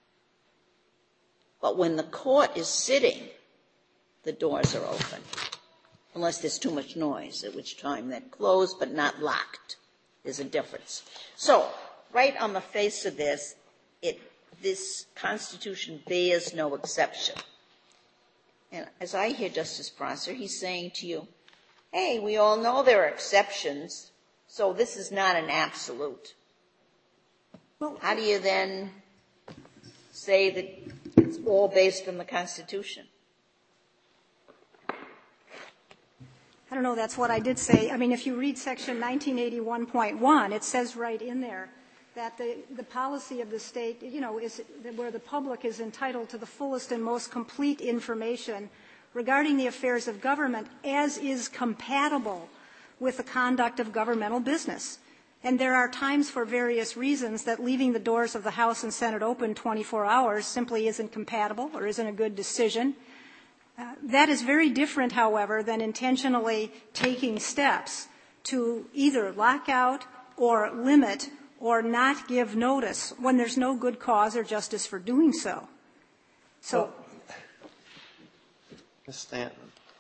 But when the court is sitting, the doors are open, unless there's too much noise, at which time they're closed but not locked. There's a difference. So, right on the face of this, this Constitution bears no exception. And as I hear Justice Prosser, he's saying to you, hey, we all know there are exceptions, so this is not an absolute. Well, how do you then say that it's all based on the Constitution? I don't know. That's what I did say. I mean, if you read Section 1981.1, it says right in there that the policy of the state, is where the public is entitled to the fullest and most complete information regarding the affairs of government as is compatible with the conduct of governmental business. And there are times for various reasons that leaving the doors of the House and Senate open 24 hours simply isn't compatible or isn't a good decision. That is very different, however, than intentionally taking steps to either lock out or limit or not give notice when there's no good cause or justice for doing so. So, Ms. Stanton,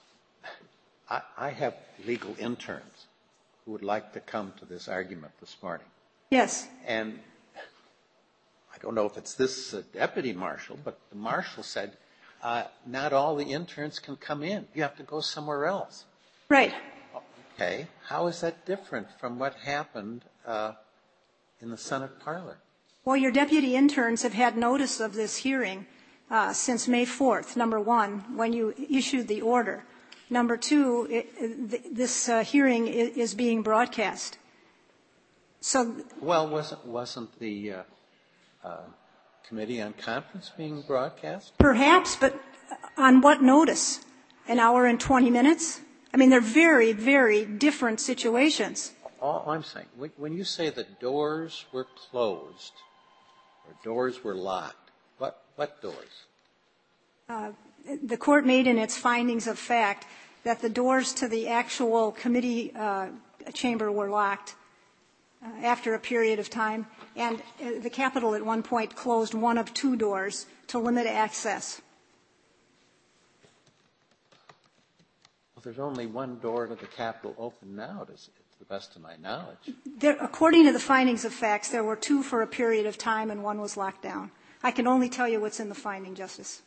I have legal interns who would like to come to this argument this morning. yes. And I don't know if it's this deputy marshal, but the marshal said not all the interns can come in. You have to go somewhere else. Right. Okay. How is that different from what happened in the Senate parlor? Well, your deputy interns have had notice of this hearing since May 4th, number one, when you issued the order. Number two, this hearing is being broadcast. So, well, wasn't the Committee on Conference being broadcast? Perhaps, but on what notice? An hour and 20 minutes? I mean, they're very, very different situations. All I'm saying, when you say that doors were closed or doors were locked, what doors? The court made in its findings of fact that the doors to the actual committee chamber were locked after a period of time, and the Capitol at one point closed one of two doors to limit access. Well, there's only one door to the Capitol open now, to the best of my knowledge. According to the findings of facts, there were two for a period of time and one was locked down. I can only tell you what's in the finding, Justice.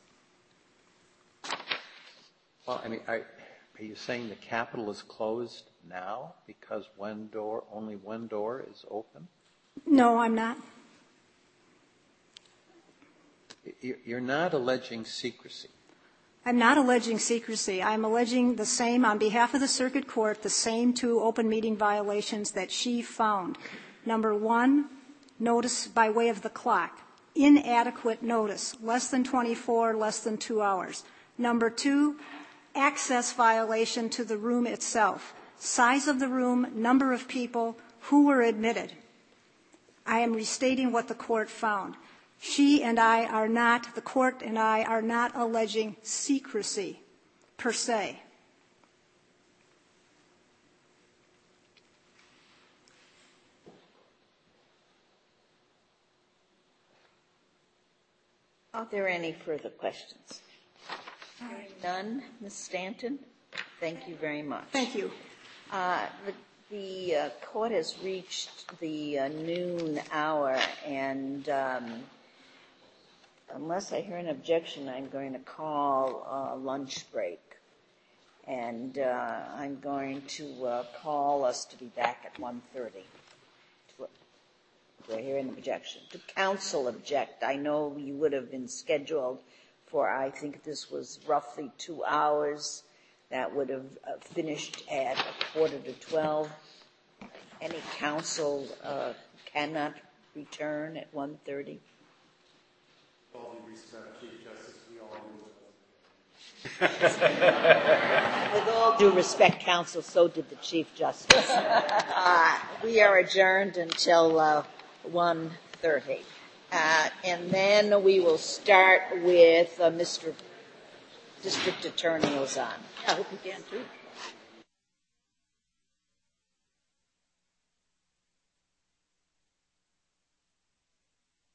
Well, I mean, are you saying the Capitol is closed now because only one door is open? No, I'm not. You're not alleging secrecy. I'm not alleging secrecy. I'm alleging the same, on behalf of the Circuit Court, the same two open meeting violations that she found. Number one, notice by way of the clock. Inadequate notice, less than 24, less than 2 hours. Number two, access violation to the room itself. Size of the room, number of people, who were admitted. I am restating what the court found. She and I are not, the court and I are not alleging secrecy per se. Are there any further questions? None. Ms. Stanton, thank you very much. Thank you. The court has reached the noon hour, and unless I hear an objection, I'm going to call a lunch break. And I'm going to call us to be back at 1:30. Do I hear an objection? To counsel object. I know you would have been scheduled for, I think this was roughly 2 hours. That would have finished at 11:45. Any counsel cannot return at 1:30? With all due respect, counsel, so did the Chief Justice. We are adjourned until 1:30. And then we will start with Mr. District Attorney Ozan. I hope you can, too.